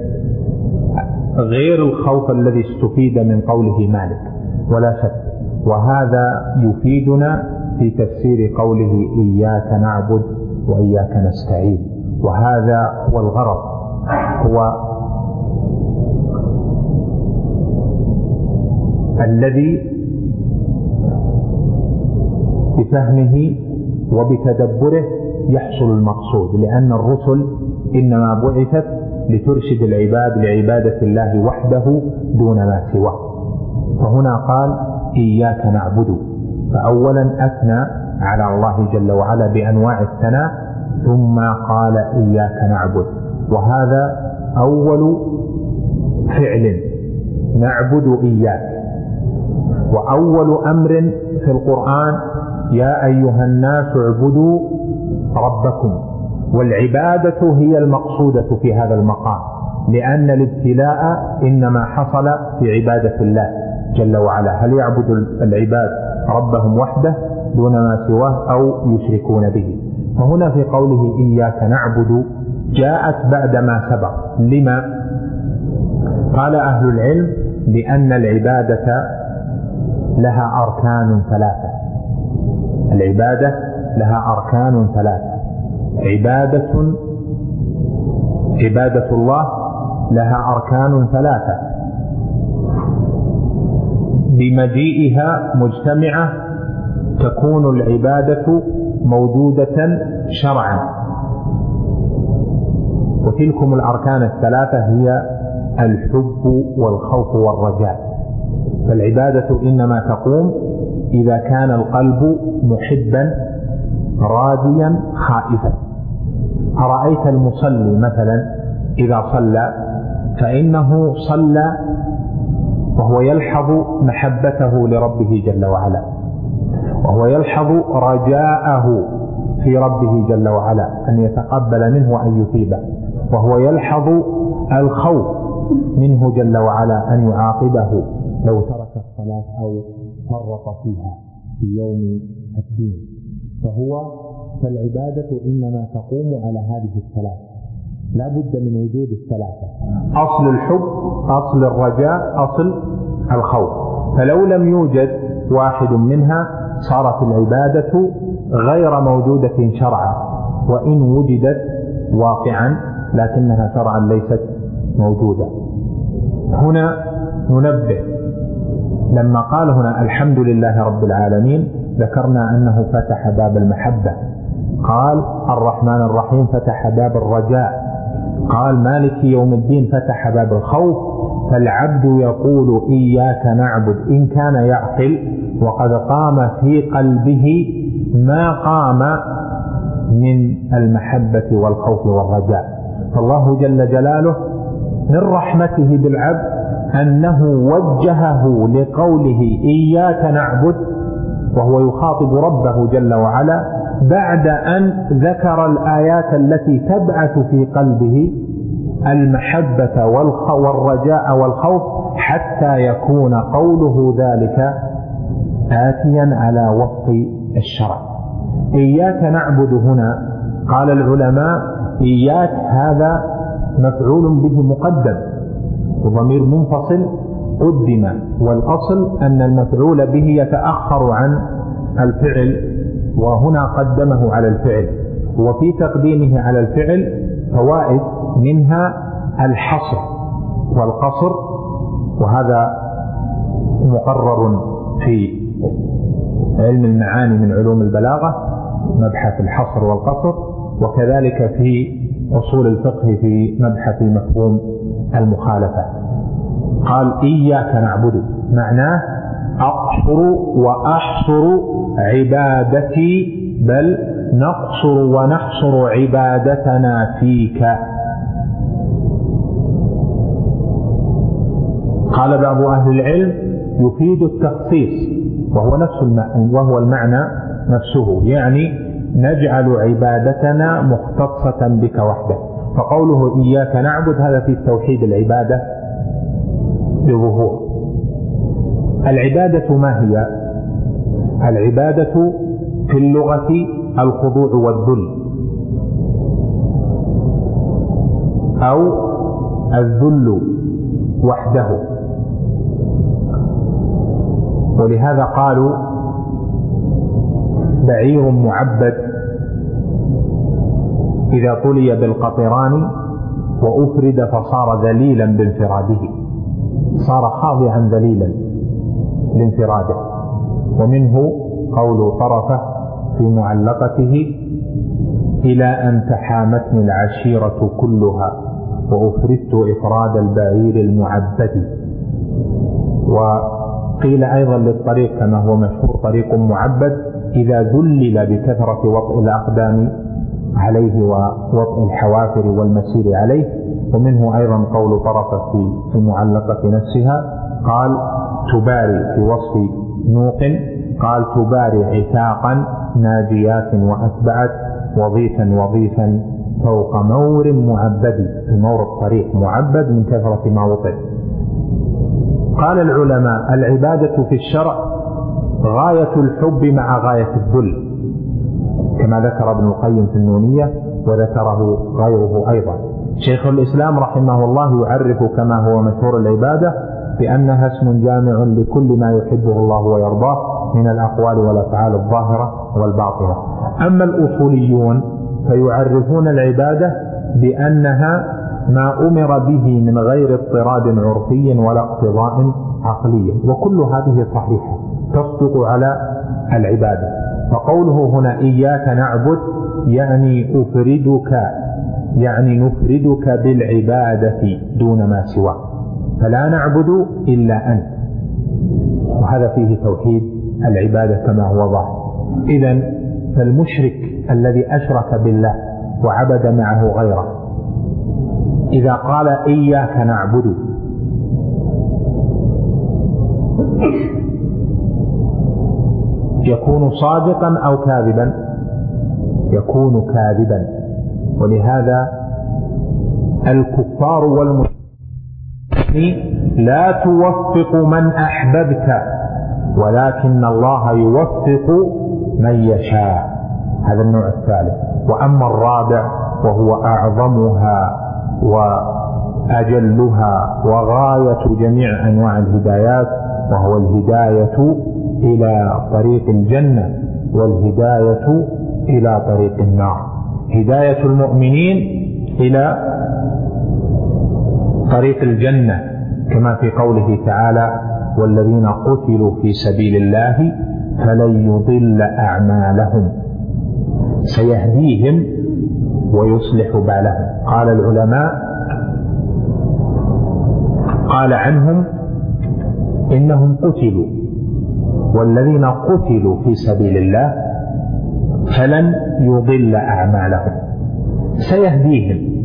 غير الخوف الذي استفيد من قوله مالك ولا شك. وهذا يفيدنا في تفسير قوله إياك نعبد وإياك نستعين، وهذا هو الغرض، هو الذي بفهمه وبتدبره يحصل المقصود، لأن الرسل إنما بعثت لترشد العباد لعبادة الله وحده دون ما سواه. فهنا قال إياك نعبد، فأولا أثنى على الله جل وعلا بأنواع الثناء، ثم قال إياك نعبد، وهذا أول فعل نعبد إياك. وأول أمر في القرآن يا أيها الناس اعبدوا ربكم، والعبادة هي المقصودة في هذا المقام، لأن الابتلاء إنما حصل في عبادة الله جل وعلا، هل يعبد العباد ربهم وحده دون ما سواه أو يشركون به. فهنا في قوله إياك نعبد جاءت بعد ما سبق. لما؟ قال أهل العلم لأن العبادة لها أركان ثلاثة. العبادة لها أركان ثلاثة، عبادة الله لها أركان ثلاثة بمجيئها مجتمعة تكون العبادة موجودة شرعا، وتلكم الأركان الثلاثة هي الحب والخوف والرجاء. فالعبادة إنما تقوم إذا كان القلب محبا راجيا خائفا. أرأيت المصلي مثلا إذا صلى فإنه صلى وهو يلحظ محبته لربه جل وعلا، وهو يلحظ رجاءه في ربه جل وعلا أن يتقبل منه وأن يثيبه، وهو يلحظ الخوف منه جل وعلا أن يعاقبه لو ترك الصلاة أو فرط فيها في يوم الدين. فالعبادة إنما تقوم على هذه الثلاثة، لا بد من وجود الثلاثة: أصل الحب، أصل الرجاء، أصل الخوف. فلو لم يوجد واحد منها صارت العبادة غير موجودة شرعا، وإن وجدت واقعا لكنها شرعا ليست موجودة. هنا ننبه، لما قال هنا الحمد لله رب العالمين ذكرنا أنه فتح باب المحبة، قال الرحمن الرحيم فتح باب الرجاء، قال مالك يوم الدين فتح باب الخوف. فالعبد يقول إياك نعبد إن كان يعقل وقد قام في قلبه ما قام من المحبة والخوف والرجاء. فالله جل جلاله من رحمته بالعبد أنه وجهه لقوله إياك نعبد وهو يخاطب ربه جل وعلا بعد أن ذكر الآيات التي تبعث في قلبه المحبة والرجاء والخوف، حتى يكون قوله ذلك آتيا على وفق الشرع. إياك نعبد هنا قال العلماء إياك هذا مفعول به مقدم وضمير منفصل قدم، والأصل أن المفعول به يتأخر عن الفعل، وهنا قدمه على الفعل. وفي تقديمه على الفعل فوائد، منها الحصر والقصر، وهذا مقرر في علم المعاني من علوم البلاغة، مبحث الحصر والقصر، وكذلك في أصول الفقه في مبحث مفهوم المخالفة. قال إياك نعبد معناه أقصر وأحصر عبادتي، بل نقصر ونحصر عبادتنا فيك. قال بعض أهل العلم يفيد التخصيص وهو المعنى نفسه، يعني نجعل عبادتنا مختصة بك وحدك. فقوله إياك نعبد هذا في توحيد العبادة بظهور. العبادة ما هي؟ العبادة في اللغة الخضوع والذل، أو الذل وحده. ولهذا قالوا بعير معبد إذا طلي بالقطران وأفرد فصار ذليلا بانفراده، صار خاضعا ذليلا لانفراده. ومنه قول طرفة في معلقته إلى أن تحامتني العشيرة كلها وأفردت إفراد البعير المعبد. وقيل أيضا للطريق كما هو مشهور طريق معبد إذا ذلل بكثرة وطئ الأقدام عليه ووطئ الحوافر والمسير عليه. ومنه أيضا قول طرفة في المعلقة نفسها قال تباري في وصف نوق، قال تباري عتاقا ناجيات وأتبعت وضيفا فوق مور معبد، في مور الطريق معبد من كثرة ما وطئ. قال العلماء العبادة في الشرع غاية الحب مع غاية الذل، كما ذكر ابن القيم في النونية وذكره غيره أيضا. شيخ الإسلام رحمه الله يعرف كما هو مشهور العبادة بأنها اسم جامع لكل ما يحبه الله ويرضاه من الأقوال والأفعال الظاهرة والباطنة. أما الأصوليون فيعرفون العبادة بأنها ما أمر به من غير اضطراد عرفي ولا اقتضاء عقلي، وكل هذه صحيحة تصدق على العبادة. فقوله هنا إياك نعبد يعني أفردك، يعني نفردك بالعبادة دون ما سواه، فلا نعبد إلا أنت. وهذا فيه توحيد العبادة كما هو ظاهر. إذن فالمشرك الذي أشرك بالله وعبد معه غيره إذا قال إياك نعبد يكون صادقا أو كاذبا؟ يكون كاذبا. ولهذا الكفار والمشركين لا توفق من أحببت ولكن الله يوفق من يشاء، هذا النوع الثالث. وأما الرابع وهو أعظمها وأجلها وغاية جميع أنواع الهدايات، وهو الهداية إلى طريق الجنة والهداية إلى طريق النار. هداية المؤمنين إلى طريق الجنة كما في قوله تعالى والذين قتلوا في سبيل الله فلن يضل أعمالهم سيهديهم ويصلح بالهم. قال العلماء قال عنهم إنهم قتلوا، والذين قتلوا في سبيل الله فلن يضل أعمالهم سيهديهم،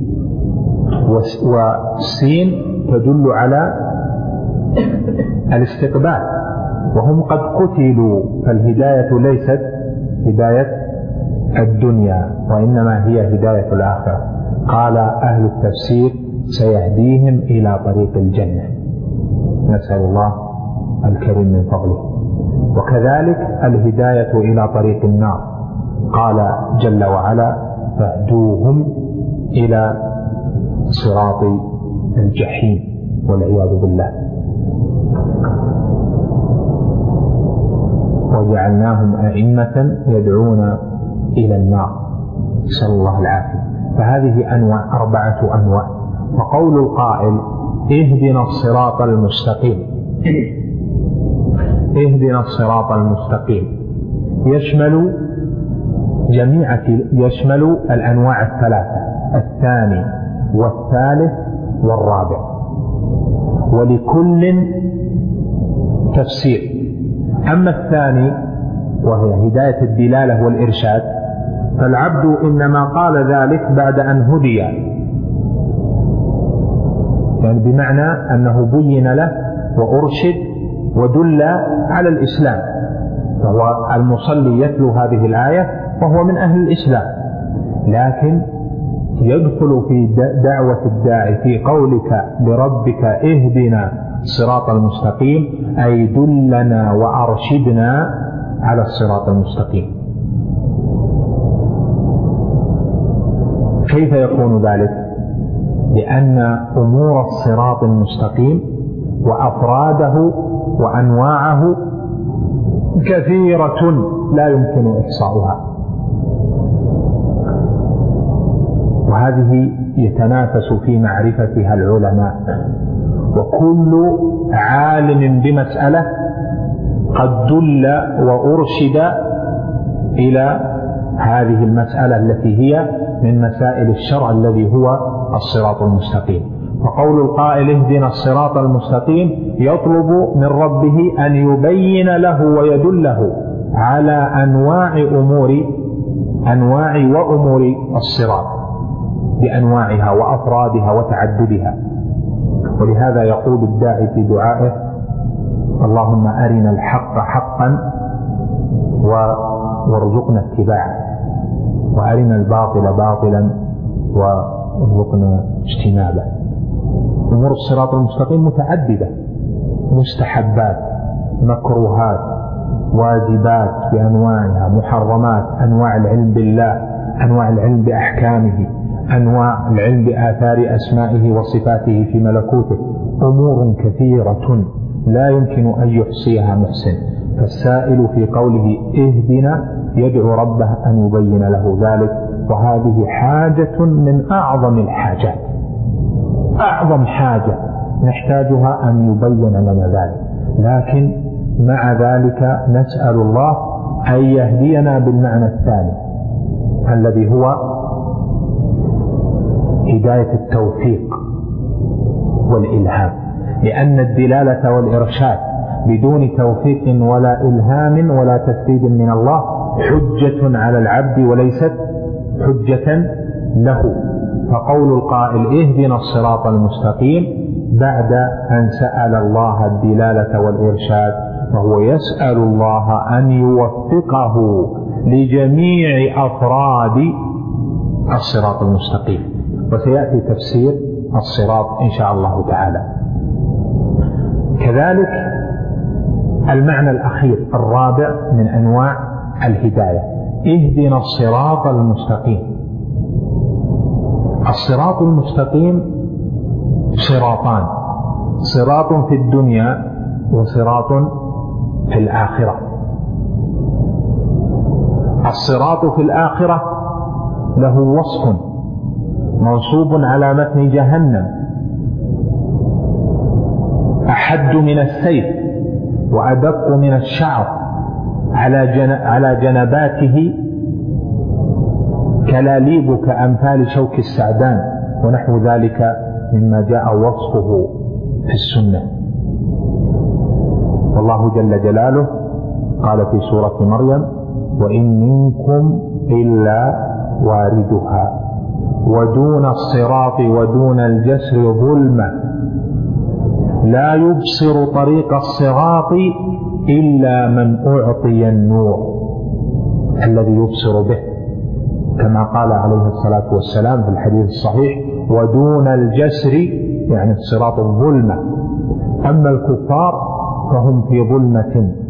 والسين تدل على الاستقبال، وهم قد قتلوا، فالهداية ليست هداية الدنيا وإنما هي هداية الآخرة. قال أهل التفسير سيهديهم إلى طريق الجنة، نسأل الله الكريم من فضله. وكذلك الهداية إلى طريق النار، قال جل وعلا: فاهدوهم إلى صراط الجحيم والعياذ بالله. وجعلناهم أئمة يدعون إلى النار، نسأل الله العافية. فهذه أنواع، 4 أنواع. وقول القائل: اهدنا الصراط المستقيم، اهدنا الصراط المستقيم، يشمل الأنواع 3، الثاني والثالث والرابع، ولكل تفسير. أما الثاني وهي هداية الدلالة والإرشاد، فالعبد إنما قال ذلك بعد أن هدي، يعني بمعنى أنه بين له وأرشد ودل على الإسلام، فهو المصلي يتلو هذه الآية وهو من أهل الإسلام، لكن يدخل في دعوة الداعي في قولك لربك اهدنا الصراط المستقيم، أي دلنا وأرشدنا على الصراط المستقيم. كيف يكون ذلك؟ لأن أمور الصراط المستقيم وأفراده وأنواعه كثيرة لا يمكن إحصاؤها، وهذه يتنافس في معرفتها العلماء، وكل عالم بمسألة قد دل وأرشد إلى هذه المسألة التي هي من مسائل الشرع الذي هو الصراط المستقيم. فقول القائل اهدنا الصراط المستقيم يطلب من ربه أن يبين له ويدله على أنواع وأمور الصراط بأنواعها وأفرادها وتعددها. ولهذا يقول الداعي في دعائه: اللهم أرنا الحق حقا وارزقنا اتباعه، وأرنا الباطل باطلا وارزقنا اجتنابه. أمور الصراط المستقيم متعددة: مستحبات، مكروهات، واجبات بأنواعها، محرمات، أنواع العلم بالله، أنواع العلم بأحكامه، أنواع العلم بآثار أسمائه وصفاته في ملكوته، أمور كثيرة لا يمكن أن يحصيها محسن. فالسائل في قوله اهدنا يدعو ربه أن يبين له ذلك، وهذه حاجة من أعظم الحاجات، أعظم حاجة نحتاجها أن يبين لنا ذلك. لكن مع ذلك نسأل الله أن يهدينا بالمعنى الثاني الذي هو هداية التوفيق والإلهام، لأن الدلالة والإرشاد بدون توفيق ولا إلهام ولا تسديد من الله حجة على العبد وليست حجة له. فقول القائل اهدنا الصراط المستقيم بعد أن سأل الله الدلالة والإرشاد، وهو يسأل الله أن يوفقه لجميع أفراد الصراط المستقيم، وسيأتي تفسير الصراط إن شاء الله تعالى. كذلك المعنى الأخير الرابع من أنواع الهداية: اهدنا الصراط المستقيم. الصراط المستقيم صراطان: صراط في الدنيا وصراط في الآخرة. الصراط في الآخرة له وصف منصوب على متن جهنم أحد من السيف وأدق من الشعر، على جنباته كلاليب كأمثال شوك السعدان ونحو ذلك مما جاء وصفه في السنة. والله جل جلاله قال في سورة مريم: وإن منكم إلا واردها ودون الصراط ودون الجسر ظلمة لا يبصر طريق الصراط إلا من أعطي النور الذي يبصر به، كما قال عليه الصلاة والسلام في الحديث الصحيح: ودون الجسر يعني الصراط الظلمة. أما الكفار فهم في ظلمة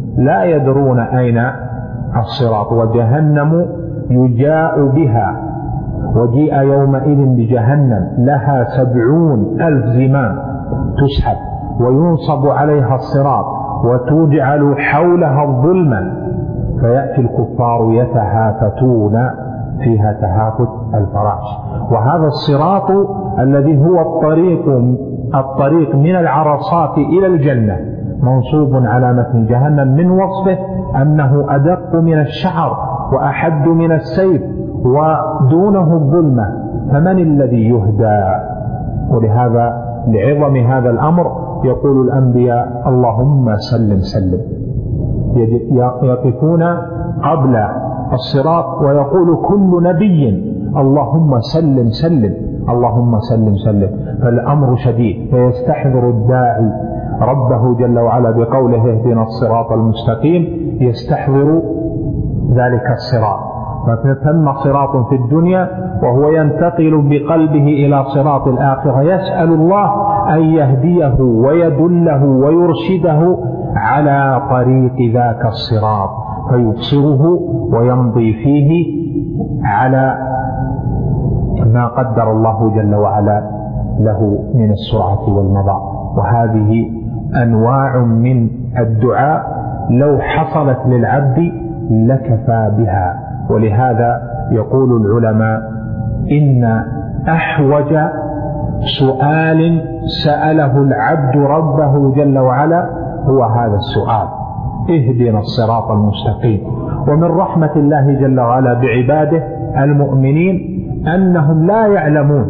لا يدرون أين الصراط. وجهنم يجاء بها، وجيء يومئذ بجهنم لها 70,000 زمام تسحب وينصب عليها الصراط وتجعل حولها الظلمة، فيأتي الكفار يتهافتون فيها تهافت الفراش. وهذا الصراط الذي هو الطريق من العرصات إلى الجنة منصوب على متن جهنم، من وصفه أنه أدق من الشعر وأحد من السيف ودونه الظلمة، فمن الذي يهدى؟ ولهذا لعظم هذا الأمر يقول الأنبياء اللهم سلم سلم، يقفون قبل الصراط ويقول كل نبي اللهم سلم سلم اللهم سلم سلم. فالأمر شديد، فيستحضر الداعي ربه جل وعلا بقوله اهدنا الصراط المستقيم، يستحضر ذلك الصراط. فتم صراط في الدنيا وهو ينتقل بقلبه إلى صراط الآخرة، يسأل الله أن يهديه ويدله ويرشده على طريق ذاك الصراط فيبصره ويمضي فيه على ما قدر الله جل وعلا له من السرعة والمضاء. وهذه أنواع من الدعاء لو حصلت للعبد لكفى بها. ولهذا يقول العلماء إن أحوج سؤال سأله العبد ربه جل وعلا هو هذا السؤال، اهدنا الصراط المستقيم. ومن رحمة الله جل وعلا بعباده المؤمنين أنهم لا يعلمون،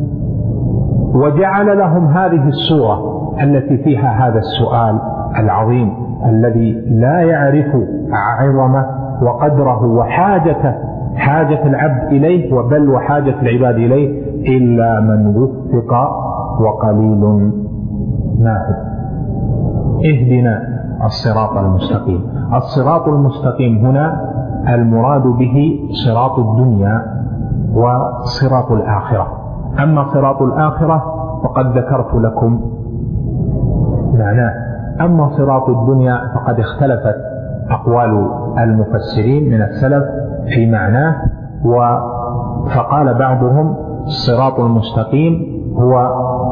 وجعل لهم هذه السورة التي فيها هذا السؤال العظيم الذي لا يعرف عظمه وقدره وحاجته، حاجة العبد إليه وبل وحاجة العباد إليه إلا من وفق وقليل ماهد. اهدنا الصراط المستقيم. الصراط المستقيم هنا المراد به صراط الدنيا وصراط الآخرة. أما صراط الآخرة فقد ذكرت لكم معناه، أما صراط الدنيا فقد اختلفت أقوال المفسرين من السلف في معناه. فقال بعضهم الصراط المستقيم هو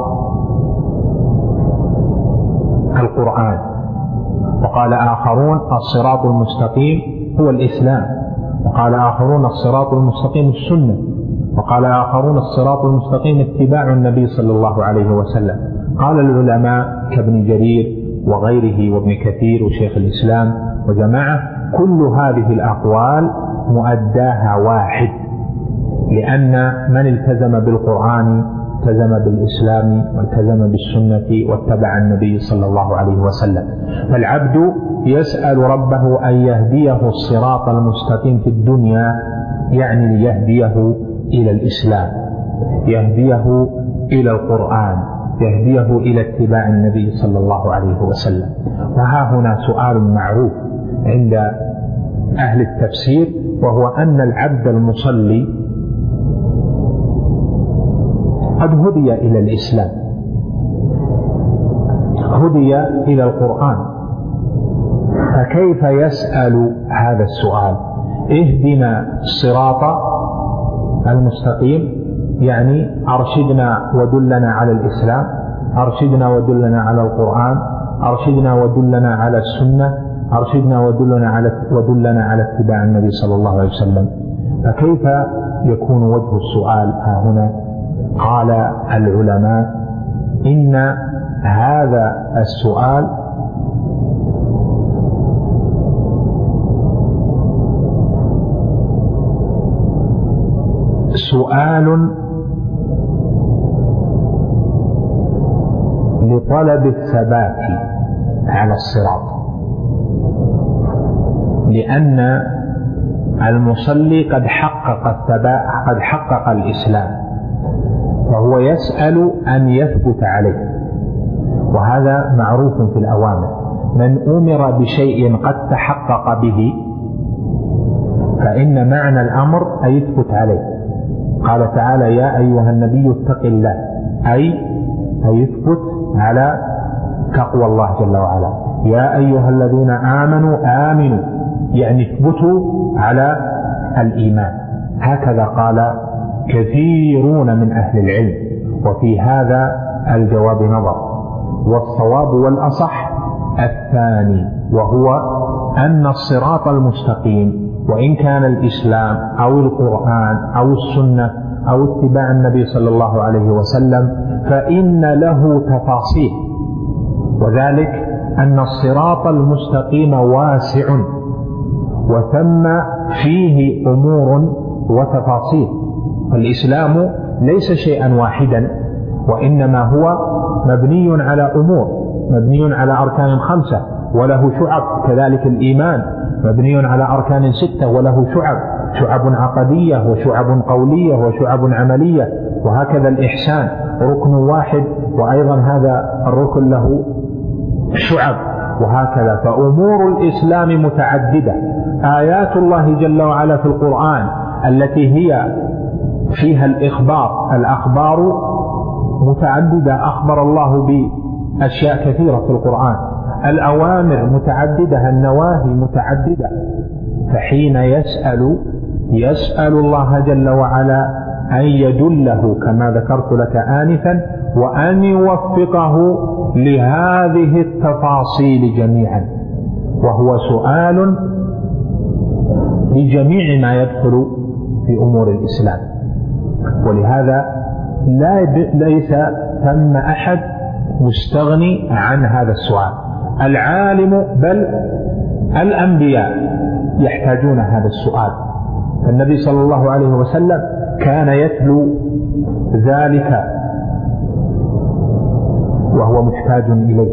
القرآن، وقال آخرون الصراط المستقيم هو الإسلام، وقال آخرون الصراط المستقيم السنة، وقال آخرون الصراط المستقيم اتباع النبي صلى الله عليه وسلم. قال العلماء كابن جرير وغيره وابن كثير وشيخ الإسلام وجماعة كل هذه الأقوال مؤداها واحد، لأن من التزم بالقرآن التزم بالإسلام والتزم بالسنة واتبع النبي صلى الله عليه وسلم. فالعبد يسأل ربه أن يهديه الصراط المستقيم في الدنيا، يعني ليهديه إلى الإسلام، يهديه إلى القرآن، يهديه إلى اتباع النبي صلى الله عليه وسلم. وها هنا سؤال معروف عند أهل التفسير، وهو أن العبد المصلي قد هدي إلى الإسلام، هدي إلى القرآن، فكيف يسأل هذا السؤال اهدنا الصراط المستقيم؟ يعني أرشدنا ودلنا على الإسلام، أرشدنا ودلنا على القرآن، أرشدنا ودلنا على السنة، أرشدنا ودلنا على اتباع النبي صلى الله عليه وسلم. فكيف يكون وجه السؤال ها هنا؟ قال العلماء إن هذا السؤال سؤال لطلب الثبات على الصراط، لأن المصلي قد حقق الثبات، قد حقق الإسلام، فهو يسأل أن يثبت عليه. وهذا معروف في الأوامر، من أمر بشيء قد تحقق به فإن معنى الأمر أن يثبت عليه. قال تعالى يا أيها النبي اتق الله، أي يثبت على تقوى الله جل وعلا. يا أيها الذين آمنوا آمنوا، يعني اثبتوا على الإيمان. هكذا قال كثيرون من أهل العلم، وفي هذا الجواب نظر، والصواب والأصح الثاني، وهو أن الصراط المستقيم وإن كان الإسلام أو القرآن أو السنة أو اتباع النبي صلى الله عليه وسلم فإن له تفاصيل، وذلك أن الصراط المستقيم واسع وثم فيه أمور وتفاصيل. الإسلام ليس شيئا واحدا، وإنما هو مبني على أمور، مبني على أركان 5 وله شعب، كذلك الإيمان مبني على أركان 6 وله شعب عقدية وشعب قولية وشعب عملية، وهكذا الإحسان ركن واحد وأيضا هذا الركن له شعب، وهكذا. فأمور الإسلام متعددة. آيات الله جل وعلا في القرآن التي هي فيها الأخبار متعددة، أخبر الله بأشياء كثيرة في القرآن. الأوامر متعددة، النواهي متعددة. فحين يسأل الله جل وعلا أن يدله كما ذكرت لك آنفا، وأن يوفقه لهذه التفاصيل جميعا، وهو سؤال لجميع ما يدخل في أمور الإسلام. ولهذا ليس ثم أحد مستغني عن هذا السؤال. العالم بل الأنبياء يحتاجون هذا السؤال. فالنبي صلى الله عليه وسلم كان يتلو ذلك وهو محتاج إليه،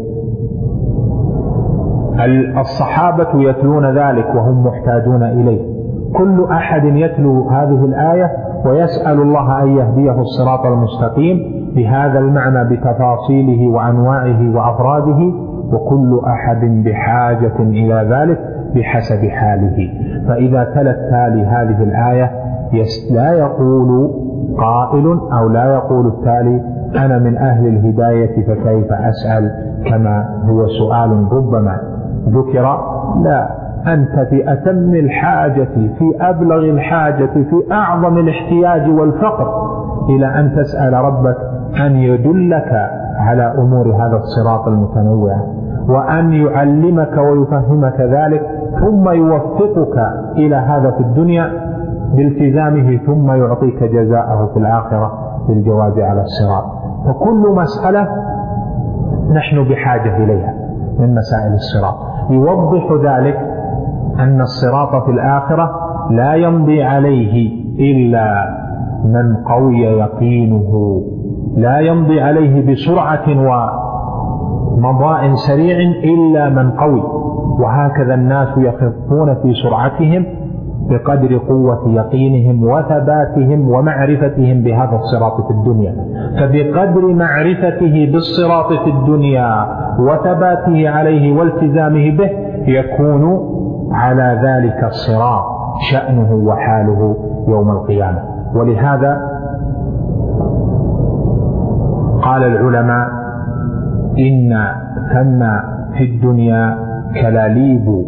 الصحابة يتلون ذلك وهم محتاجون إليه. كل أحد يتلو هذه الآية ويسأل الله أن يهديه الصراط المستقيم بهذا المعنى بتفاصيله وأنواعه وأفراده، وكل أحد بحاجة إلى ذلك بحسب حاله. فإذا تلا التالي هذه الآية لا يقول قائل أو لا يقول التالي أنا من أهل الهداية فكيف أسأل، كما هو سؤال ربما ذكر. لا، أنت في أتم الحاجة، في أبلغ الحاجة، في أعظم الاحتياج والفقر إلى أن تسأل ربك أن يدلك على أمور هذا الصراط المتنوع، وأن يعلمك ويفهمك ذلك، ثم يوفقك إلى هذا في الدنيا بالتزامه، ثم يعطيك جزاءه في الآخرة بالجواز على الصراط. فكل مسألة نحن بحاجة إليها من مسائل الصراط. يوضح ذلك أن الصراط في الآخرة لا يمضي عليه إلا من قوي يقينه، لا يمضي عليه بسرعة ومضاء سريع إلا من قوي. وهكذا الناس يخفون في سرعتهم بقدر قوة يقينهم وثباتهم ومعرفتهم بهذا الصراط في الدنيا. فبقدر معرفته بالصراط في الدنيا وثباته عليه والتزامه به يكون على ذلك الصراط شأنه وحاله يوم القيامة. ولهذا قال العلماء إن ثم في الدنيا كلاليب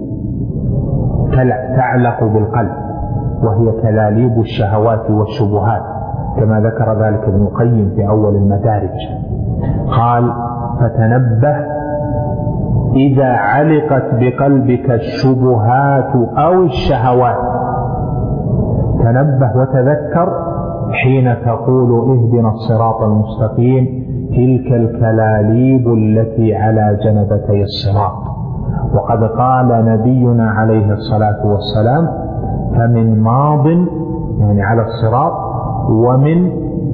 تعلق بالقلب، وهي كلاليب الشهوات والشبهات، كما ذكر ذلك ابن القيم في أول المدارج. قال فتنبه إذا علقت بقلبك الشبهات أو الشهوات، تنبه وتذكر حين تقول اهدنا الصراط المستقيم، تلك الكلاليب التي على جنبتي الصراط. وقد قال نبينا عليه الصلاة والسلام فمن ماض يعني على الصراط، ومن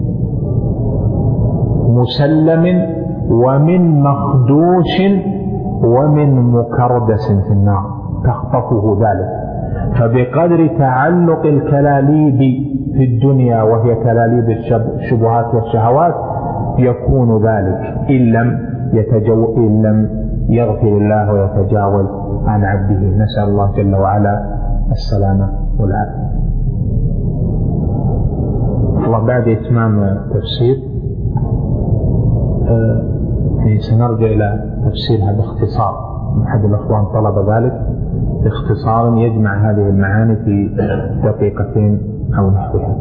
مسلم، ومن مخدوش، ومن مكردس في النار تخطفه ذلك. فبقدر تعلق الكلاليب في الدنيا وهي كلاليب الشبهات والشهوات يكون ذلك إن لم يغفر الله ويتجاوز عن عبده. نسأل الله جل وعلا السلامة والعافية. الله بعد إتمام التفسير سنرجع إلى تفسيرها باختصار. أحد الأخوان طلب ذلك باختصار يجمع هذه المعاني في دقيقتين أو نحوها.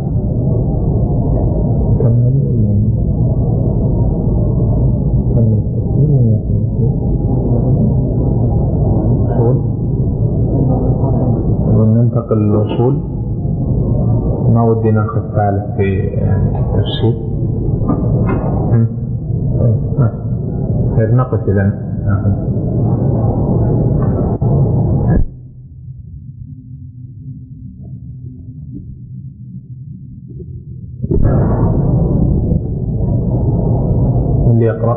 وننتقل للوصول. ما ودي ناخذ ثالث في التفسير. نقف إذن. اللي يقرأ.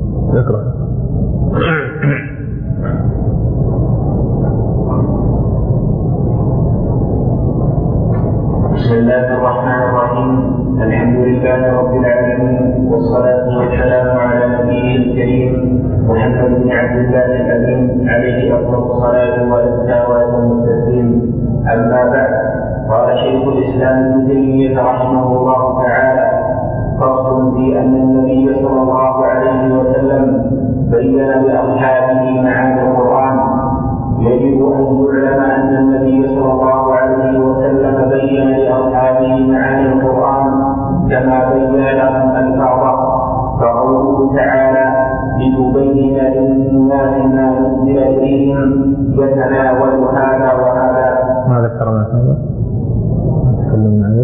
بسم الله الرحمن الرحيم. الحمد لله رب العالمين، والصلاة والسلام على نبيه الكريم محمد بن عبد الله الأمين عليه أفضل الصلاة والسلام والتسليم. أما بعد، قال شيخ الإسلام ابن تيمية رحمه الله تعالى: فصل في أن النبي صلى الله عليه وسلم بين لأصحابه معاني القرآن. يجب أن يعلم أن النبي صلى الله عليه وسلم بين لأصحابه معاني القرآن كما بين لهم ألفاظه، فقوله تعالى: لتبين للناس ما نزل إليهم يتناول هذا وهذا. ما ذكرنا هذا؟ تكلمنا عنه.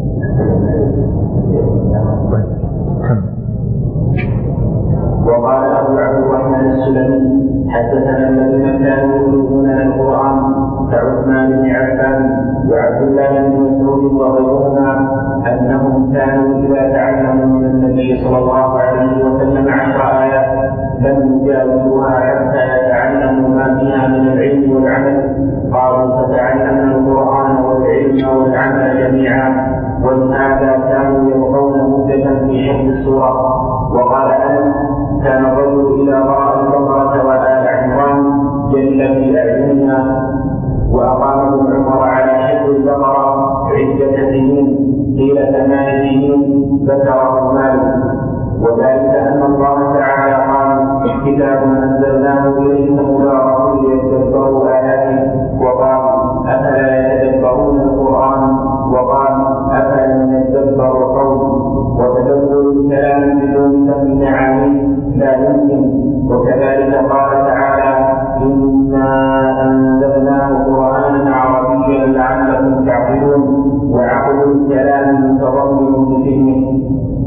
وقال أبو عبد الرحمن السلمي: حدثنا الذين كانوا يتلون القرآن كعثمان بن عفان وعبد الله بن مسعود وغيرهما أنهم كانوا إذا تعلموا من النبي صلى الله عليه وسلم 10 آيات لم يجاوزوها حتى يتعلموا ما فيها من العلم والعمل. قالوا: فتعلمنا القرآن والعلم والعمل جميعا، ولهذا كانوا يبقون مدة في حفظ السورة. وقال أنس: كان الرجل إذا قرأ البقرة وآل عمران جل في أعيننا. وأقام ابن عمر على حفظ البقرة عدة سنين، قيل 8 سنين، ذكره مالك. وذلك أن الله تعالى قال: كتاب أنزلناه إليك مبارك ليتدبروا آياته. وقال: أفلا يتدبرون القرآن؟ وقال: أفلا يتدبروا القول؟ وتدبر الكلام بدون فهم معانيه لا يمكن. وكذلك قال تعالى: إنا أنزلناه قرآنا عربيا لعلكم تعقلون. وعقل الكلام متضمن لفهمه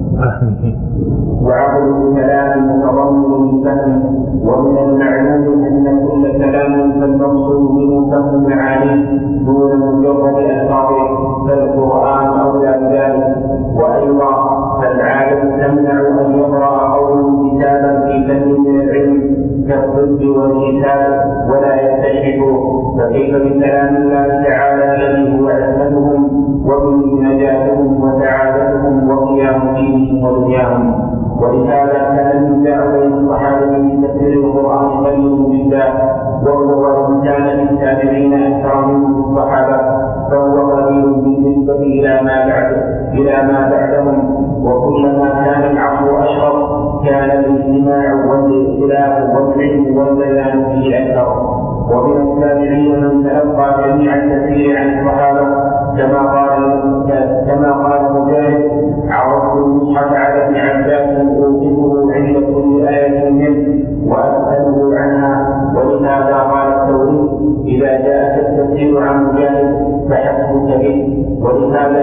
ومن المعلوم أن كل كلام فالمقصود منه فهم معانيه دون مجرد ألفاظه، فالقرآن أولى بذلك. وأيضا فالعالم تمنع أن يقرأ قوم كتابا في فن من العلم كالطب والحساب ولا يستشركه، فكيف بكلام الله تعالى الذي هو عصمتهم وبه نجاتهم وسعادتهم وقيام دينهم ودنياهم. ولهذا كان النزاع بين الصحابة في تفسير القرآن قليل جدا، وإن كان للتابعين أكثر منهم الصحابة فهو قليل بالنسبة إلى ما بعدهم. وكلما كان العصر أشرف كان الاجتماع والائتلاف والعلم والبيان فيه أكثر. ومن التابعين من تلقى جميع التفسير عن الصحابة كما قال مجاهد: عرضت المصحف على ابن عباس أوقفه عند كل آية منه وأسأله عنها. ولهذا قال الثوري: إذا جاءك التفسير عن مجاهد فحسبك به. ولهذا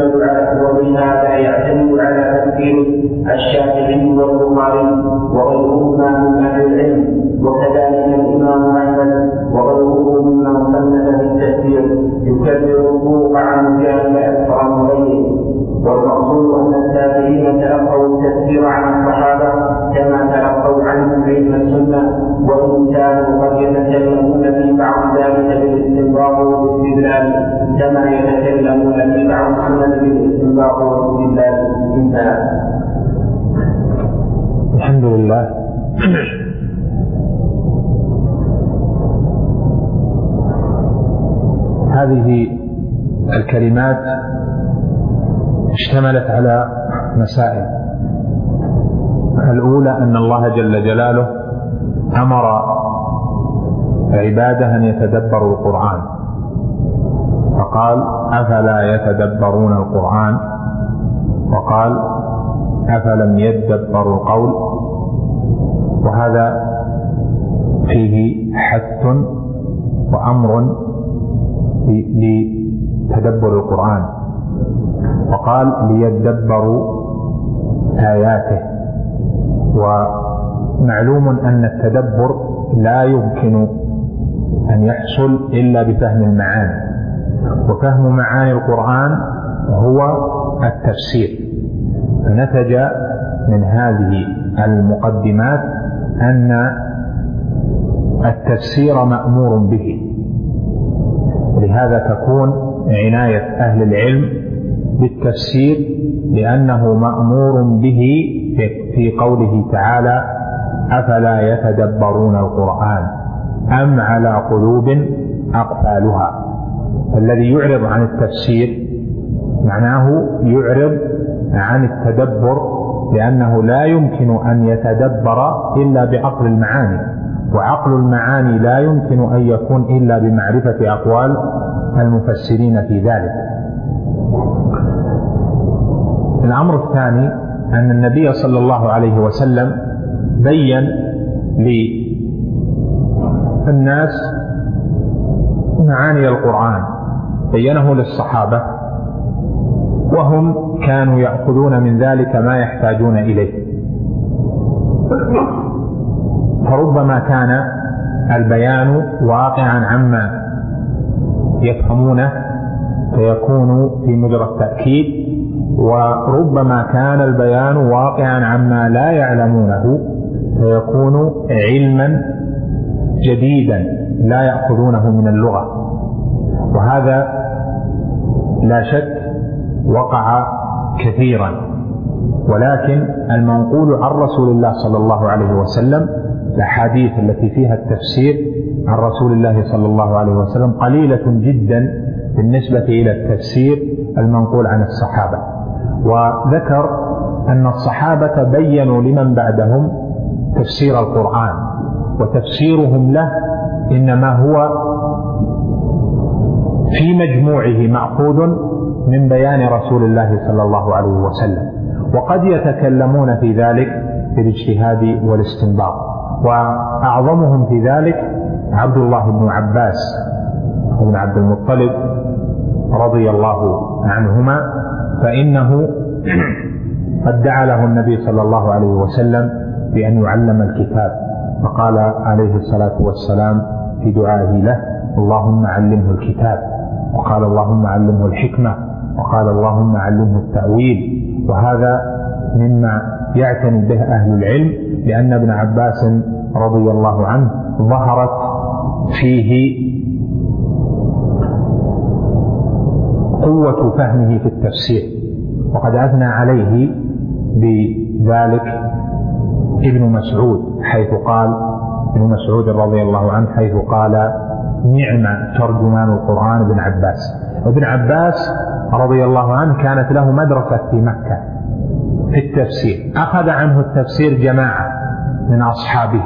يعتمد على تفسير الشافعي والبخاري وغيرهما من أهل العلم، وكذلك الإمام أحمد وغيره ممن صنف في التفسير يكرر الطرق عن مجاهد أكثر من غيره. والمقصود أن التابعين تلقوا التفسير عن الصحابة كما تلقوا عنهم علم السنة، وإن كانوا قد يتكلمون في بعض ذلك بالاستنباط والاستدلال كما يتكلمون في بعض السنة بالاستنباط والاستدلال. انتهى. الحمد لله. هذه الكلمات اشتملت على مسائل. الأولى أن الله جل جلاله أمر عباده أن يتدبروا القرآن، فقال أفلا يتدبرون القرآن، وقال أفلم يدبروا القول، وهذا فيه حث وأمر لتدبر القرآن. وقال ليدبروا آياته. ومعلوم أن التدبر لا يمكن أن يحصل إلا بفهم المعاني، وفهم معاني القرآن هو التفسير. فنتج من هذه المقدمات أن التفسير مأمور به، لهذا تكون عناية أهل العلم بالتفسير، لأنه مأمور به في قوله تعالى أفلا يتدبرون القرآن أم على قلوب أقفالها. فالذي يعرض عن التفسير معناه يعرض عن التدبر، لأنه لا يمكن أن يتدبر إلا بعقل المعاني، وعقل المعاني لا يمكن أن يكون إلا بمعرفة أقوال المفسرين في ذلك. الأمر الثاني أن النبي صلى الله عليه وسلم بين للناس معاني القرآن، بينه للصحابة، وهم كانوا يأخذون من ذلك ما يحتاجون إليه. فربما كان البيان واقعا عما يفهمونه فيكون في مجرى التأكيد، وربما كان البيان واقعا عما لا يعلمونه فيكون علما جديدا لا يأخذونه من اللغة. وهذا لا شك وقع كثيرا، ولكن المنقول عن رسول الله صلى الله عليه وسلم، الأحاديث التي فيها التفسير عن رسول الله صلى الله عليه وسلم قليلة جدا بالنسبة إلى التفسير المنقول عن الصحابة. وذكر أن الصحابة بينوا لمن بعدهم تفسير القرآن، وتفسيرهم له إنما هو في مجموعه مأخوذ من بيان رسول الله صلى الله عليه وسلم، وقد يتكلمون في ذلك بالاجتهاد والاستنباط. وأعظمهم في ذلك عبد الله بن عباس بن عبد المطلب رضي الله عنهما، فإنه قد دعا له النبي صلى الله عليه وسلم بأن يعلم الكتاب، فقال عليه الصلاة والسلام في دعائه له اللهم علمه الكتاب، وقال اللهم علمه الحكمة، وقال اللهم علمه التأويل. وهذا مما يعتني به أهل العلم، لأن ابن عباس رضي الله عنه ظهرت فيه قوة فهمه في التفسير، وقد أثنى عليه بذلك ابن مسعود، حيث قال ابن مسعود رضي الله عنه حيث قال نعم ترجمان القرآن ابن عباس. ابن عباس رضي الله عنه كانت له مدرسة في مكة في التفسير، أخذ عنه التفسير جماعة من أصحابه،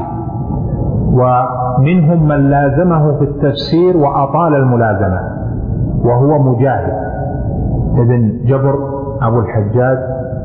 ومنهم من لازمه في التفسير وأطال الملازمة، وهو مجاهد ابن جبر أبو الحجاج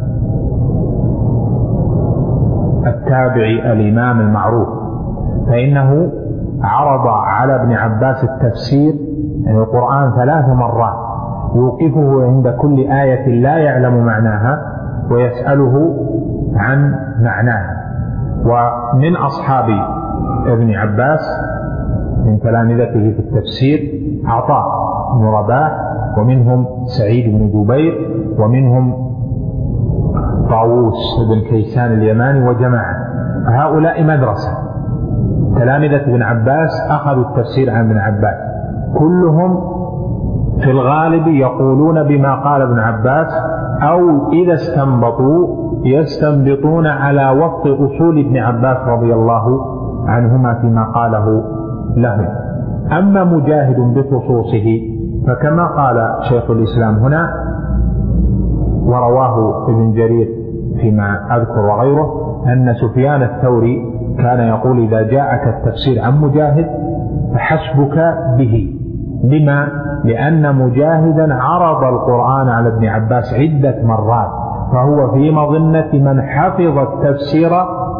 التابعي الإمام المعروف، فإنه عرض على ابن عباس التفسير يعني القرآن 3 مرات، يوقفه عند كل آية لا يعلم معناها ويسأله عن معناها. ومن أصحاب ابن عباس من تلامذته في التفسير عطاء بن رباح، ومنهم سعيد بن جبير، ومنهم طاووس بن كيسان اليماني وجماعة. هؤلاء مدرسة تلامذة ابن عباس أخذوا التفسير عن ابن عباس، كلهم في الغالب يقولون بما قال ابن عباس، أو إذا استنبطوا يستنبطون على وفق أصول ابن عباس رضي الله عنهما فيما قاله لهم. أما مجاهد بخصوصه فكما قال شيخ الإسلام هنا ورواه ابن جرير فيما أذكر وغيره أن سفيان الثوري كان يقول إذا جاءك التفسير عن مجاهد فحسبك به. لما؟ لأن مجاهدا عرض القرآن على ابن عباس عدة مرات، فهو في مظنة من حفظ التفسير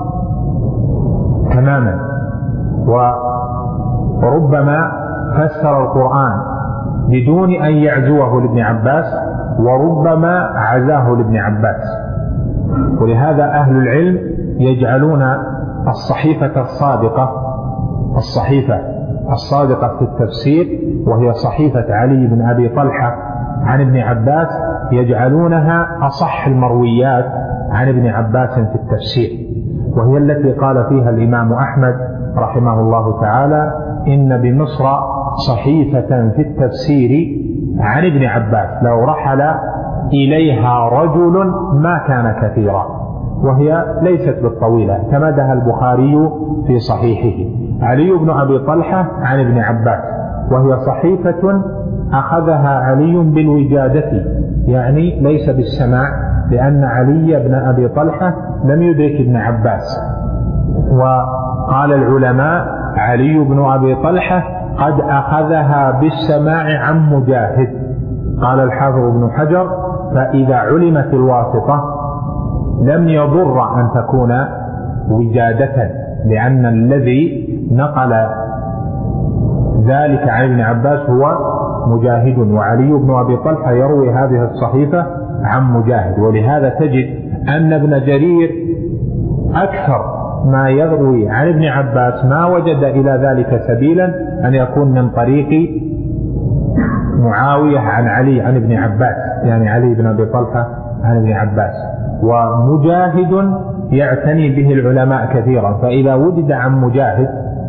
تماما، وربما فسر القرآن بدون أن يعزوه لابن عباس، وربما عزاه لابن عباس. ولهذا أهل العلم يجعلون الصحيفة الصادقة في التفسير، وهي صحيفة علي بن أبي طلحة عن ابن عباس، يجعلونها أصح المرويات عن ابن عباس في التفسير، وهي التي قال فيها الإمام أحمد رحمه الله تعالى إن بمصر صحيفة في التفسير عن ابن عباس لو رحل إليها رجل ما كان كثيرا، وهي ليست بالطويلة، اعتمدها البخاري في صحيحه. علي بن أبي طلحة عن ابن عباس، وهي صحيفة أخذها علي بالوجادة، يعني ليس بالسماع، لأن علي بن أبي طلحة لم يدرك ابن عباس. وقال العلماء علي بن أبي طلحة قد أخذها بالسماع عن مجاهد. قال الحافظ ابن حجر فإذا علمت الواسطة لم يضر أن تكون وجادة، لأن الذي نقل ذلك عن ابن عباس هو مجاهد، وعلي بن أبي طلحة يروي هذه الصحيفة عن مجاهد. ولهذا تجد أن ابن جرير أكثر ما يروي عن ابن عباس ما وجد إلى ذلك سبيلا أن يكون من طريق معاوية عن علي عن ابن عباس، يعني علي بن أبي طلحة عن ابن عباس. ومجاهد يعتني به العلماء كثيرا، فإذا وجد عن مجاهد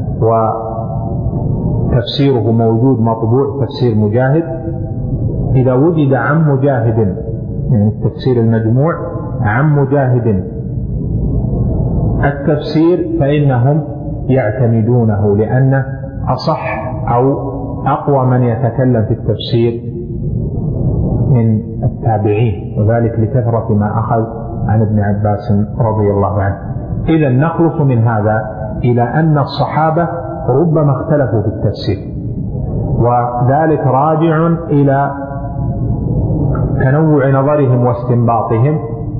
وتفسيره موجود مطبوع تفسير مجاهد، إذا وجد عن مجاهد يعني التفسير المجموع عن مجاهد التفسير فإنهم يعتمدونه، لأنه أصح أو أقوى من يتكلم في التفسير من التابعين، وذلك لكثرة ما أخذ عن ابن عباس رضي الله عنه. إذا نخلص من هذا إلى أن الصحابة ربما اختلفوا في التفسير، وذلك راجع إلى تنوع نظرهم واستنباطهم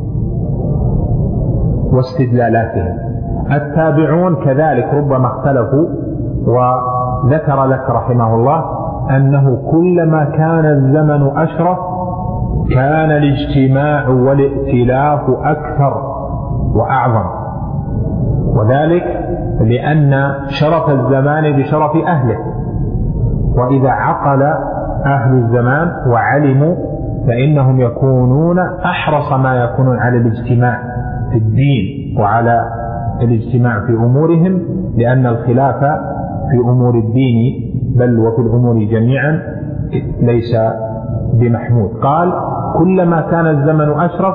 واستدلالاتهم. التابعون كذلك ربما اختلفوا، وذكر لك رحمه الله أنه كلما كان الزمن أشرف كان الاجتماع والائتلاف أكثر وأعظم، وذلك لأن شرف الزمان بشرف أهله، وإذا عقل أهل الزمان وعلموا فإنهم يكونون أحرص ما يكونون على الاجتماع في الدين وعلى الاجتماع في أمورهم، لأن الخلاف في أمور الدين بل وفي الأمور جميعا ليس بمحمود. قال كلما كان الزمن أشرف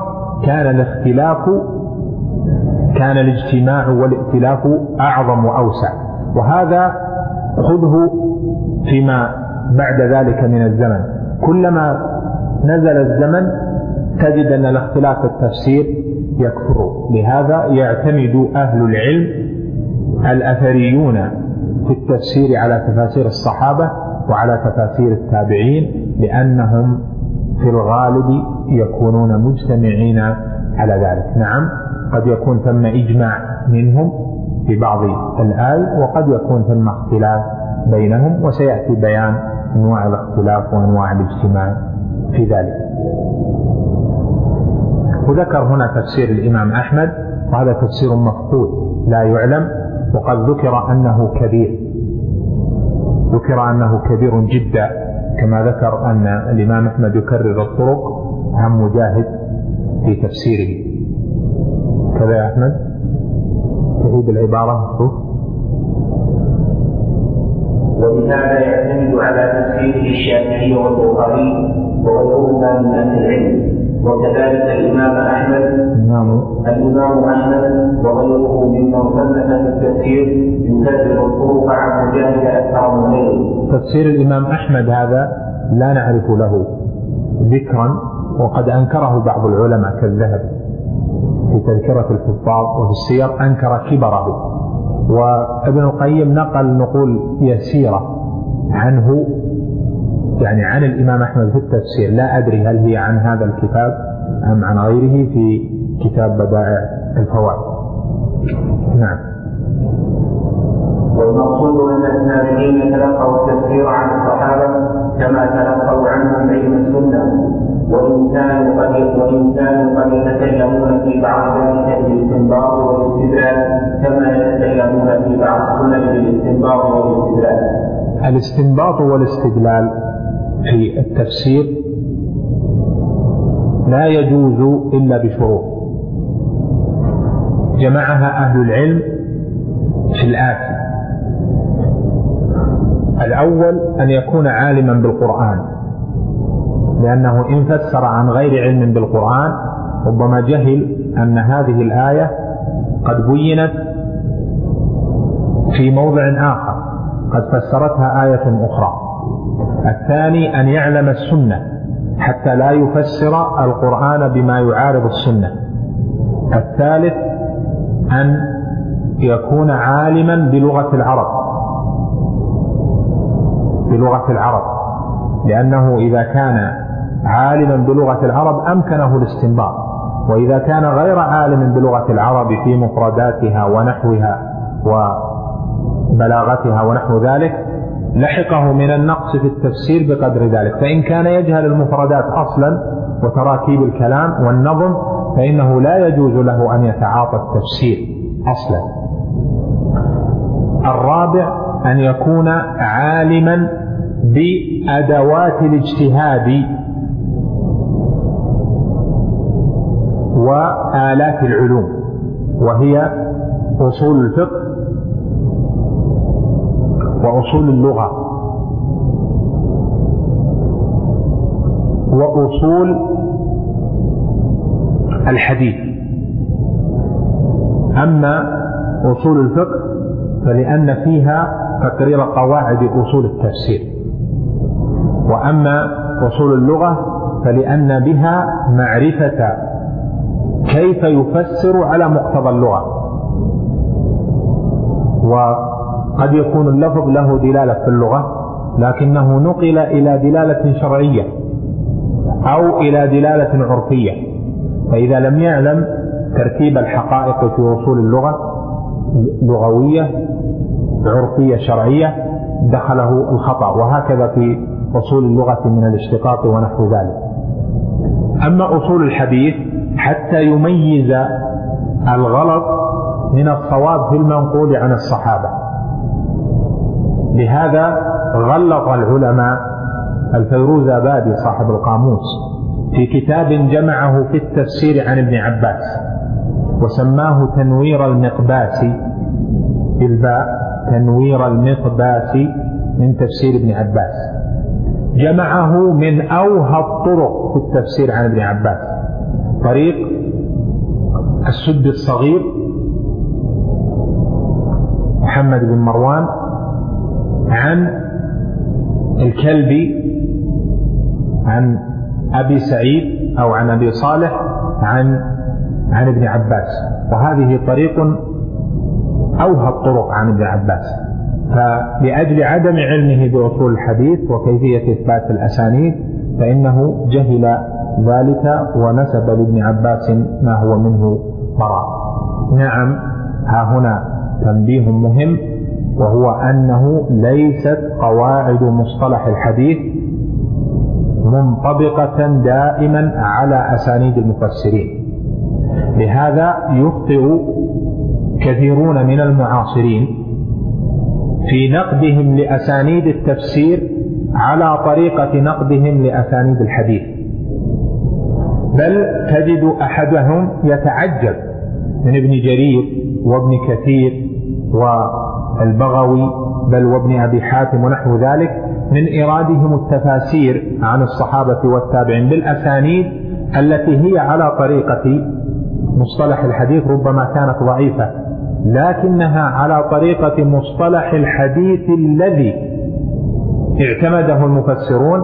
كان الاجتماع والائتلاف أعظم وأوسع. وهذا خذه فيما بعد ذلك من الزمن، كلما نزل الزمن تجد أن الاختلاف التفسير يكثر. لهذا يعتمد أهل العلم الأثريون في التفسير على تفاسير الصحابة وعلى تفاسير التابعين، لأنهم في الغالب يكونون مجتمعين على ذلك. نعم قد يكون ثم إجماع منهم في بعض الآي، وقد يكون ثم اختلاف بينهم، وسيأتي بيان أنواع الاختلاف وأنواع الاجتماع في ذلك. وذكر هنا تفسير الإمام أحمد، وهذا تفسير مفقود لا يعلم، وقد ذكر أنه كبير جدا، كما ذكر أن الإمام أحمد يكرر الطرق عن مجاهد في تفسيره. كذا يا أحمد تعيد العبارة. وبهذا يعتمد على تفسيره الشافعي والبخاري وغيرهما من أهل العلم، وكذلك الإمام أحمد وغيره ممن صنف في التفسير يكرر الطرق عن مجاهد أكثر من غيره. تفسير الإمام أحمد هذا لا نعرف له ذكرا، وقد أنكره بعض العلماء كالذهبي، وفي تذكرة الحفاظ وفي السير أنكر كبره. وابن القيم نقل نقول يسيرة عنه، يعني عن الإمام أحمد في التفسير، لا أدري هل هي عن هذا الكتاب أم عن غيره في كتاب بدائع الفوائد. نعم. والمقصود أن التابعين تلقوا التفسير عن الصحابة كما تلقوا عنهم علم السنة، وإن كانوا قد يتكلمون في بعض ذلك بالاستنباط والاستدلال كما يتكلمون في بعض السنن بالاستنباط والاستدلال. الاستنباط والاستدلال في التفسير لا يجوز إلا بشروط جمعها أهل العلم في الآتي: الأول أن يكون عالما بالقرآن، لأنه إن فسر عن غير علم بالقرآن ربما جهل أن هذه الآية قد بينت في موضع آخر قد فسرتها آية أخرى. الثاني أن يعلم السنة حتى لا يفسر القرآن بما يعارض السنة. الثالث أن يكون عالما بلغة العرب، لأنه إذا كان عالما بلغة العرب أمكنه الاستنباط، وإذا كان غير عالم بلغة العرب في مفرداتها ونحوها وبلاغتها ونحو ذلك لحقه من النقص في التفسير بقدر ذلك. فإن كان يجهل المفردات أصلا وتراكيب الكلام والنظم فإنه لا يجوز له أن يتعاطى التفسير أصلا. الرابع أن يكون عالما بأدوات الاجتهاد وآلات العلوم، وهي أصول الفقه وأصول اللغة وأصول الحديث. أما أصول الفقه فلأن فيها تقرير قواعد أصول التفسير، وأما أصول اللغة فلأن بها معرفة كيف يفسر على مقتضى اللغة، وقد يكون اللفظ له دلالة في اللغة لكنه نقل إلى دلالة شرعية أو إلى دلالة عرفية، فإذا لم يعلم ترتيب الحقائق في أصول اللغة لغوية عرفية شرعية دخله الخطأ، وهكذا في أصول اللغة من الاشتقاق ونحو ذلك. أما أصول الحديث حتى يميز الغلط من الصواب في المنقول عن الصحابة. لهذا غلط العلماء الفيروزابادي صاحب القاموس في كتاب جمعه في التفسير عن ابن عباس وسماه تنوير المقباس بالباء، تنوير المقباس من تفسير ابن عباس. جمعه من أوهى الطرق في التفسير عن ابن عباس: طريق السد الصغير محمد بن مروان عن الكلبي عن أبي سعيد أو عن أبي صالح عن ابن عباس، وهذه طريق أوهى الطرق عن ابن عباس. فلأجل عدم علمه بأصول الحديث وكيفية إثبات الأسانيد فإنه جهل ذلك ونسب لابن عباس ما هو منه براء. نعم، ها هنا تنبيه مهم، وهو أنه ليست قواعد مصطلح الحديث منطبقة دائما على أسانيد المفسرين. لهذا يخطئ كثيرون من المعاصرين في نقدهم لأسانيد التفسير على طريقة نقدهم لأسانيد الحديث، بل تجد أحدهم يتعجب من ابن جرير وابن كثير والبغوي بل وابن أبي حاتم ونحو ذلك من إيرادهم التفاسير عن الصحابة والتابعين بالأسانيد التي هي على طريقة مصطلح الحديث، ربما كانت ضعيفة لكنها على طريقة مصطلح الحديث الذي اعتمده المفسرون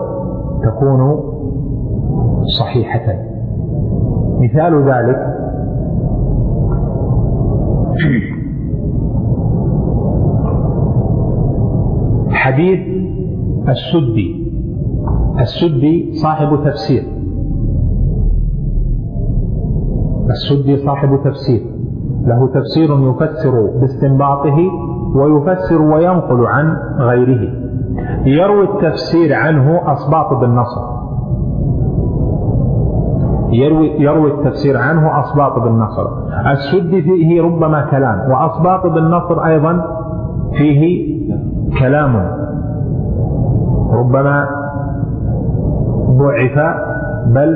تكون صحيحة. مثال ذلك الحديث السدي صاحب تفسير، له تفسير يفسر باستنباطه ويفسر وينقل عن غيره. يروي التفسير عنه أصباط بالنصر، السدي فيه ربما كلام، وأصباط بالنصر أيضا فيه كلام ربما ضعف بل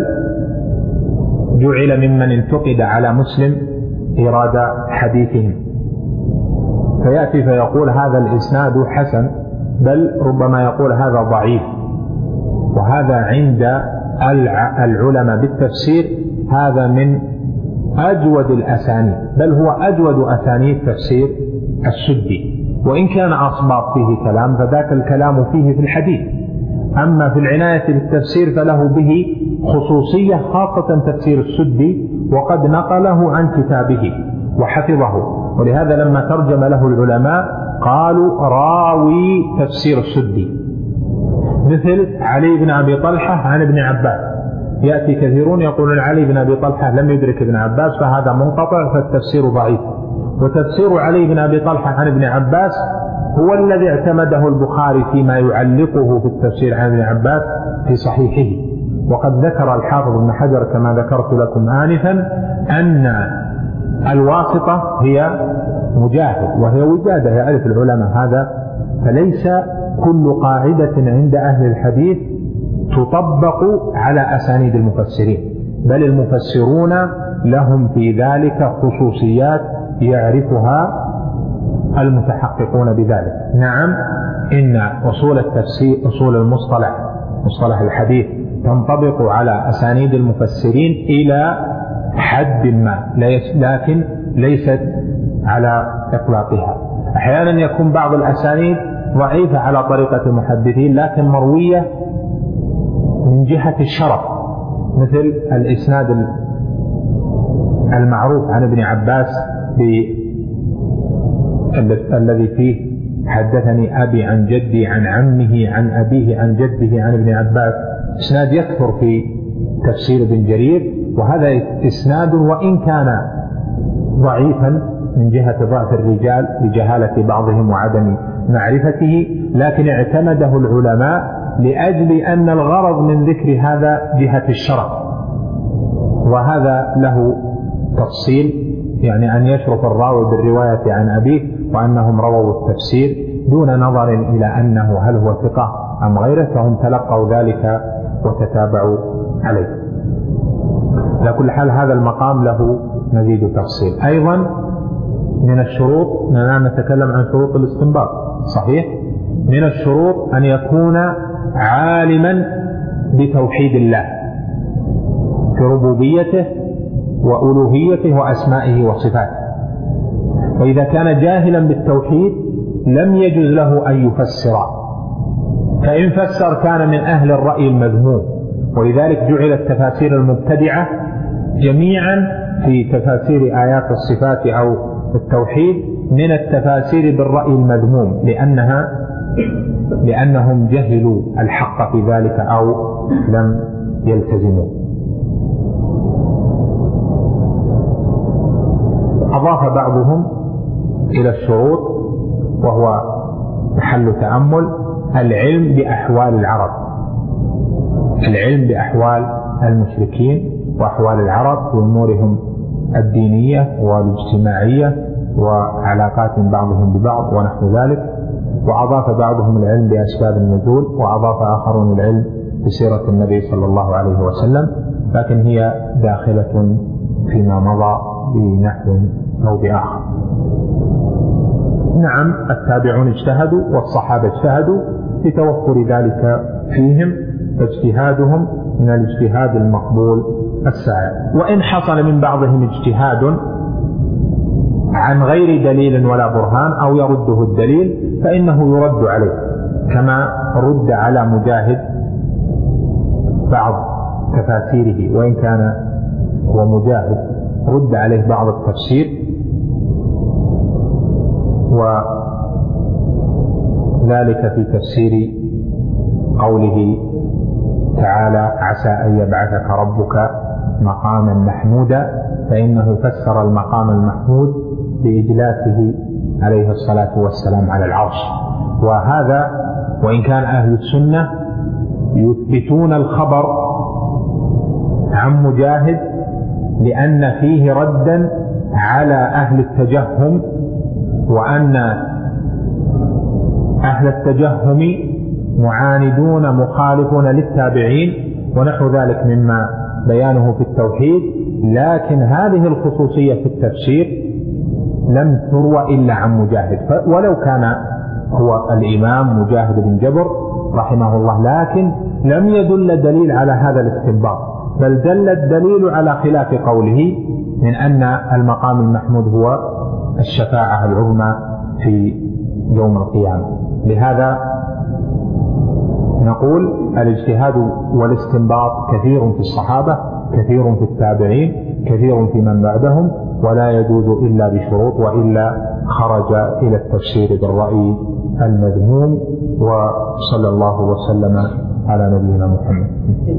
جعل ممن انتقد على مسلم إرادة حديثهم، فيأتي فيقول هذا الإسناد حسن، بل ربما يقول هذا ضعيف. وهذا عند العلماء بالتفسير هذا من أجود الأسانيد، بل هو أجود أسانيد تفسير السدي. وإن كان أصباط فيه كلام فذاك الكلام فيه في الحديث، أما في العناية بالتفسير فله به خصوصية، خاصة تفسير السدي، وقد نقله عن كتابه وحفظه، ولهذا لما ترجم له العلماء قالوا راوي تفسير السدي، مثل علي بن أبي طلحة عن ابن عباس. يأتي كثيرون يقولون علي بن أبي طلحة لم يدرك ابن عباس فهذا منقطع فالتفسير ضعيف، وتفسير علي بن أبي طلحة عن ابن عباس هو الذي اعتمده البخاري فيما يعلقه في التفسير عن ابن عباس في صحيحه. وقد ذكر الحافظ ابن حجر كما ذكرت لكم آنفا أن الواسطة هي مجاهد، وهي وجادة يعرف العلماء هذا، فليس كل قاعدة عند أهل الحديث تطبق على أسانيد المفسرين، بل المفسرون لهم في ذلك خصوصيات يعرفها المتحققون بذلك. نعم، إن أصول التفسير، أصول مصطلح الحديث تنطبق على أسانيد المفسرين إلى حد ما، لكن ليست على إطلاقها. أحيانا يكون بعض الأسانيد ضعيفة على طريقة المحدثين لكن مروية من جهة الشرف، مثل الإسناد المعروف عن ابن عباس الذي فيه حدثني أبي عن جدي عن عمه عن أبيه عن جده عن ابن عباس، إسناد يكثر في تفسير ابن جرير، وهذا إسناد وإن كان ضعيفا من جهة ضعف الرجال لجهالة بعضهم وعدم معرفته، لكن اعتمده العلماء لأجل أن الغرض من ذكر هذا جهة الشرف، وهذا له تفصيل، يعني أن يشرف الراوي بالرواية عن أبيه وأنهم رووا التفسير دون نظر إلى أنه هل هو ثقة أم غيره، فهم تلقوا ذلك وتتابعوا عليه. على كل حال هذا المقام له مزيد تفصيل. أيضا من الشروط، نتكلم عن شروط الاستنباط، صحيح؟ من الشروط أن يكون عالما بتوحيد الله في ربوبيته وألوهيته وأسمائه وصفاته، وإذا كان جاهلا بالتوحيد لم يجوز له أن يفسر، فإن فسر كان من أهل الرأي المذموم، ولذلك جعل التفاسير المبتدعة جميعا في تفاسير آيات الصفات أو التوحيد من التفاسير بالرأي المذموم، لأنهم جهلوا الحق في ذلك أو لم يلتزموا. أضاف بعضهم إلى الشروط وهو محل تأمل العلم بأحوال العرب، العلم بأحوال المشركين وأحوال العرب في أمورهم الدينية والاجتماعية وعلاقات بعضهم ببعض ونحو ذلك. وأضاف بعضهم العلم بأسباب النزول، وأضاف آخرون العلم بسيرة النبي صلى الله عليه وسلم، لكن هي داخلة فيما مضى بنحو أو بآخر. نعم، التابعون اجتهدوا والصحابة اجتهدوا لتوفر ذلك فيهم، فاجتهادهم من الاجتهاد المقبول السائر. وإن حصل من بعضهم اجتهاد عن غير دليل ولا برهان أو يرده الدليل فإنه يرد عليه، كما رد على مجاهد بعض تفاسيره، وإن كان هو مجاهد رد عليه بعض التفسير ذلك في تفسير قوله تعالى عسى أن يبعثك ربك مقاما محمودا، فإنه فسر المقام المحمود بإجلاسه عليه الصلاة والسلام على العرش. وهذا وإن كان أهل السنة يثبتون الخبر عن مجاهد لأن فيه ردا على أهل التجهم، وأن أهل التجهم معاندون مخالفون للتابعين ونحو ذلك مما بيانه في التوحيد. لكن هذه الخصوصية في التفسير لم تروى إلا عن مجاهد، ولو كان هو الإمام مجاهد بن جبر رحمه الله، لكن لم يدل دليل على هذا الاستنباط، بل دل الدليل على خلاف قوله من أن المقام المحمود هو الشفاعة العظمى في يوم القيامة. لهذا نقول الاجتهاد والاستنباط كثير في الصحابة، كثير في التابعين، كثير في من بعدهم، ولا يجوز إلا بشروط، وإلا خرج إلى التفسير بالرأي المذموم. وصلى الله وسلم على نبينا محمد.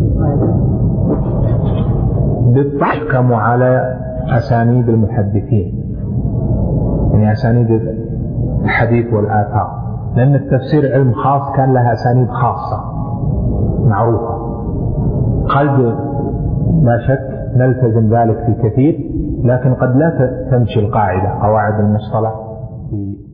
تحكم على أسانيد المحدثين، يعني أسانيد الحديث والآثار، لأن التفسير علم خاص كان لها أسانيد خاصة معروفة. قد لا شك نلتزم ذلك في كثير، لكن قد لا تمشي القاعدة قواعد المصطلح في